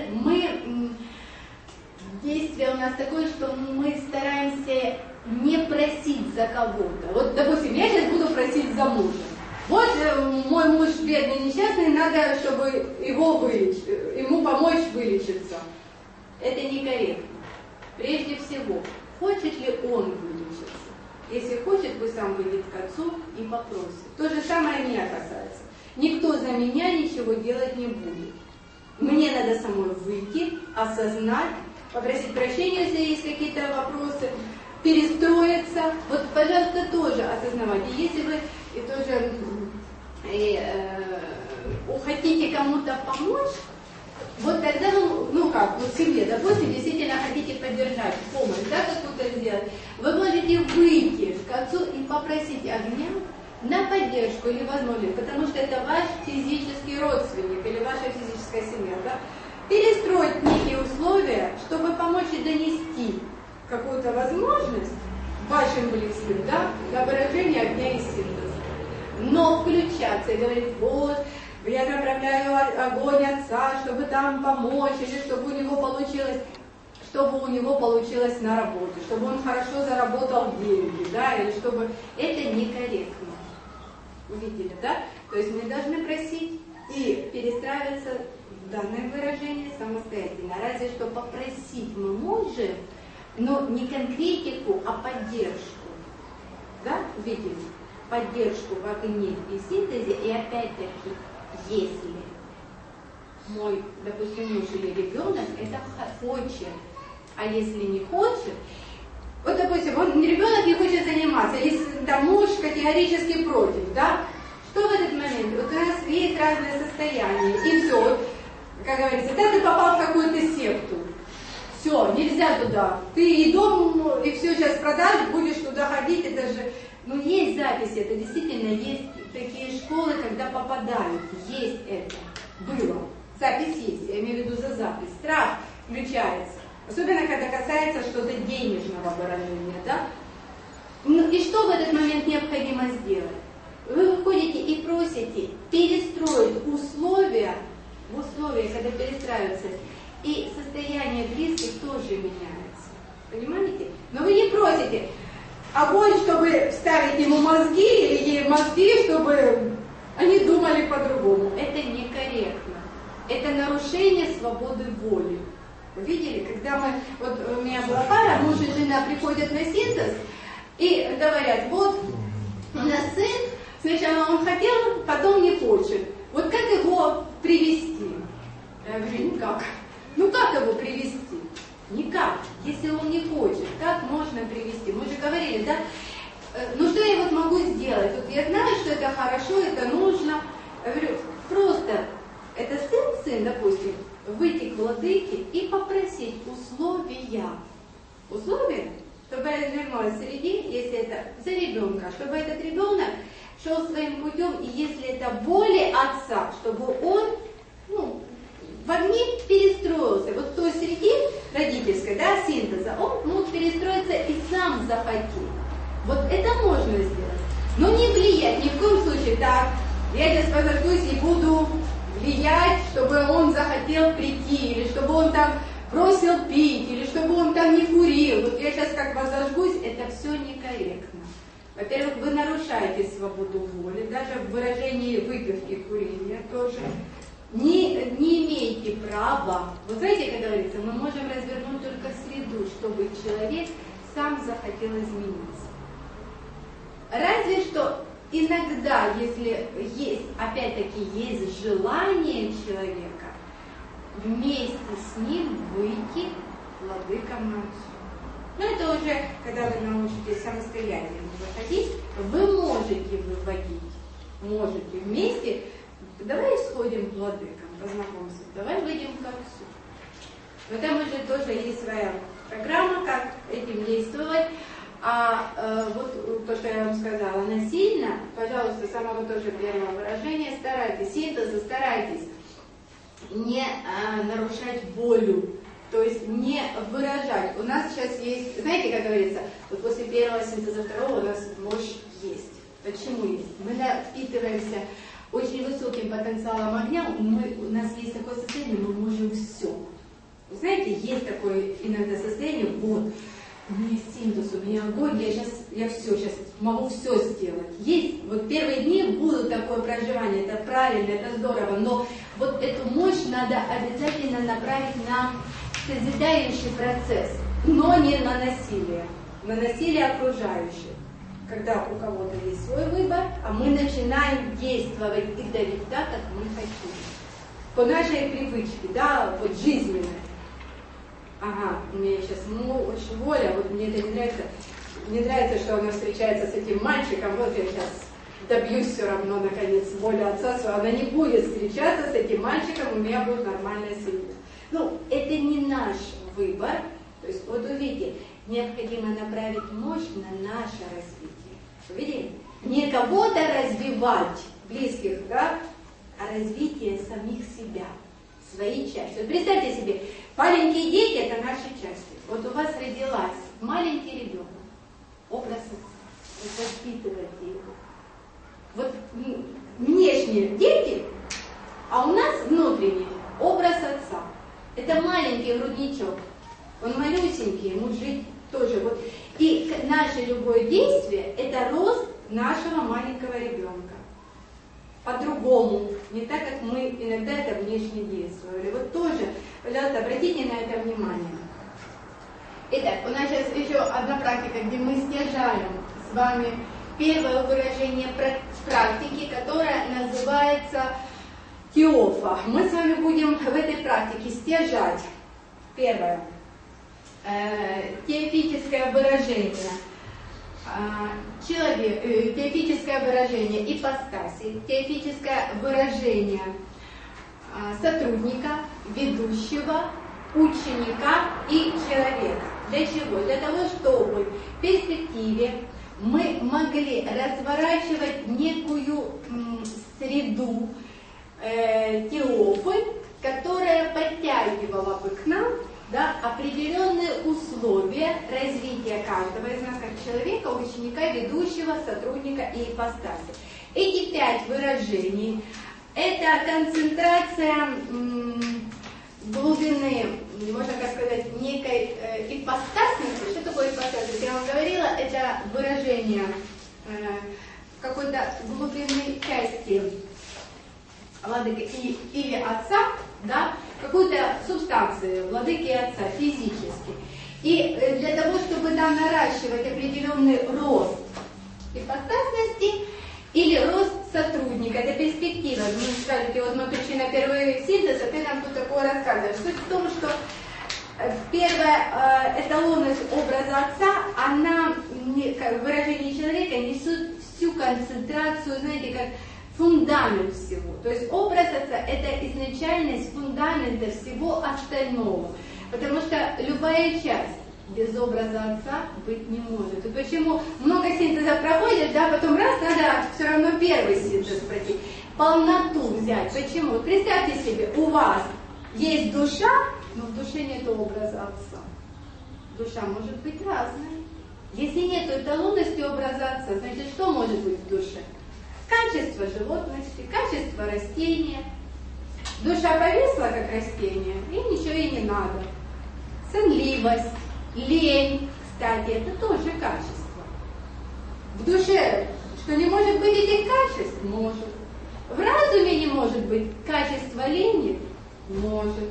действие у нас такое, что мы стараемся не просить за кого-то. Вот, допустим, я сейчас буду просить за мужа. Вот мой муж бедный, несчастный, надо, чтобы ему помочь вылечиться. Это некорректно. Прежде всего, хочет ли он вылечиться? Если хочет, пусть сам выйдет к отцу и попросит. То же самое меня касается. Никто за меня ничего делать не будет. Мне надо самой выйти, осознать, попросить прощения, если есть какие-то вопросы, перестроиться. Вот, пожалуйста, тоже осознавайте. Если вы тоже хотите кому-то помочь, вот тогда, в семье, допустим, действительно хотите поддержать, помощь, какую-то сделать, вы можете выйти к отцу и попросить огня на поддержку или возможность, потому что это ваш физический родственник или ваша физическая семья, да? Перестроить некие условия, чтобы помочь и донести какую-то возможность вашим близким, да, на выражение огня и синтеза. Но включаться и говорить, вот, я направляю огонь отца, чтобы там помочь, или чтобы у него получилось на работе, чтобы он хорошо заработал деньги, да, или чтобы... Это некорректно. Увидели, да? То есть мы должны просить и перестраиваться в данное выражение самостоятельно. Разве что попросить мы можем, но не конкретику, а поддержку. Да? Увидели? Поддержку в огне и синтезе. И опять-таки, если мой, допустим, муж или ребенок это хочет, а если не хочет, вот, допустим, ребенок не хочет заниматься, или там, муж категорически против, да? Что в этот момент? Вот у нас есть разные состояния, и все, вот, как говорится, да, ты попал в какую-то секту, все, нельзя туда, ты и дом, и все сейчас продашь, будешь туда ходить, это же, есть записи, это действительно есть такие школы, когда попадают, есть это, было, запись есть, я имею в виду за запись, страх включается. Особенно, когда касается что-то денежного выражения, да? И что в этот момент необходимо сделать? Вы выходите и просите перестроить условия, когда перестраиваются, и состояние близких тоже меняется. Понимаете? Но вы не просите огонь, чтобы вставить ему мозги, или ей мозги, чтобы они думали по-другому. Это некорректно. Это нарушение свободы воли. Вы видели, когда у меня была пара, муж и жена приходят на синтез и говорят, вот у нас сын, сначала он хотел, потом не хочет. Вот как его привести? Я говорю, никак. Как его привести? Никак. Если он не хочет, как можно привести? Мы же говорили, да? Что я могу сделать? Я знаю, что это хорошо, это нужно. Я говорю, просто, это сын, допустим, выйти к владыке и попросить условия. Условия, чтобы я развернулась среди, если это за ребенка, чтобы этот ребенок шел своим путем, и если это воля отца, чтобы он в огне перестроился. Вот в той среде родительской, да, синтеза, он мог перестроиться и сам захотел. Вот это можно сделать. Но не влиять, ни в коем случае так. Я сейчас подождусь и буду влиять, чтобы он захотел прийти, или чтобы он там бросил пить, или чтобы он там не курил. Вот я сейчас как возожгусь, это все некорректно. Во-первых, вы нарушаете свободу воли, даже в выражении выпивки, курения тоже. Не имеете права. Вы знаете, как говорится, мы можем развернуть только среду, чтобы человек сам захотел измениться. Разве что иногда, если есть, опять-таки, есть желание человека, вместе с ним выйти владыкам на отцу. Это уже, когда вы научитесь самостоятельно выходить, вы можете выводить, можете вместе. Давай сходим к владыкам, познакомимся, давай выйдем к отцу. Но там уже тоже есть своя программа, как этим действовать. Вот то, что я вам сказала, насильно, пожалуйста, с самого тоже первого выражения, старайтесь, синтеза старайтесь не нарушать волю, то есть не выражать. У нас сейчас есть, знаете, как говорится, вот после первого синтеза второго у нас мощь есть. Почему есть? Мы напитываемся очень высоким потенциалом огня, у нас есть такое состояние, мы можем все. Вы знаете, есть такое иногда состояние, вот, у меня есть синтез, у меня огонь, я сейчас могу все сделать. Есть, вот первые дни будут такое проживание, это правильно, это здорово, но вот эту мощь надо обязательно направить на созидающий процесс, но не на насилие окружающих. Когда у кого-то есть свой выбор, а мы начинаем действовать и давить так, как мы хотим. По нашей привычке, да, вот жизненной. Ага, у меня сейчас очень воля, вот мне это не нравится. Не нравится, что она встречается с этим мальчиком, вот я сейчас добьюсь все равно, наконец, воли отца своего. Она не будет встречаться с этим мальчиком, у меня будет нормальная семья. Ну, это не наш выбор. То есть, вот увидите, необходимо направить мощь на наше развитие. Видите? Не кого-то развивать, близких, да, а развитие самих себя, свои части. Вот представьте себе, маленькие дети – это наши части. Вот у вас родилась маленький ребенок, образ отца, воспитывать его. Вот внешние дети, а у нас внутренний образ отца. Это маленький грудничок, он малюсенький, ему жить тоже. Вот. И наше любое действие – это рост нашего маленького ребенка. По-другому, не так, как мы иногда это внешне действовали. Вот тоже, пожалуйста, обратите на это внимание. Итак, у нас сейчас еще одна практика, где мы стяжаем с вами первое выражение практики, которое называется теофа. Мы с вами будем в этой практике стяжать. Первое. Теофическое выражение. Теофическое выражение ипостаси, теофическое выражение сотрудника, ведущего, ученика и человека. Для чего? Для того, чтобы в перспективе мы могли разворачивать некую среду теофы, которая подтягивала бы к нам, да, определенные условия развития каждого из нас как человека, ученика, ведущего, сотрудника и ипостаси. Эти 5 выражений – это концентрация глубины, можно так сказать, некой ипостасности. Что такое ипостасность? Я вам говорила, это выражение какой-то глубинной части владыки или отца, да, какой-то субстанции владыки и отца физически. И для того, чтобы там наращивать определенный рост ипостасности или рост сотрудника, это перспектива. Вы скажете, вот мы пришли на первый синтез, а ты нам тут такое рассказываешь. Суть в том, что первая эталонность образа отца, она в выражении человека несет всю концентрацию, знаете, как фундамент всего. То есть образ отца – это изначальность фундамента всего остального. Потому что любая часть без образа отца быть не может. И почему много синтезов проходит, да, потом раз, надо все равно первый синтез пройти. Полноту взять. Почему? Представьте себе, у вас есть душа, но в душе нет образа отца. Душа может быть разная. Если нет эталонности образа отца, значит, что может быть в душе? Качество животности, качество растения. Душа повисла, как растение, и ничего ей не надо. Сонливость, лень, кстати, это тоже качество. В душе, что не может быть этих качеств? Может. В разуме не может быть качества лени? Может.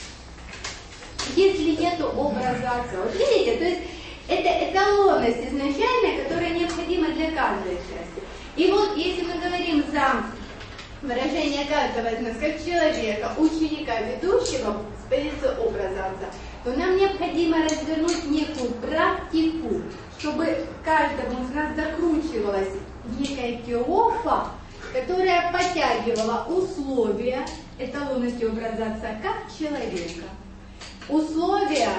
Если нет образа отца. Вот видите, то есть это эталонность изначальная, которая необходима для каждой части. И вот если мы говорим за выражение каждого из нас как человека, ученика, ведущего с позиции образа отца, то нам необходимо развернуть некую практику, чтобы каждому из нас закручивалась некая теофа, которая подтягивала условия эталонности образа отца как человека. Условия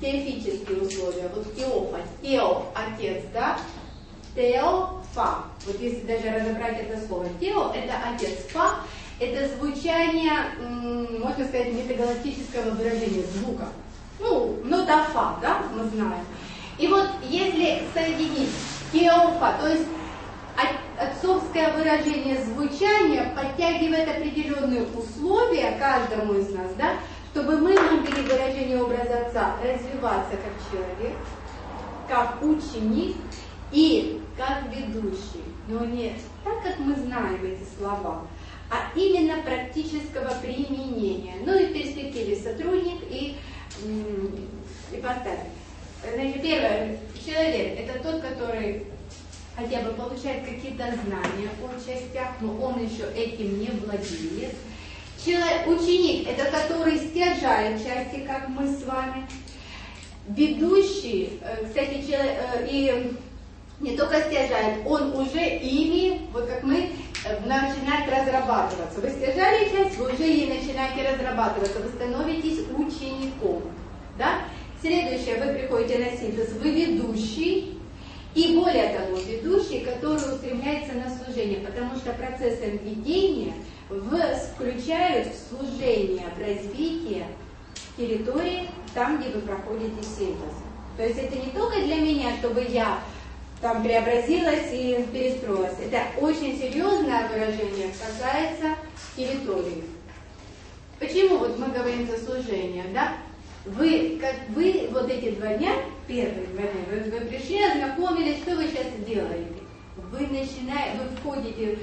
теофические условия. Вот теофа, тео, отец, да? Теофа. Вот если даже разобрать это слово. Тео – это отец, фа – это звучание, можно сказать, метагалактического выражения звука. Ну, нота фа, да, мы знаем. И вот если соединить теофа, то есть отцовское выражение звучания подтягивает определенные условия каждому из нас, да, чтобы мы могли выражение образа отца развиваться как человек, как ученик и как ведущий. Но не так, как мы знаем эти слова, а именно практического применения. Ну и в перспективе сотрудник и поставь. Значит, первое, человек – это тот, который хотя бы получает какие-то знания о частях, но он еще этим не владеет. Ученик – это который стяжает части, как мы с вами. Ведущий, кстати, и не только стяжает, он уже ими, вот как мы, начинает разрабатываться. Вы стяжали часть, вы уже ей начинаете разрабатываться, вы становитесь учеником. Да? Следующее, вы приходите на синтез, вы ведущий. И более того, ведущий, который устремляется на служение, потому что процессом ведения включают в служение, в развитие территории, там, где вы проходите синтез. То есть это не только для меня, чтобы я там преобразилась и перестроилась. Это очень серьезное выражение, касается территории. Почему вот мы говорим за служение, да? Вы вот эти 2 дня, первые 2 дня, вы пришли, ознакомились, что вы сейчас делаете? Вы входите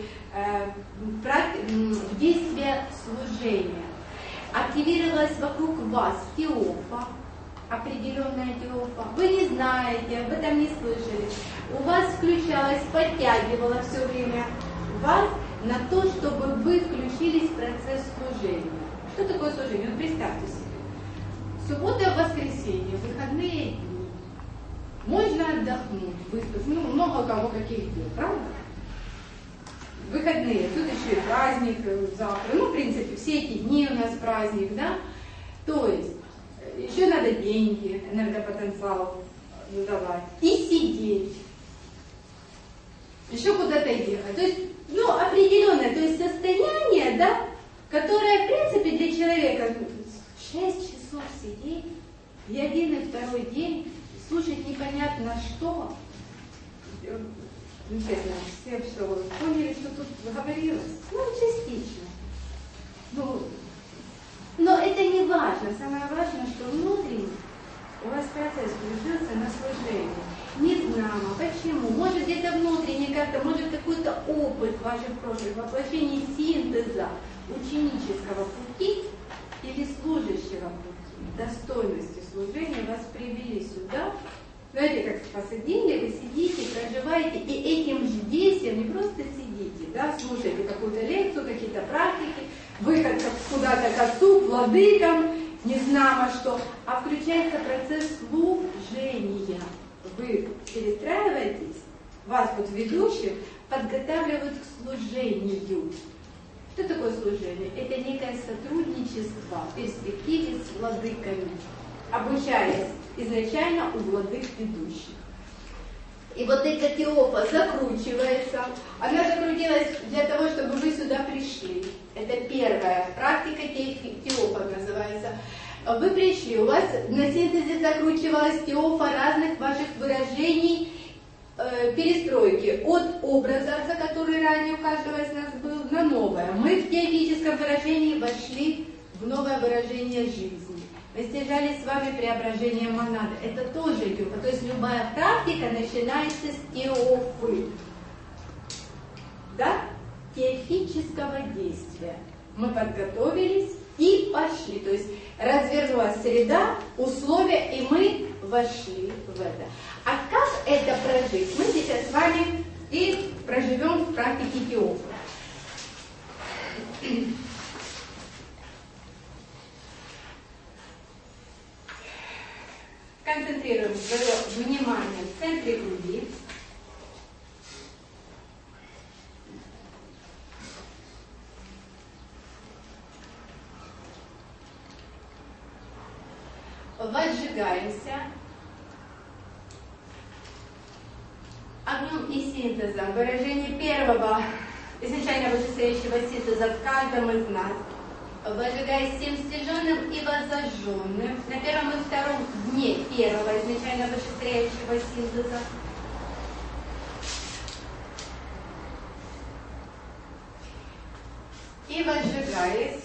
в действие служения. Активировалась вокруг вас теофа, определенная теофа. Вы не знаете, об этом не слышали. У вас включалось, подтягивало все время вас на то, чтобы вы включились в процесс служения. Что такое служение? Вот представьте себе. Суббота, воскресенье, выходные дни. Можно отдохнуть, выспаться. Ну, много у кого каких дел, правда? Выходные, тут еще и праздник завтра. Ну, в принципе, все эти дни у нас праздник, да? То есть, еще надо деньги, энергопотенциал давать. И сидеть. Еще куда-то ехать. То есть, ну, определенное, то есть состояние, да, которое, в принципе, для человека 6 часов сидеть, и один, и второй день слушать непонятно что. Честно, все что поняли, что тут говорилось. Ну, частично. Но это не важно. Самое важное, что внутренне у вас процесс включился на служение. Незнамо. Почему? Может где-то внутренне как-то, может какой-то опыт ваших прошлых воплощений синтеза ученического пути или служащего пути, достойности служения вас привели сюда. Знаете, как посадили, вы сидите, проживаете, и этим же действием не просто сидите, да, слушаете какую-то лекцию, какие-то практики, выход куда-то к отцу, к владыкам, не знамо что, а включается процесс служения. Вы перестраиваетесь, вас вот ведущих подготавливают к служению. Что такое служение? Это некое сотрудничество в перспективе с владыками, обучаясь изначально у владык ведущих. И вот эта теофа закручивается. Она закрутилась для того, чтобы вы сюда пришли. Это первая практика, теофа называется. Вы пришли, у вас на синтезе закручивалась теофа разных ваших выражений, перестройки от образа, за который ранее у каждого из нас был, на новое. Мы в теофическом выражении вошли в новое выражение жизни. Мы стяжали с вами преображение монады. Это тоже теофа. То есть любая практика начинается с теофы. Да? Теофического действия. Мы подготовились и пошли. То есть развернулась среда, условия, и мы вошли в это. А как это прожить? Мы сейчас с вами и проживем в практике теофы. Концентрируем свое внимание в центре груди. Возжигаемся. огнем и синтезом, выражение первого изначально вышестоящего синтеза в каждом из нас, возжигаясь всем стяженным и воззажженным на первом и втором дне первого изначально вышестоящего синтеза, и возжигаясь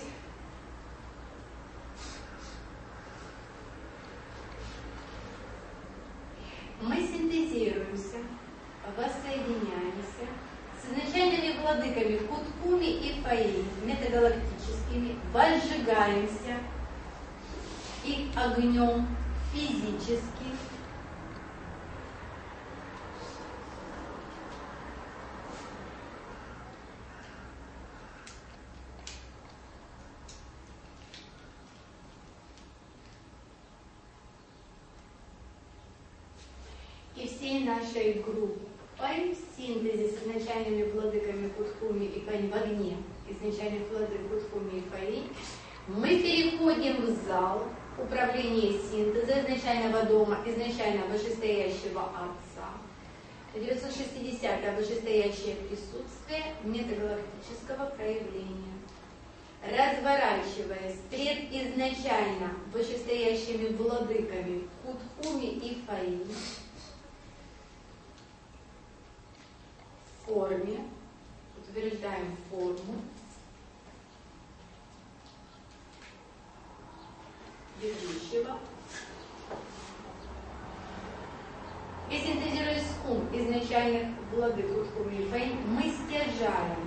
мы синтезируемся, воссоединяемся с изначальными владыками Куткуми и Фаи, метагалактическими, возжигаемся их огнем физически, и всей нашей группой в синтезе с изначальными владыками Куткуми и Фаи в огне изначальных владык Куткуми и Фаи, мы переходим в зал управления синтеза изначального дома, изначально вышестоящего Отца, 960-е вышестоящее присутствие метагалактического проявления, разворачиваясь пред изначально вышестоящими владыками Куткуми и Фаи, в форме, утверждаем форму ведущего и синтезируясь ум изначальных владык Куткуми и Фаи, мы стяжаем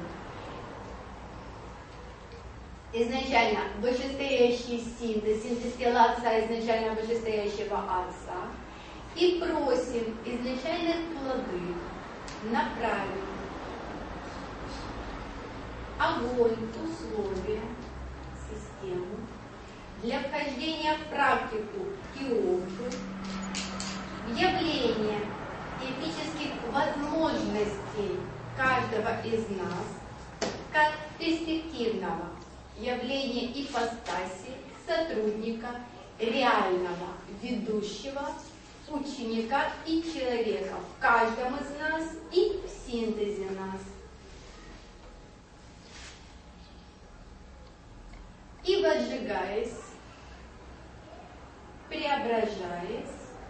изначально вышестоящий синтез тела Отца, изначально вышестоящего Отца, и просим изначальных владык направить огонь, условия, систему для вхождения в практику Киофы, в явление эпических возможностей каждого из нас, как перспективного явления ипостаси сотрудника, реального ведущего, ученика и человека в каждом из нас и в синтезе нас. И возжигаясь, преображаясь,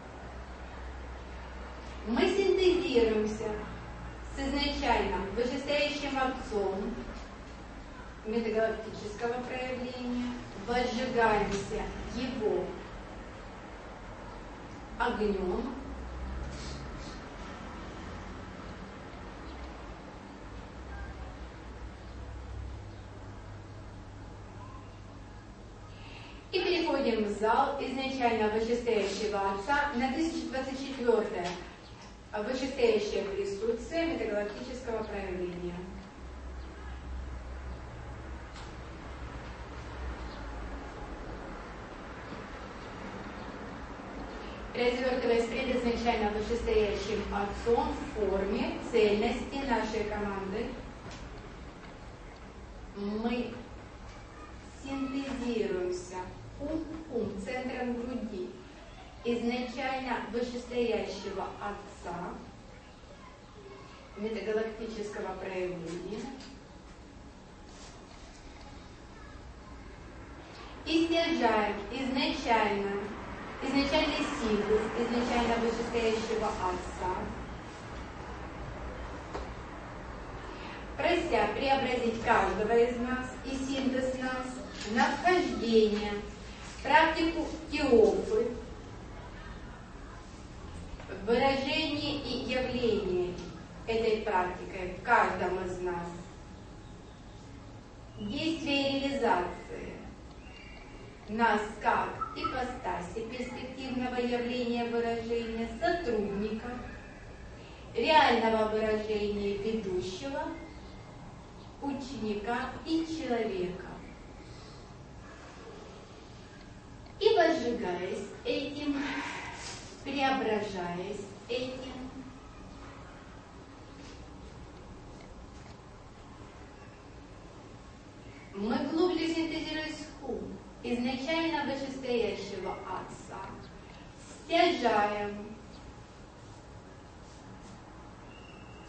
мы синтезируемся с изначально вышестоящим Отцом метагалактического проявления, возжигаемся Его огнем, и переходим в зал изначально вышестоящего Отца на 1024-е вышестоящее присутствие метагалактического проявления. Развертываясь пред изначально вышестоящим Отцом в форме цельности нашей команды, мы синтезируемся ум центром груди изначально вышестоящего Отца метагалактического проявления и стяжаем изначальный синтез изначально вышестоящего Отца, прося преобразить каждого из нас и синтез нас на вхождение в практику Киофы, выражение и явление этой практикой в каждом из нас, действие и реализации нас как ипостаси перспективного явления выражения сотрудника, реального выражения ведущего, ученика и человека. И возжигаясь этим, преображаясь этим, мы глубже синтезируясь ум изначально вышестоящего Отца, стяжаем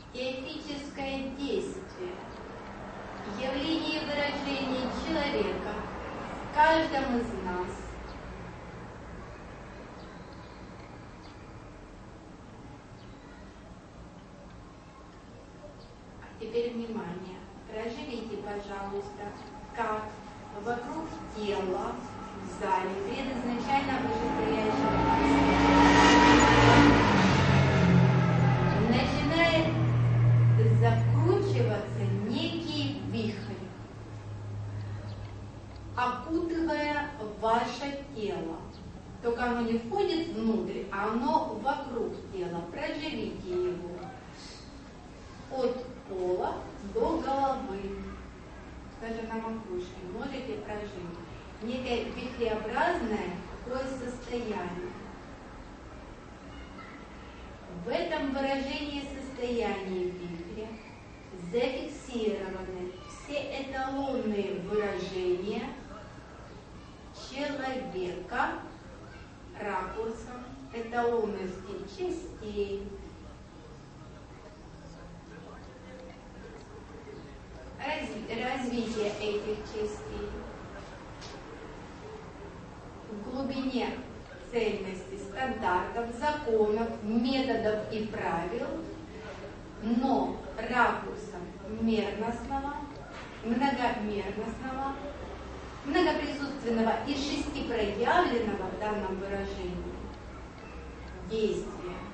теоретическое действие, явление и выражение человека в каждом из нас. А теперь внимание. Проживите, пожалуйста, как вокруг тела в зале предизначально вышестоящего начинает закручиваться некий вихрь, окутывая ваше тело. Только оно не входит внутрь, а оно вокруг тела. Проживите его от пола до головы, даже на макушке. Можете прожить некое вихреобразное такое состояние. В этом выражении состояния вихря зафиксированы все эталонные выражения человека ракурсом эталонности частей, развитие этих частей, в глубине цельности стандартов, законов, методов и правил, но ракурсом мерностного, многомерностного, многоприсутственного и шестипроявленного в данном выражении действия.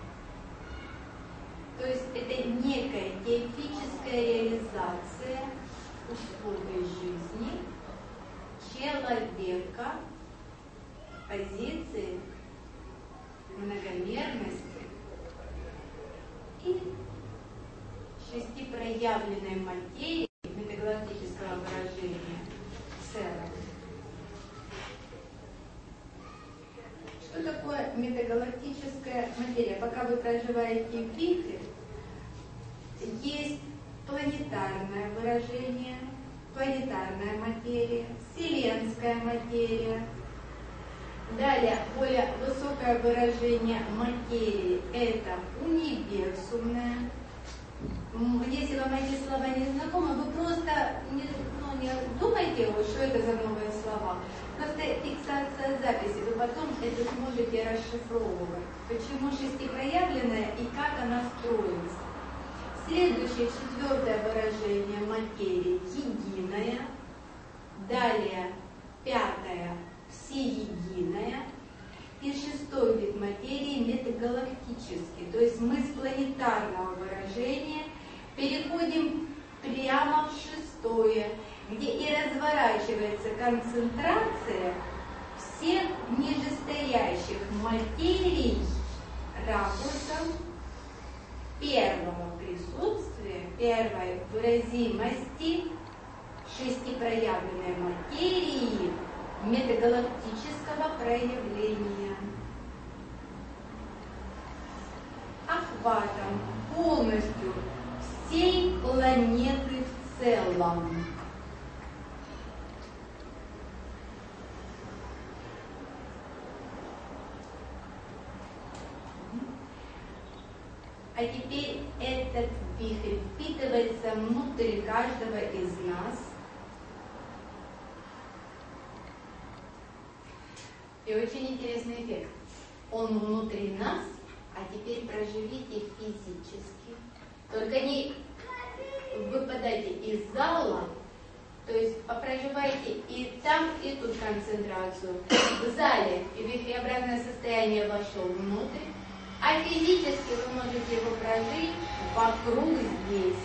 То есть это некая теоретическая реализация условий жизни человека, позиции многомерности и шестипроявленной материи метагалактического выражения в целом. Что такое метагалактическая материя? Пока вы проживаете в вихре, есть планетарное выражение, планетарная материя, вселенская материя. Далее, более высокое выражение материи – это универсумная. Если вам эти слова не знакомы, вы просто не думайте, что это за новые слова. Просто фиксация записи, вы потом это сможете расшифровывать. Почему шестипроявленная и как она строится. Следующее, четвертое выражение материи – единая. Далее, пятое – всеединая. И шестой вид материи – метагалактический. То есть мы с планетарного выражения переходим прямо в шестое, где и разворачивается концентрация всех нижестоящих материй ракурсом первого присутствия, первой выразимости шестипроявленной материи метагалактического проявления. Охватом полностью всей планеты в целом. А теперь этот вихрь впитывается внутрь каждого из нас. И очень интересный эффект. Он внутри нас, а теперь проживите физически. Только не выпадайте из зала, то есть проживайте и там, и тут концентрацию. В зале вихреобразное состояние вошло внутрь, а физически вы можете его прожить вокруг здесь.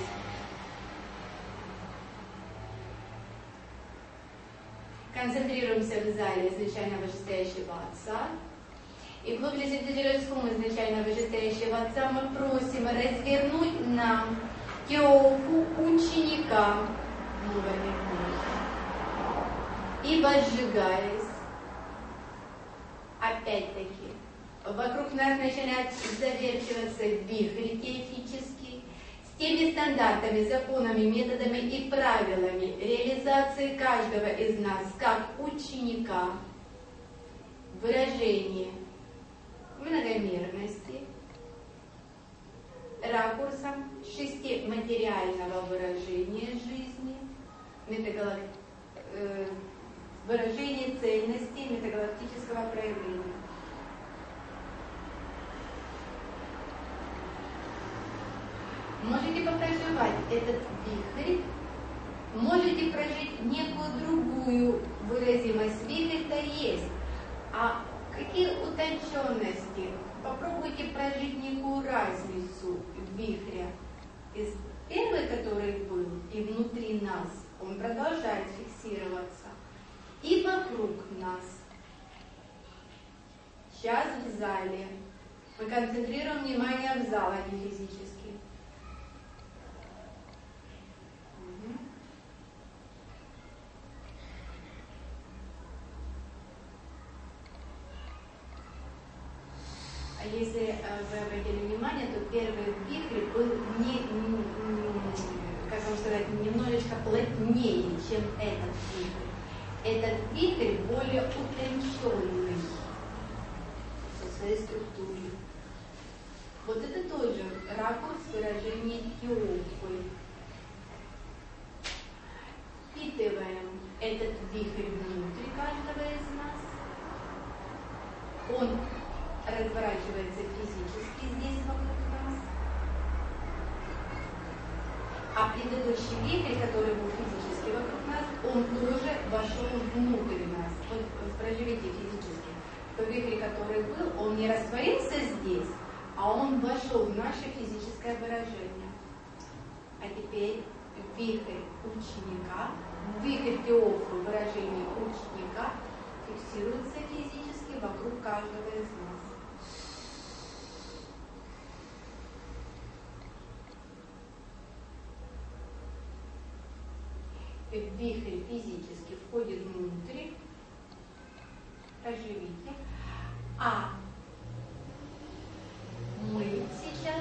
Концентрируемся в зале изначально вышестоящего Отца. И в глубине синтезирующего изначально вышестоящего Отца мы просим развернуть нам теоку ученика и возжигаясь, опять-таки, вокруг нас начинает заверчиваться вихрь теоретический с теми стандартами, законами, методами и правилами реализации каждого из нас как ученика, выражение многомерности, ракурсам 6 материального выражения жизни, выражения цельности метагалактического проявления. Можете попроживать этот вихрь, можете прожить некую другую выразимость. Вихрь-то есть, а какие утонченности? Попробуйте прожить некую разницу вихря. Из первой, который был, и внутри нас, он продолжает фиксироваться, и вокруг нас. Сейчас в зале. Мы концентрируем внимание в зал, а не физически. Если вы обратили внимание, то первый вихрь был как вам сказать, немножечко плотнее, чем этот вихрь. Этот вихрь более утонченный по своей структуре. Вот это тоже ракурс выражения Теофы. Впитываем этот вихрь внутри каждого из нас. Он разворачивается физически здесь вокруг нас. А предыдущий вихрь, который был физически вокруг нас, он тоже вошел внутрь нас. Вот проживите физически. Тот вихрь, который был, он не растворился здесь, а он вошел в наше физическое выражение. А теперь вихрь ученика, вихрь Теофы, выражение ученика фиксируется физически вокруг каждого из нас. Вихрь физически входит внутрь, проживите, а мы сейчас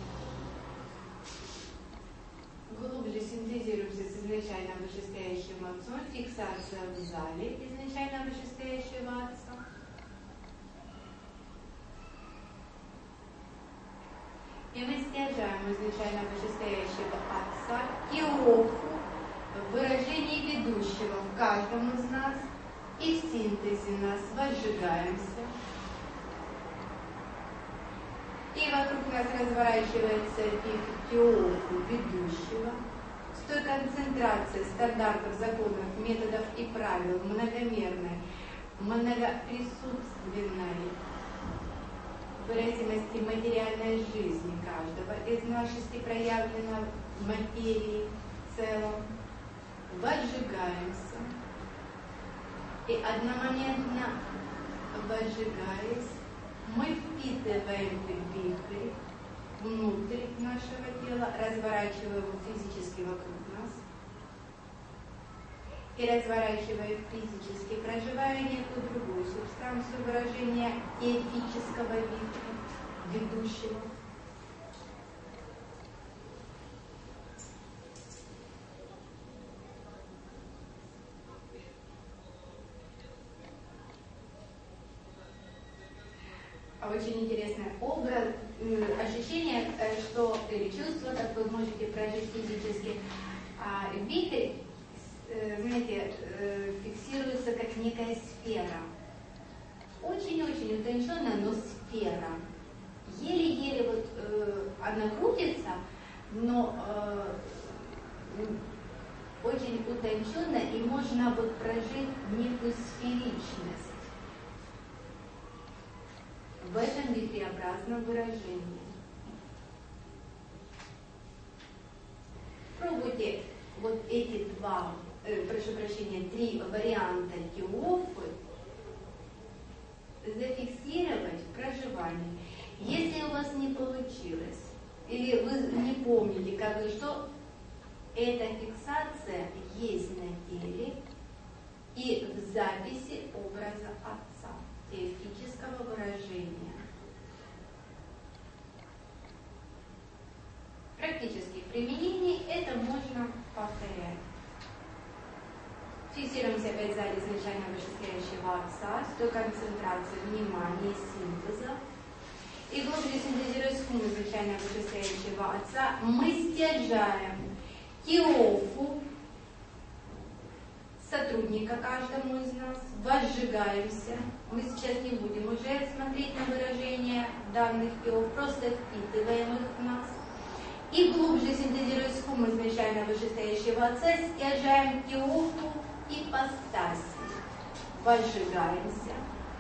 глубже синтезируемся с изначально вышестоящим Отцом, фиксация в зале изначально вышестоящего Отца. И мы стяжаем изначально вышестоящего Отца Теофу, в выражении ведущего в каждом из нас, и в синтезе нас возжигаемся. И вокруг нас разворачивается вихрь Теофу ведущего, с той концентрацией стандартов, законов, методов и правил, многомерной, многоприсутственной выразимости материальной жизни каждого из нас, шестипроявленной материи в целом, возжигаемся. И одномоментно возжигаясь, мы впитываем вихрь внутрь нашего тела, разворачивая его физически вокруг нас. И разворачивая физически, проживая некую другую субстанцию выражения эфического вихря, ведущего. Очень интересный образ, ощущение, что, или чувство, как вы можете прожить физически. Вихрь, знаете, фиксируется как некая сфера. Очень-очень утонченная, но сфера. Еле-еле вот она крутится, но очень утонченная, и можно вот прожить некую сферичность в этом вихреобразном выражении. Пробуйте вот эти три варианта Теофы зафиксировать в проживании. Если у вас не получилось, или вы не помните, как и что, эта фиксация есть на теле и в записи образа Отца, теофического выражения. Практически в применении это можно повторять. Фиксируемся опять в зале изначально вышестоящего Отца с той концентрацией внимания и синтеза. и глубже синтезируя схему изначально вышестоящего Отца, мы стяжаем Теофу, сотрудника каждому из нас, возжигаемся. Мы сейчас не будем уже смотреть на выражение данных Теоф, просто впитываем их в нас. И глубже синтезируя схему изначально вышестоящего Отца, стяжаем Теофу ипостаси, возжигаемся.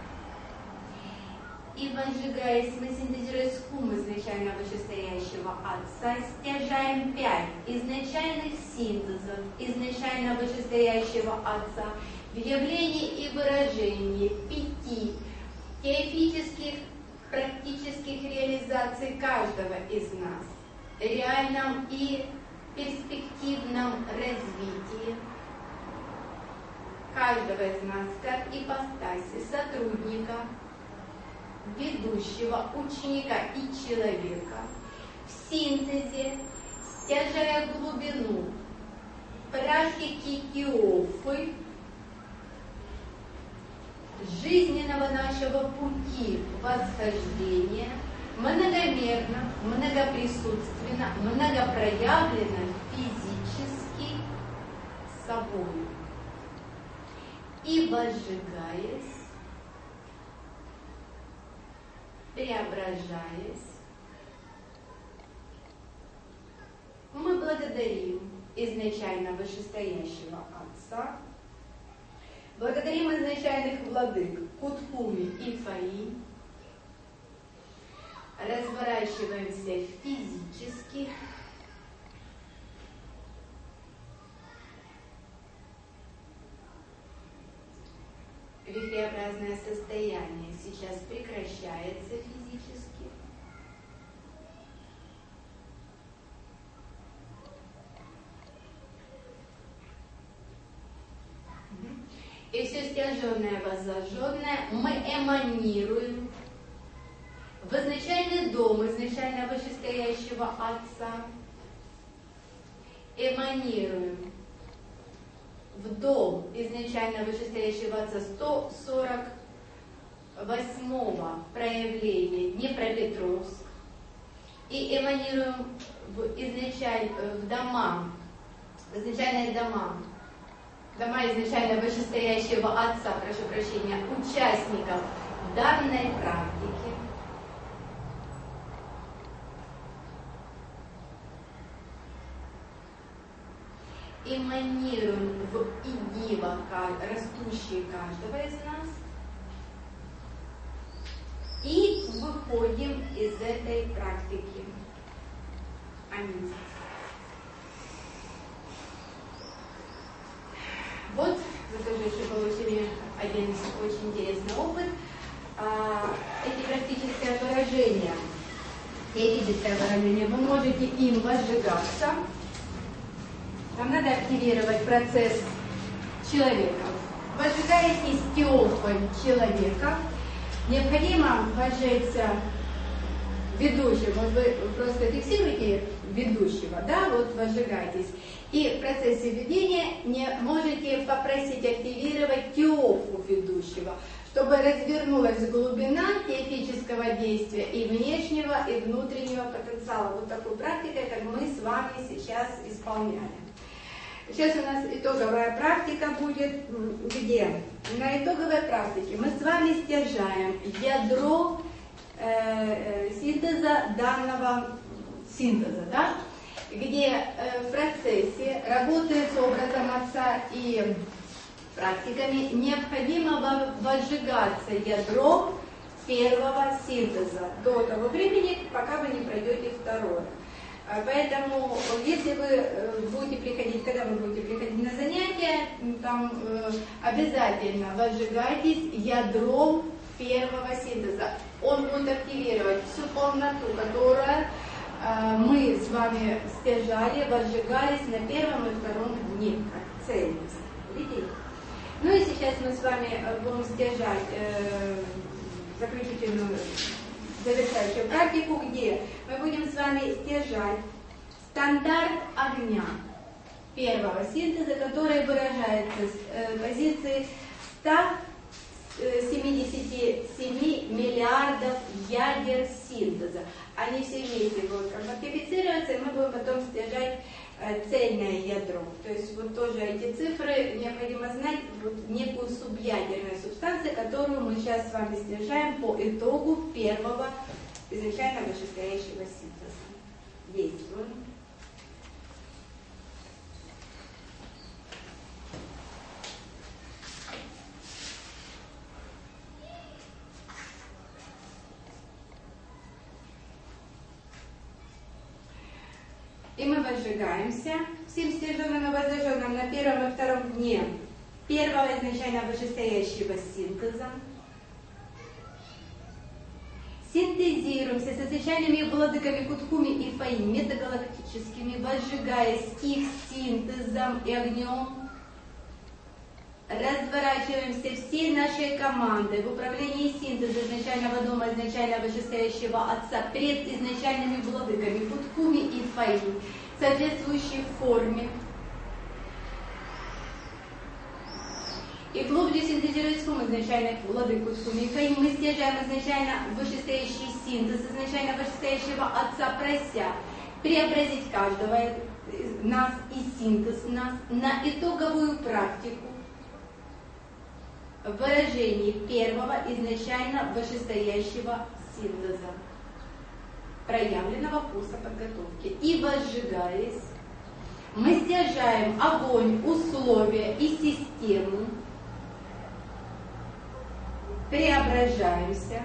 И возжигаясь, мы синтезируя схему изначально вышестоящего Отца, стяжаем 5 изначальных синтезов изначально вышестоящего Отца в явлении и выражении 5 теоретических практических реализаций каждого из нас, реальном и перспективном развитии каждого из нас как ипостаси сотрудника, ведущего, ученика и человека, в синтезе, стяжая глубину практики Теофы, жизненного нашего пути восхождения, многомерно, многоприсутственно, многопроявленно физически собой. И возжигаясь, преображаясь, мы благодарим изначально вышестоящего Отца, благодарим изначальных владык Кутхуми и Фаи, разворачиваемся физически, вихреобразное состояние сейчас прекращается физически. И все стяженное, воззаженное мы эманируем в изначальный дом изначально вышестоящего Отца, эманируем в дом изначально вышестоящего Отца 148-го проявления Днепропетровск и эманируем в изначальные дома изначально вышестоящего Отца, прошу прощения, участников данной практики. Эманируем в идива, растущие каждого из нас, и выходим из этой практики. Аминь. Вот вы тоже еще получили один очень интересный опыт. Эти практические выражения, теоретическое выражение, вы можете им возжигаться. Нам надо активировать процесс человека. Возжигаетесь Теофой человека. Необходимо возжечься ведущего. Вот вы просто фиксируете ведущего, да, вот возжигаетесь. И в процессе ведения не можете попросить активировать Теофу ведущего, чтобы развернулась глубина теоретического действия и внешнего, и внутреннего потенциала. Вот такой практикой, как мы с вами сейчас исполняли. Сейчас у нас итоговая практика будет, где на итоговой практике мы с вами стяжаем ядро синтеза данного синтеза, да? Где в процессе работы с образом Отца и практиками необходимо возжигаться ядро первого синтеза до того времени, пока вы не пройдете второе. Поэтому, если вы будете приходить, когда вы будете приходить на занятия, там обязательно возжигайтесь ядром первого синтеза. Он будет активировать всю полноту, которую мы с вами стяжали, возжигались на первом и втором дне, как цельность. Видите? Ну и сейчас мы с вами будем стяжать заключительную завершающую практику, где мы будем с вами стяжать стандарт огня первого синтеза, который выражается с позиции 100 77 миллиардов ядер синтеза. Они все вместе будут мультиплицироваться, и мы будем потом снижать цельное ядро. То есть вот тоже эти цифры необходимо знать, вот некую субъядерную субстанцию, которую мы сейчас с вами снижаем по итогу первого изначально вышестоящего синтеза. Действуем. И мы возжигаемся всем стяженным и возжиженным на первом и втором дне первого изначально вышестоящего синтеза. Синтезируемся с изначальными владыками Кутхуми и Фаим метагалактическими, возжигаясь их синтезом и огнем. Разворачиваемся всей нашей командой в управлении синтеза изначального дома, изначально вышестоящего Отца, пред изначальными владыками Кутхуми и Фаим в соответствующей форме. И глубже синтезируясь сумму изначальных владык Кутхуми и Фаим, мы стяжаем изначально вышестоящий синтез изначально вышестоящего Отца, прося преобразить каждого из нас и синтез нас на итоговую практику выражений первого изначально вышестоящего синтеза, проявленного курса подготовки. И возжигаясь, мы стяжаем огонь, условия и систему, преображаемся,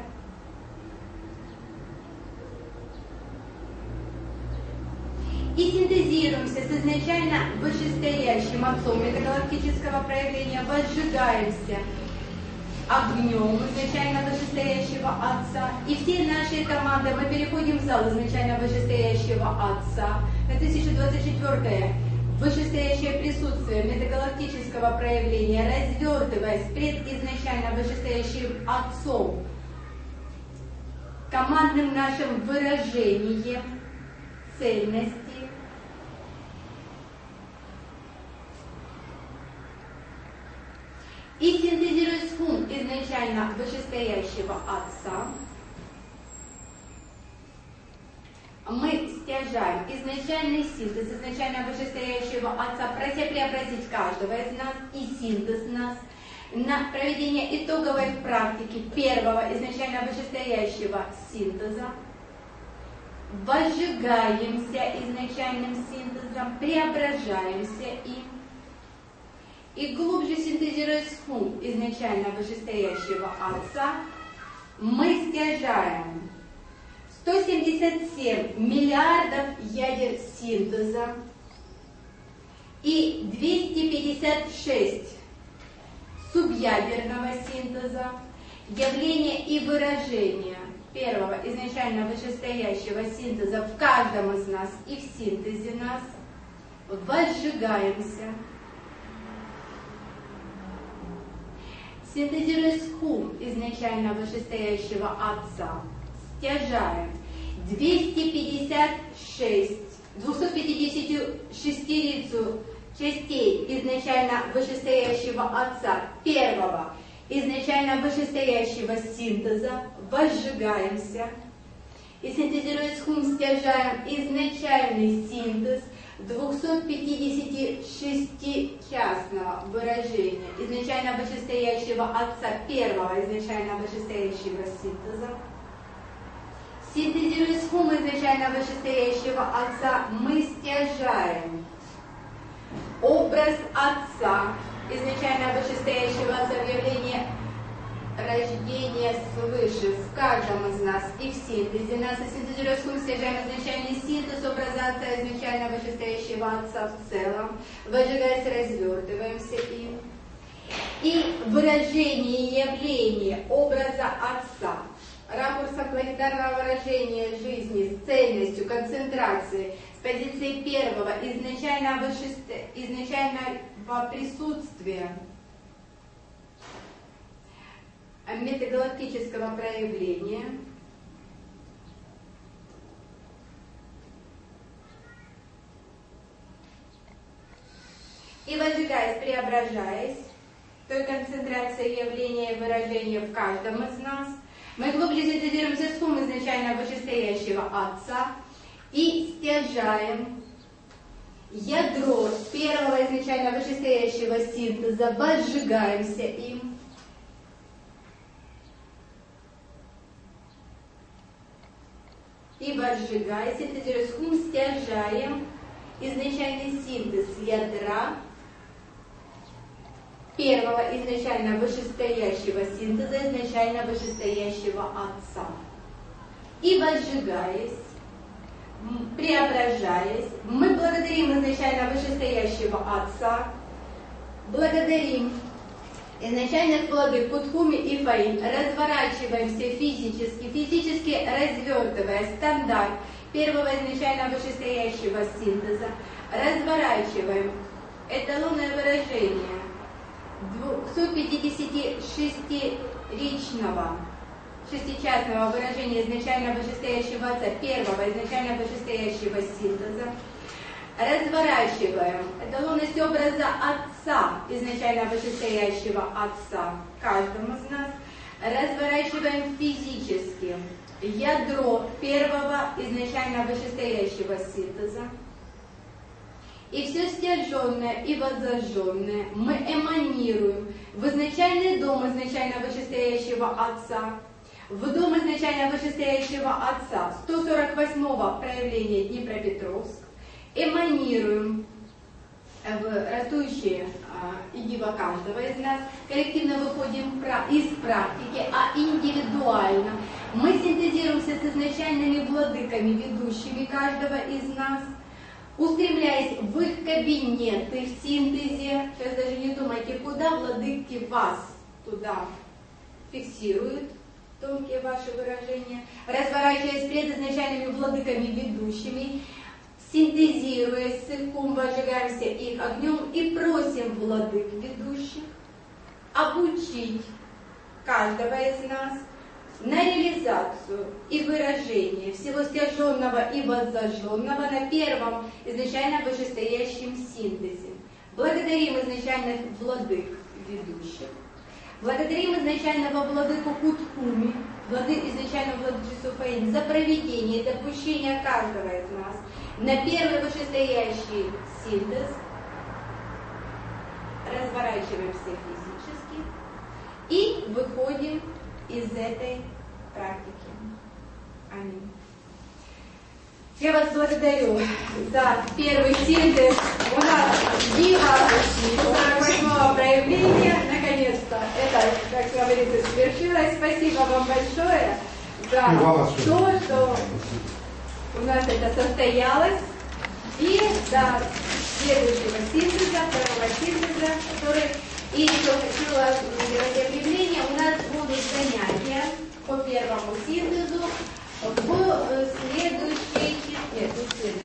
и синтезируемся с изначально вышестоящим Отцом метагалактического проявления, возжигаемся огнем изначально вышестоящего Отца. И всей нашей командой мы переходим в зал изначально вышестоящего Отца на 1024-е вышестоящее присутствие метагалактического проявления, развертываясь пред изначально вышестоящим Отцом, командным нашим выражением цельности, и синтезируя схум изначально вышестоящего Отца, мы стяжаем изначальный синтез изначально вышестоящего Отца, прося преобразить каждого из нас и синтез нас на проведение итоговой практики первого изначально вышестоящего синтеза. Возжигаемся изначальным синтезом, преображаемся им. И глубже синтезируя схум изначально вышестоящего Отца, мы стяжаем 177 миллиардов ядер синтеза и 256 субъядерного синтеза, явления и выражения первого изначально вышестоящего синтеза в каждом из нас и в синтезе нас. Возжигаемся. Синтезируя схум изначально вышестоящего Отца, стяжаем 256 частей изначально вышестоящего Отца, первого изначально вышестоящего синтеза, возжигаемся. И синтезируя схум, стяжаем изначальный синтез 256-частного выражения изначально вышестоящего Отца, первого изначально вышестоящего синтеза. Синтезируя схум изначально вышестоящего Отца, мы стяжаем образ Отца, изначально вышестоящего Отца, в явлении рождения свыше в каждом из нас и в синтезе нас. И синтезируя схум, стяжаем изначальный синтез образа Отца, изначально вышестоящего Отца в целом, возжигаясь, развертываемся им. И выражение и явление образа Отца, ракурса планетарного выражения жизни с цельностью, концентрацией, с позиции первого изначального присутствия метагалактического проявления, и возжигаясь, преображаясь той концентрации явления и выражения в каждом из нас. Мы глубже синтезируем все суммы изначально вышестоящего Отца и стяжаем ядро первого изначально вышестоящего синтеза, возжигаемся им. И возжигая, синтезируя сумму, стяжаем изначальный синтез ядра первого изначально вышестоящего синтеза, изначально вышестоящего Отца. И возжигаясь, преображаясь, мы благодарим изначально вышестоящего Отца, благодарим изначальных владык Кутхуми и Фаин, разворачиваемся физически развертывая стандарт первого изначально вышестоящего синтеза, разворачиваем эталонное выражение 256-ричного, шестичастного выражения изначально вышестоящего Отца, первого изначально вышестоящего синтеза, разворачиваем эталонность образа Отца, изначально вышестоящего Отца, каждому из нас, разворачиваем физически ядро первого изначально вышестоящего синтеза, и все стяженное и воззажженное мы эманируем в изначальный дом изначально вышестоящего Отца, в дом изначально вышестоящего Отца 148-го проявления Днепропетровск, эманируем в растущее идиво каждого из нас, коллективно выходим из практики, а индивидуально мы синтезируемся с изначальными владыками, ведущими каждого из нас, устремляясь в их кабинеты, в синтезе. Сейчас даже не думайте, куда владыки вас туда фиксируют, тонкие ваши выражения, разворачиваясь пред изначальными владыками, ведущими, синтезируясь с их кум, возжигаемся их огнем и просим владык ведущих обучить каждого из нас на реализацию и выражение всего стяженного и воззажженного на первом изначально вышестоящем синтезе. Благодарим изначальных владык ведущих, благодарим изначального владыку Кутхуми, изначального владычицу Фаин за проведение и допущение каждого из нас на первый вышестоящий синтез, разворачиваемся физически и выходим из этой практики. Аминь. Я вас благодарю за первый синтез. У нас Дива 48-го проявления. Наконец-то это, как говорится, свершилось. Спасибо вам большое за то, что у нас это состоялось. И до следующего синтеза, второго синтеза, который... И еще хочу сделать объявление, у нас будут занятия по первому синтезу в следующем